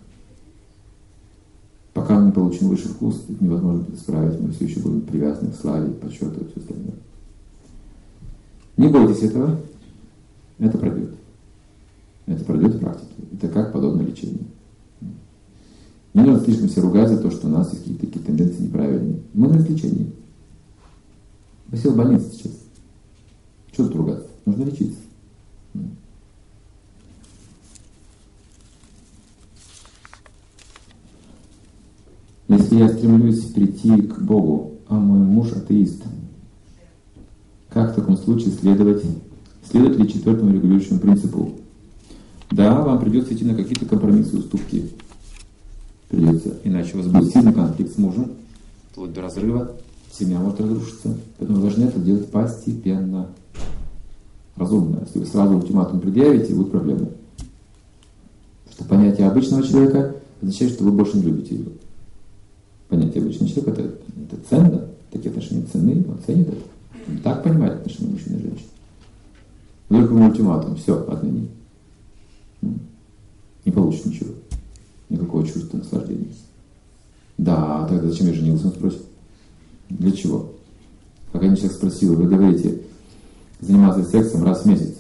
Пока мы не получим высший вкус, это невозможно исправить, мы все еще будем привязаны к славе, почету и все остальное. Не бойтесь этого, это пройдет. Это пройдет в практике. Это как подобное лечению. Не нужно слишком себя ругать за то, что у нас есть какие-то такие тенденции неправильные. Мы на лечении. Я сел в больнице сейчас. Что тут ругаться? Нужно лечиться. Если я стремлюсь прийти к Богу, а мой муж атеист, как в таком случае следовать ли четвертому регулирующему принципу? Да, вам придется идти на какие-то компромиссы, уступки. Придется, иначе у вас будет сильный конфликт с мужем, вплоть до разрыва, семья может разрушиться. Поэтому вы должны это делать постепенно, разумно. Если вы сразу ультиматум предъявите, будут проблемы. Потому что понятие обычного человека означает, что вы больше не любите его. Понятие обычного человека это ценно, такие отношения ценны, он ценит это. Он так понимает отношения мужчины и женщины. Вдруг ему ультиматум, все, отмени. Не получишь ничего. Никакого чувства наслаждения. Да, тогда зачем я женился, он спросит. Для чего? Как один человек спросил, вы говорите, заниматься сексом раз в месяц.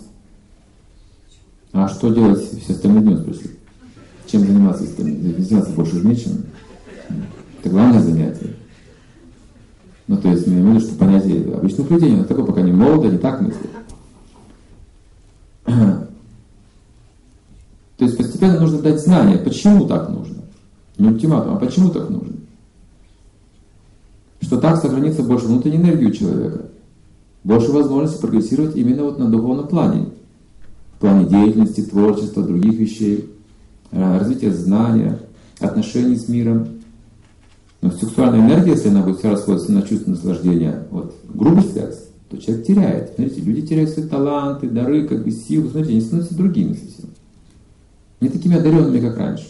А что делать все остальные дни, он спросил. Чем заниматься, если заниматься больше же нечем? Это главное занятие. Ну, то есть, я имею в виду, что понятие обычных людей, но такое, пока не молодо, не так мыслят. То есть, постепенно нужно дать знание, почему так нужно. Не ультиматум, а почему так нужно. Что так сохранится больше внутренней энергии у человека. Больше возможностей прогрессировать именно вот на духовном плане. В плане деятельности, творчества, других вещей. Развития знания, отношений с миром. Но сексуальная энергия, если она будет все расходиться на чувство наслаждения, вот, грубый секс, то человек теряет. Смотрите, люди теряют свои таланты, дары, как бы силы. Смотрите, они становятся другими совсем. Не такими одаренными, как раньше.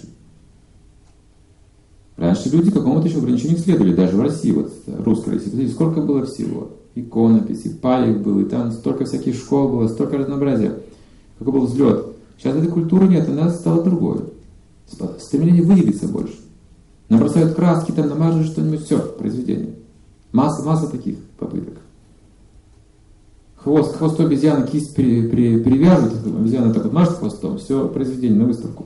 Раньше люди какому-то еще ограничению следовали, даже в России, вот русской России. Посмотрите, сколько было всего. Иконописи, палек было, и там столько всяких школ было, столько разнообразия. Какой был взлет. Сейчас этой культуры нет, она стала другой. Стремление выявиться больше. Набросают краски, там намажут что-нибудь, все, произведение. Масса таких попыток. К хвосту обезьяны кисть привяжут, обезьяна так вот мажет хвостом, все, произведение на выставку.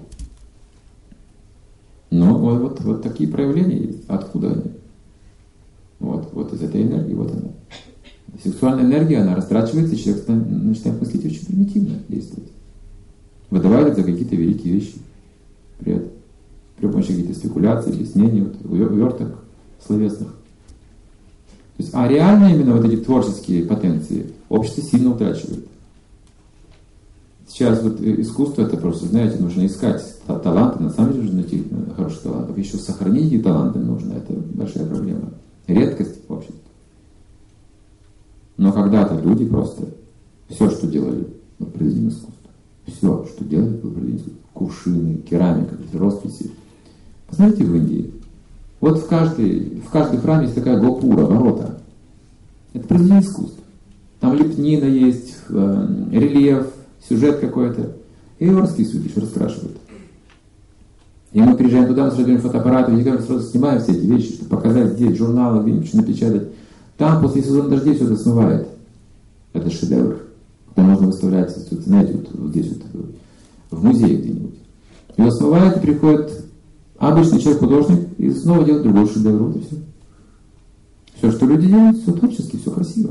Но вот такие проявления есть. Откуда они? Вот из этой энергии, вот она. Сексуальная энергия, она растрачивается, и человек начинает мыслить очень примитивно действовать. Выдавает за какие-то великие вещи. При помощи каких-то спекуляций, объяснений, уверток словесных. То есть, а реально именно вот эти творческие потенции общество сильно утрачивает. Сейчас вот искусство, это просто, знаете, нужно искать таланты, на самом деле нужно найти хороших талантов. Еще сохранить эти таланты нужно, это большая проблема. Редкость в обществе. Но когда-то люди просто все, что делали, было произведено искусство. Все, что делали, было произведено искусство. Кувшины, керамика, росписи. Посмотрите в Индии. Вот в каждой храме есть такая гопура, ворота. Это произведение искусства. Там лепнина есть, рельеф, сюжет какой-то. И его расписывают, еще раскрашивают. И мы приезжаем туда, мы сразу берем фотоаппарат, и сразу снимаем все эти вещи, чтобы показать здесь, журналы, где-нибудь напечатать. Там после сезона дождей все это смывает. Это шедевр. Это можно выставлять, знаете, вот здесь вот, в музее где-нибудь. Его смывает, и приходит обычный человек-художник, и снова делает другой шедевр. Вот и все. Все, что люди делают, все творчески, все красиво.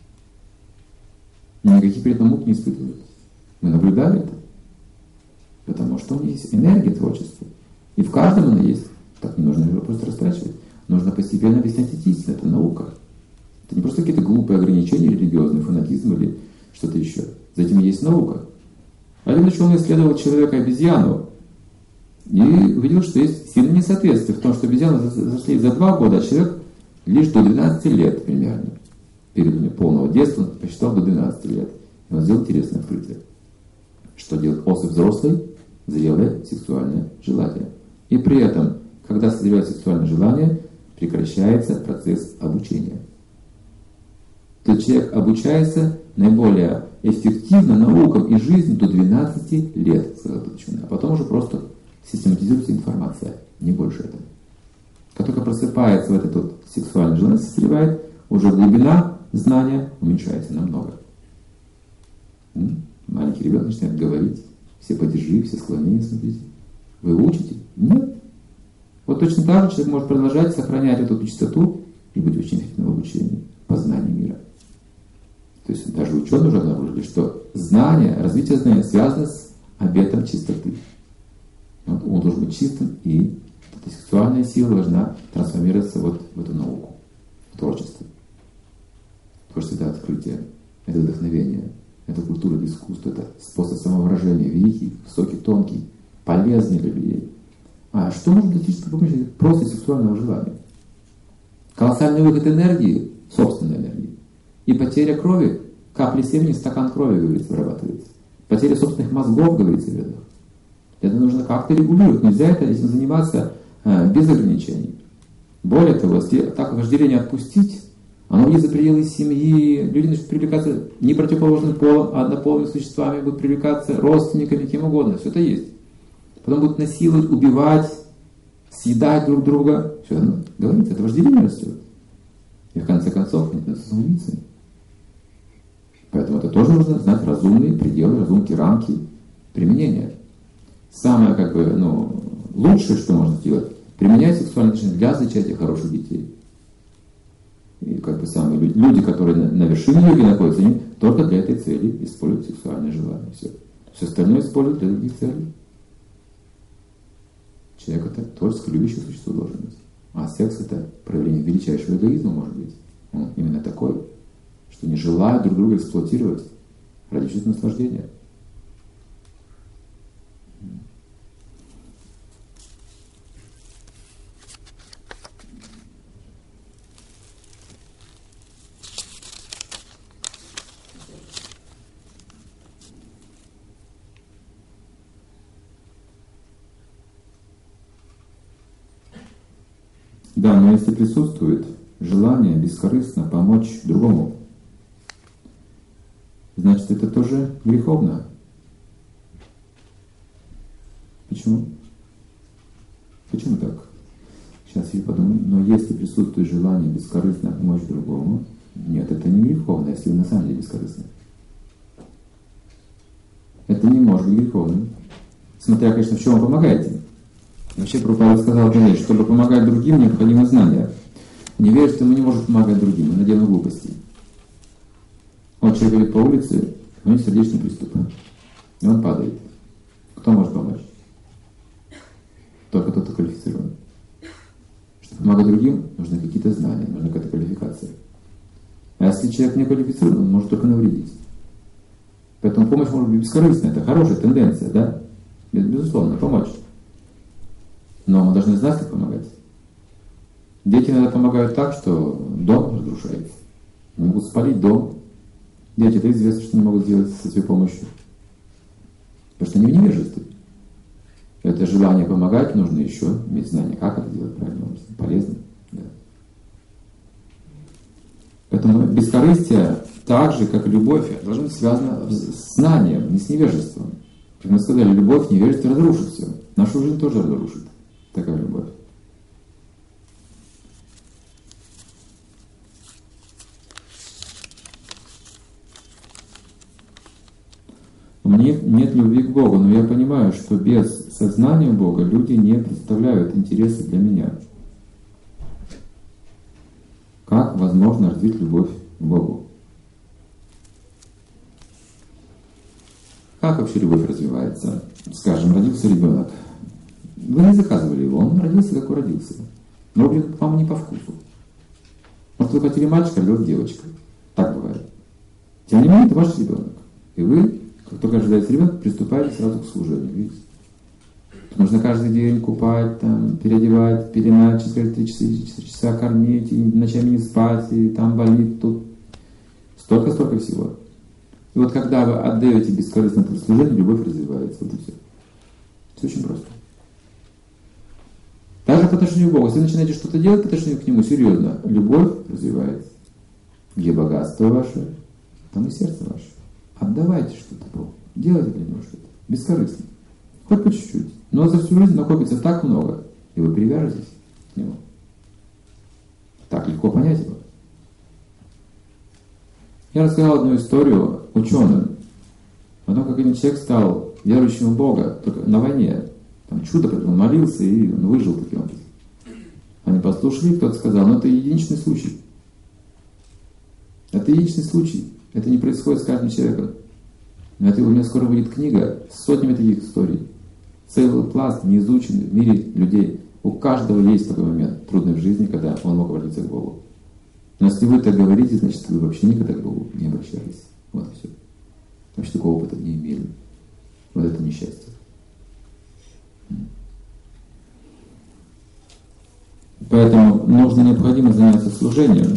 Никаких при этом мук не испытывают. Мы наблюдали это. Потому что у них есть энергия творчества. И в каждом она есть. Так не нужно его просто растрачивать. Нужно постепенно объяснять эти истины. Это наука. Это не просто какие-то глупые ограничения религиозные, фанатизм или что-то еще. За этим есть наука. Один ученый исследовал человека-обезьяну и увидел, что есть сильное несоответствие в том, что обезьяны зашли за 2 года, а человек лишь до 12 лет примерно. Перед полного детства он посчитал до 12 лет. И он сделал интересное открытие. Что делает особь взрослой? Зрелое сексуальное желание. И при этом, когда созревает сексуальное желание, прекращается процесс обучения. То есть человек обучается наиболее эффективно наукам и жизни до 12 лет, сказал этот ученый. А потом уже просто систематизируется информация, не больше этого. Как только просыпается в этот вот сексуальное желание, созревает, уже глубина знания уменьшается намного. Маленький ребенок начинает говорить, все падежи, все склонения, смотрите. Вы учите? Нет. Вот точно так же человек может продолжать сохранять эту чистоту и быть очень эффективным в обучении, познанию мира. То есть даже ученые уже обнаружили, что знание, развитие знания связано с обетом чистоты. Вот он должен быть чистым, и эта сексуальная сила должна трансформироваться вот в эту науку, в творчество. Творчество — это открытие, это вдохновение, это культура, это искусство, это способ самовыражения, великий, высокий, тонкий, полезный для людей. А что можно достичь при помощи просто сексуального желания? Колоссальный выход энергии, собственной энергии, и потеря крови, капли семени, стакан крови, говорится, вырабатывается. Потеря собственных мозгов, говорится в ведах. Это нужно как-то регулировать. Нельзя этим заниматься без ограничений. Более того, если так вожделение отпустить, Оно выйдет за пределы семьи, люди начнут привлекаться не противоположным полом, а однополыми существами, будут привлекаться родственниками, кем угодно. Все это есть. Потом будут насиловать, убивать, съедать друг друга. Все это говорится, это вожделение растет. И в конце концов они становятся самоубийцами. Поэтому это тоже нужно знать разумные пределы, разумные рамки применения. Самое лучшее, что можно сделать, применять сексуальные отношения для зачатия хороших детей. И самые люди, которые на вершине йоги находятся, они только для этой цели используют сексуальное желание. Все остальное используют для других целей. Человек это творческо любящее существо должен быть. А секс это проявление величайшего эгоизма может быть. Он именно такой, что не желает друг друга эксплуатировать ради чувственного наслаждения. Да, но если присутствует желание бескорыстно помочь другому, значит, это тоже греховно. Почему? Почему так? Сейчас я подумаю, но если присутствует желание бескорыстно помочь другому, нет, это не греховно, если вы на самом деле бескорыстны. Это не может быть греховным. Смотря, конечно, в чем вы помогаете. Вообще, Прабхупада сказал, что чтобы помогать другим, необходимо знание. Невежество не может помогать другим, он наделал глупостей. Вот человек идет по улице, у него сердечный приступ, и он падает. Кто может помочь? Только тот, кто квалифицирован. Чтобы помогать другим, нужны какие-то знания, нужна какая-то квалификация. А если человек не квалифицирован, он может только навредить. Поэтому помощь может быть бескорыстной, это хорошая тенденция, да? Безусловно, помочь. Но мы должны знать, как помогать. Дети иногда помогают так, что дом разрушается. Они могут спалить дом. Дети, это известно, что они могут сделать со своей помощью. Потому что они в невежестве. Это желание помогать нужно еще иметь знание, как это делать правильно, полезно. Да. Поэтому бескорыстие, так же, как и любовь, должно быть связано с знанием, не с невежеством. Как мы сказали, любовь, невежество разрушит все. Нашу жизнь тоже разрушит. Такая любовь. Мне нет любви к Богу, но я понимаю, что без сознания Бога люди не представляют интересы для меня. Как возможно развить любовь к Богу? Как вообще любовь развивается? Скажем, родился ребенок. Вы не заказывали его, он родился, как родился. Но вам не по вкусу. Может, вы хотели мальчика, а девочка. Так бывает. Тем не менее, это ваш ребенок. И вы, как только ожидается ребенок, приступаете сразу к служению. Видите? Нужно каждый день купать, переодевать, пеленать, через 3 часа кормить, и ночами не спать, и там болит, тут. Столько всего. И вот когда вы отдаете бескорыстно это служение, любовь развивается. Вот и все. Все очень просто. Даже по отношению к Богу. Если вы начинаете что-то делать по отношению к Нему, серьезно, любовь развивается. Где богатство ваше, там и сердце ваше. Отдавайте что-то Богу. Делайте для Него что-то. Бескорыстно. Хоть по чуть-чуть. Но за всю жизнь накопится так много, и вы привяжетесь к Нему. Так легко понять Его. Я рассказал одну историю ученым о том, как один человек стал верующим в Бога только на войне. Там чудо, он молился, и он выжил таким образом. Они послушали, кто-то сказал, но это единичный случай. Это единичный случай. Это не происходит с каждым человеком. Это у меня скоро выйдет книга с сотнями таких историй. Целый пласт неизученных в мире людей. У каждого есть такой момент трудный в жизни, когда он мог обратиться к Богу. Но если вы так говорите, значит, вы вообще никогда к Богу не обращались. Вот и все. Вообще такого опыта не имели. Вот это несчастье. Поэтому необходимо заняться служением.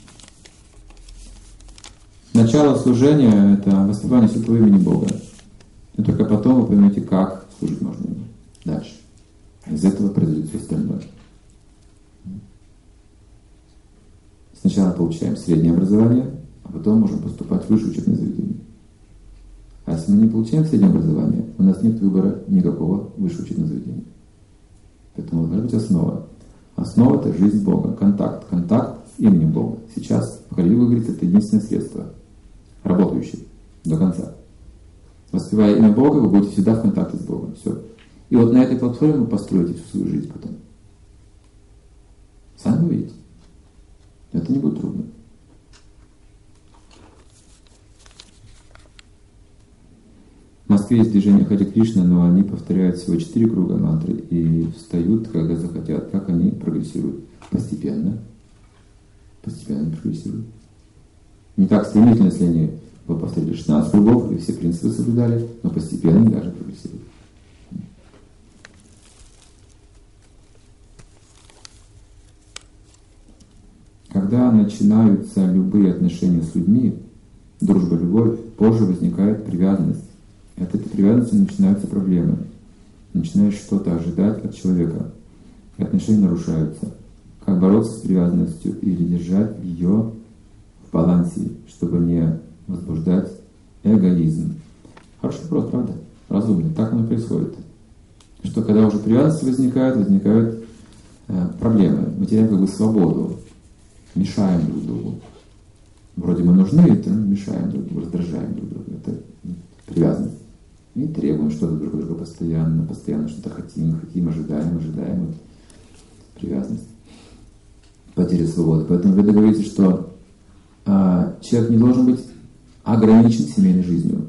Начало служения – это воспевание святого имени Бога. И только потом вы поймете, как служить можно ему. Дальше. Из этого произойдет все остальное. Сначала получаем среднее образование, а потом можем поступать в высшее учебное заведение. А если мы не получаем среднее образование, у нас нет выбора никакого высшего учебного заведения. Поэтому должна быть основа. Основа – это жизнь Бога, контакт с именем Бога. Сейчас, в Халиле говорится, это единственное средство, работающее до конца. Воспевая имя Бога, вы будете всегда в контакте с Богом. Все. И вот на этой платформе вы построите всю свою жизнь потом. Сами увидите. Это не будет трудно. В Москве есть движение Харе Кришна, но они повторяют всего 4 круга мантры и встают, когда захотят. Как они прогрессируют? Постепенно. Постепенно прогрессируют. Не так стремительно, если они повторили 16 кругов и все принципы соблюдали, но постепенно они даже прогрессируют. Когда начинаются любые отношения с людьми, дружба, любовь, позже возникает привязанность. И от этой привязанности начинаются проблемы. Начинаешь что-то ожидать от человека. И отношения нарушаются. Как бороться с привязанностью или держать ее в балансе, чтобы не возбуждать эгоизм? Хороший вопрос, правда? Разумный. Так оно и происходит. Что когда уже привязанность возникают проблемы. Мы теряем как бы свободу. Мешаем друг другу. Вроде мы нужны, это мешаем друг другу, раздражаем друг друга. Это привязанность. И требуем что-то друг друга постоянно что-то хотим, ожидаем. Привязанность. Потеря свободы. Поэтому вы говорите, что человек не должен быть ограничен семейной жизнью.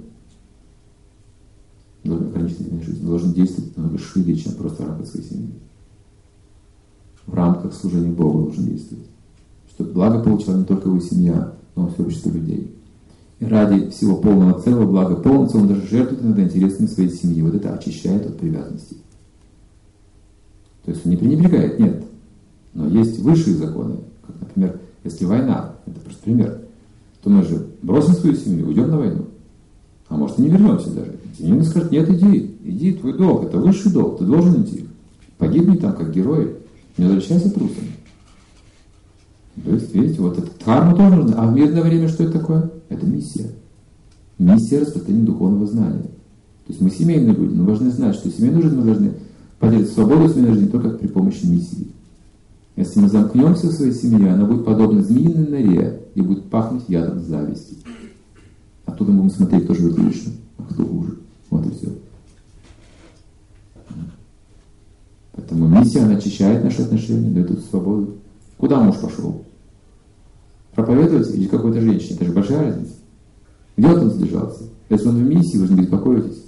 Должен действовать намного шире, чем просто в рамках своей семьи. В рамках служения Богу должен действовать. Чтобы благо получала не только его семья, но и все общество людей. И ради всего полного целого блага полностью он даже жертвует иногда интересами своей семьи. Вот это очищает от привязанности. То есть он не пренебрегает, нет. Но есть высшие законы. Как, например, если война, это просто пример, то мы же бросим свою семью, уйдем на войну. А может и не вернемся даже. Семья скажет, нет, иди, твой долг, это высший долг, ты должен идти. Погибни там, как герой, не возвращайся трусом. То есть, видите, вот эта дхарма тоже нужна. А в мирное время что это такое? Это миссия. Миссия распространения духовного знания. То есть мы семейные люди, но должны знать, что семейную жизнь мы должны поделить свободу семейной жизни только при помощи миссии. Если мы замкнемся в своей семье, она будет подобна змеиной норе и будет пахнуть ядом зависти. Оттуда мы будем смотреть, кто живет лучше, а кто хуже. Вот и все. Поэтому миссия, она очищает наши отношения, дает эту свободу. Куда муж пошел? Проповедовать или какой-то женщине? Это же большая разница. Где он задержался? Если он в миссии, вы же не беспокоитесь.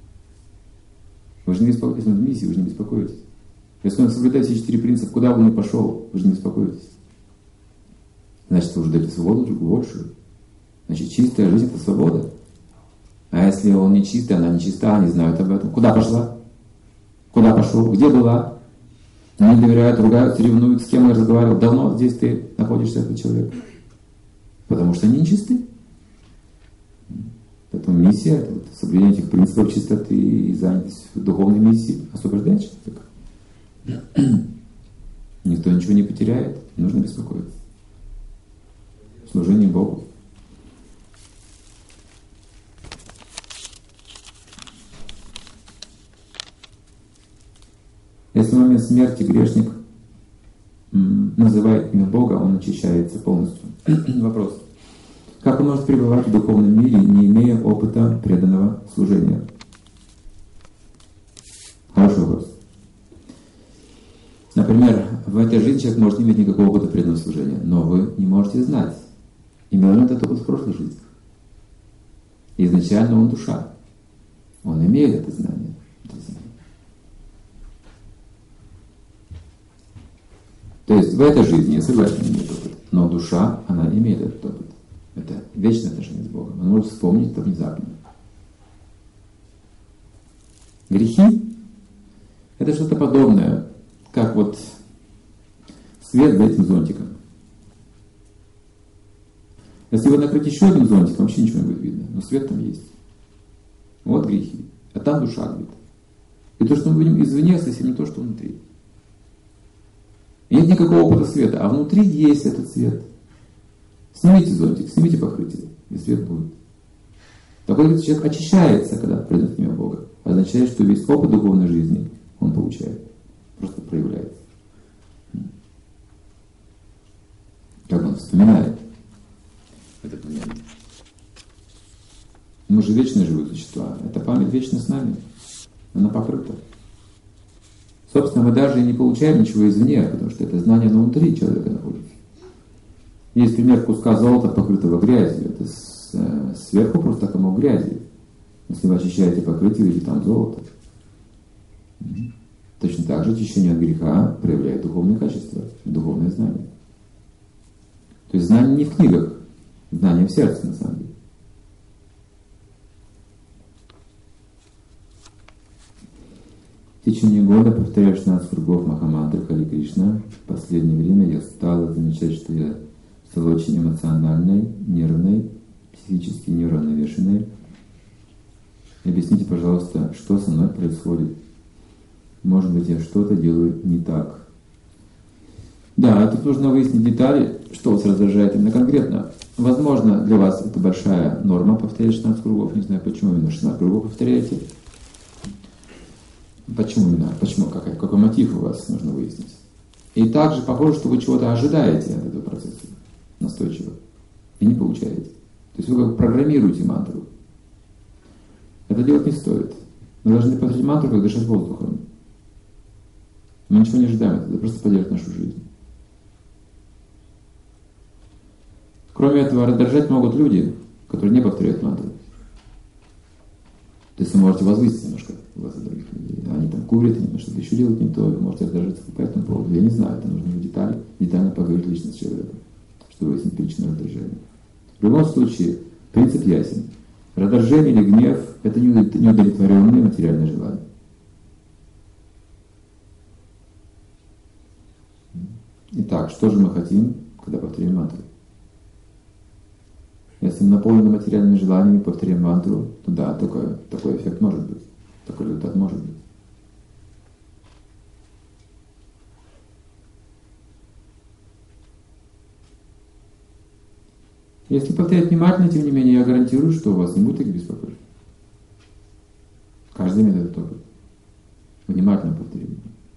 Если он в миссии, вы же не беспокоитесь. Если он соблюдает все 4 принципа, куда бы он ни пошел, вы же не беспокоитесь. Значит, вы уже даете свободу другу большую. Значит, чистая жизнь – это свобода. А если он не чистый, она не чиста, они знают об этом. Куда пошла? Куда пошел? Где была? Они доверяют, ругаются, ревнуют, с кем я разговаривал. Давно здесь ты находишься, этот человек. Потому что они нечисты. Поэтому миссия, это вот соблюдение этих принципов чистоты и занятость в духовной миссии освобождает человека. Никто ничего не потеряет, не нужно беспокоиться. Служение Богу. Если в момент смерти грешник называет имя Бога, он очищается полностью. Вопрос. Как он может пребывать в духовном мире, не имея опыта преданного служения? Хороший вопрос. Например, в этой жизни человек может не иметь никакого опыта преданного служения, но вы не можете знать, имел ли он этот опыт в прошлой жизни. Изначально он душа. Он имеет это знание. То есть в этой жизни, я согласен, не имеет опыта, но душа, она имеет этот опыт. Это вечное отношение с Богом. Он может вспомнить это внезапно. Грехи – это что-то подобное, как вот свет за этим зонтиком. Если вы накрыть еще одним зонтиком, вообще ничего не будет видно, но свет там есть. Вот грехи. А там душа где-то. И то, что мы видим извне, совсем не то, что внутри. И нет никакого опыта света, а внутри есть этот свет. Снимите зонтик, снимите покрытие, и свет будет. Такой человек очищается, когда придет имя Бога. Означает, что весь опыт духовной жизни он получает, просто проявляется. Как он вспоминает этот момент. Мы же вечно живые существа. Эта память вечно с нами. Она покрыта. Собственно, мы даже и не получаем ничего извне, потому что это знание внутри человека находится. Есть пример куска золота, покрытого грязью. Это сверху просто комок грязи. Если вы очищаете покрытие, видите там золото. Точно так же очищение от греха проявляет духовные качества, духовное знание. То есть знание не в книгах, знание в сердце на самом деле. В течение года повторяю 16 кругов Махамантры Хари Кришна. В последнее время я стала замечать, что я стала очень эмоциональной, нервной, психически неуравновешенной. Объясните, пожалуйста, что со мной происходит. Может быть, я что-то делаю не так. Да, тут нужно выяснить детали, что вас раздражает именно конкретно. Возможно, для вас это большая норма повторять 16 кругов. Не знаю, почему именно 16 кругов повторяете. Почему именно? Почему? Какой мотив у вас нужно выяснить? И также похоже, что вы чего-то ожидаете от этого процесса настойчиво и не получаете. То есть вы как программируете мантру. Это делать не стоит. Мы должны повторить мантру, как дышать воздухом. Мы ничего не ожидаем, это просто поддержит нашу жизнь. Кроме этого, раздражать могут люди, которые не повторяют мантру. То есть вы можете возвысить немножко глаза других людей. Они там курят, они что-то еще делают не то, вы можете раздражаться по этому поводу. Я не знаю, это нужно в детально поговорить лично с человеком, чтобы выяснить причину раздражения. В любом случае, принцип ясен. Раздражение или гнев – это неудовлетворенные материальные желания. Итак, что же мы хотим, когда повторяем мантру? Если мы наполнены материальными желаниями, повторяем мантру, то да, такой эффект может быть, такой результат может быть. Если повторять внимательно, тем не менее, я гарантирую, что у вас не будет таких беспокойств. Каждый имеет этот опыт. Внимательно повторим.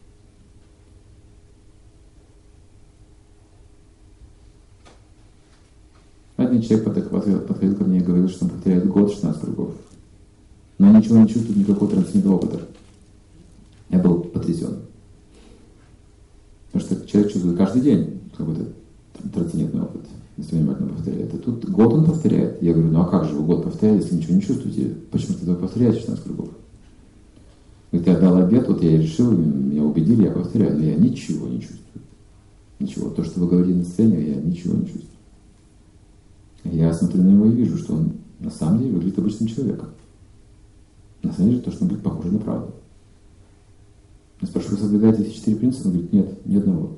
Один человек подходил ко мне и говорил, что он повторяет год 16 кругов. Но ничего не чувствует, никакого трансцендентного опыта. Я был потрясен. Потому что человек чувствует каждый день какой-то трансцендентный опыт, если внимательно повторяет. А тут год он повторяет. Я говорю, ну а как же вы год повторяете, если ничего не чувствуете? Почему ты повторяете 16 кругов? Говорит, я дал обед, вот я и решил, меня убедили, я повторяю. Но я ничего не чувствую. Ничего. То, что вы говорите на сцене, я ничего не чувствую. Я смотрю на него и вижу, что он на самом деле выглядит обычным человеком. На самом деле то, что он будет похож на правду. Я спрашиваю, вы соблюдаете эти 4 принципа? Он говорит, нет, ни одного.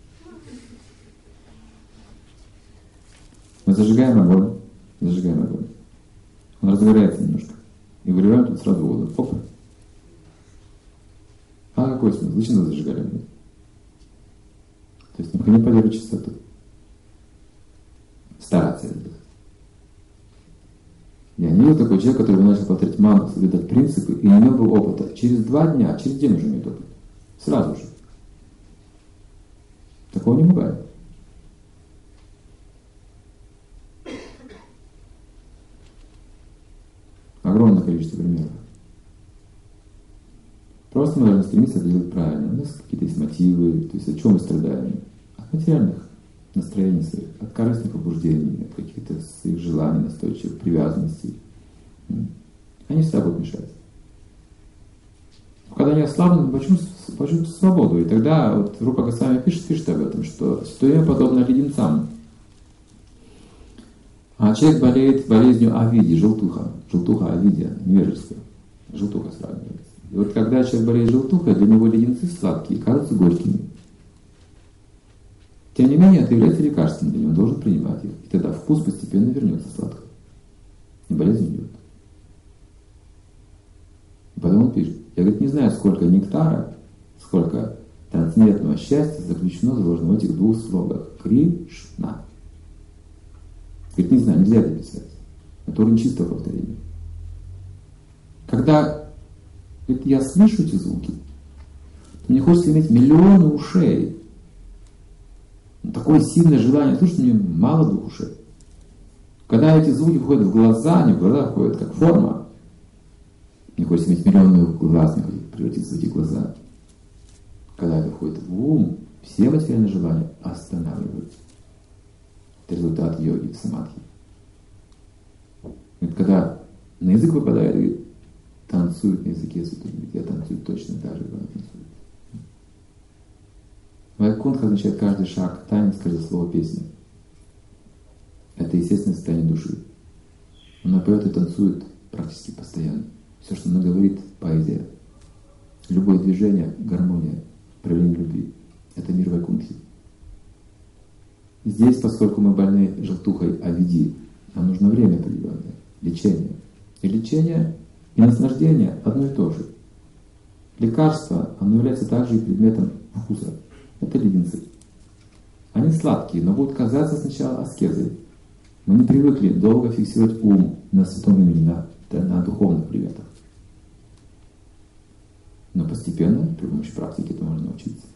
Мы зажигаем огонь. Он разгорается немножко. И выливаем тут сразу воду. Оп. А какой смысл? Зачем мы зажигали огонь? То есть необходимо поддерживать чистоту. Стараться это делать. Я не видел такой человек, который начал повторять мантру, соблюдать принципы, и не имел бы опыта. Через 2 дня, через день уже имеет опыт. Сразу же. Такого не бывает. Огромное количество примеров. Просто мы должны стремиться это делать правильно. У нас какие-то есть мотивы, то есть от чего мы страдаем? От материальных настроений своих, от корыстных побуждений, от каких-то своих желаний, настойчивых привязанностей. Они всегда будут мешать. Когда они ослабнут, почувствуют свободу. И тогда вот Рупа Госвами пишет об этом, что ситуация подобна леденцам. А человек болеет болезнью авиди, желтуха, авидия, невежество. Желтуха сравнивается. И вот когда человек болеет желтухой, для него леденцы сладкие, кажутся горькими. Тем не менее, это является лекарством для него, он должен принимать их. И тогда вкус постепенно вернется сладко. И болезнь уйдет. И потом он пишет, я, говорит, не знаю, сколько нектара, сколько трансцендентного счастья заключено, заложено в этих 2 слогах. Кришна. Говорит, не знаю, нельзя это писать. Это уровень чистого повторения. Когда говорит, я слышу эти звуки, мне хочется иметь миллионы ушей. Такое сильное желание слушать, мне мало 2 ушей. Когда эти звуки входят в глаза, они в глаза входят как форма. Мне хочется иметь миллионы глаз, мне хочется превратиться в эти глаза. Когда это входит в ум, все материальные желания останавливаются. Это результат йоги в самадхи. Когда на язык выпадает, говорит, танцует на языке сутра, я танцую точно так же, как она танцует. Вайкунтха означает каждый шаг, танец, каждое слово песни. Это естественное состояние души. Она поет и танцует практически постоянно. Все, что она говорит, поэзия. Любое движение, гармония, проявление любви. Это мир Вайкунтхи. Здесь, поскольку мы больны желтухой авиди, нам нужно время определенное, лечение. И лечение, и наслаждение одно и то же. Лекарство, оно является также и предметом вкуса. Это леденцы. Они сладкие, но будут казаться сначала аскезой. Мы не привыкли долго фиксировать ум на святом имени, на духовных приветах. Но постепенно, при помощи практики, это можно научиться.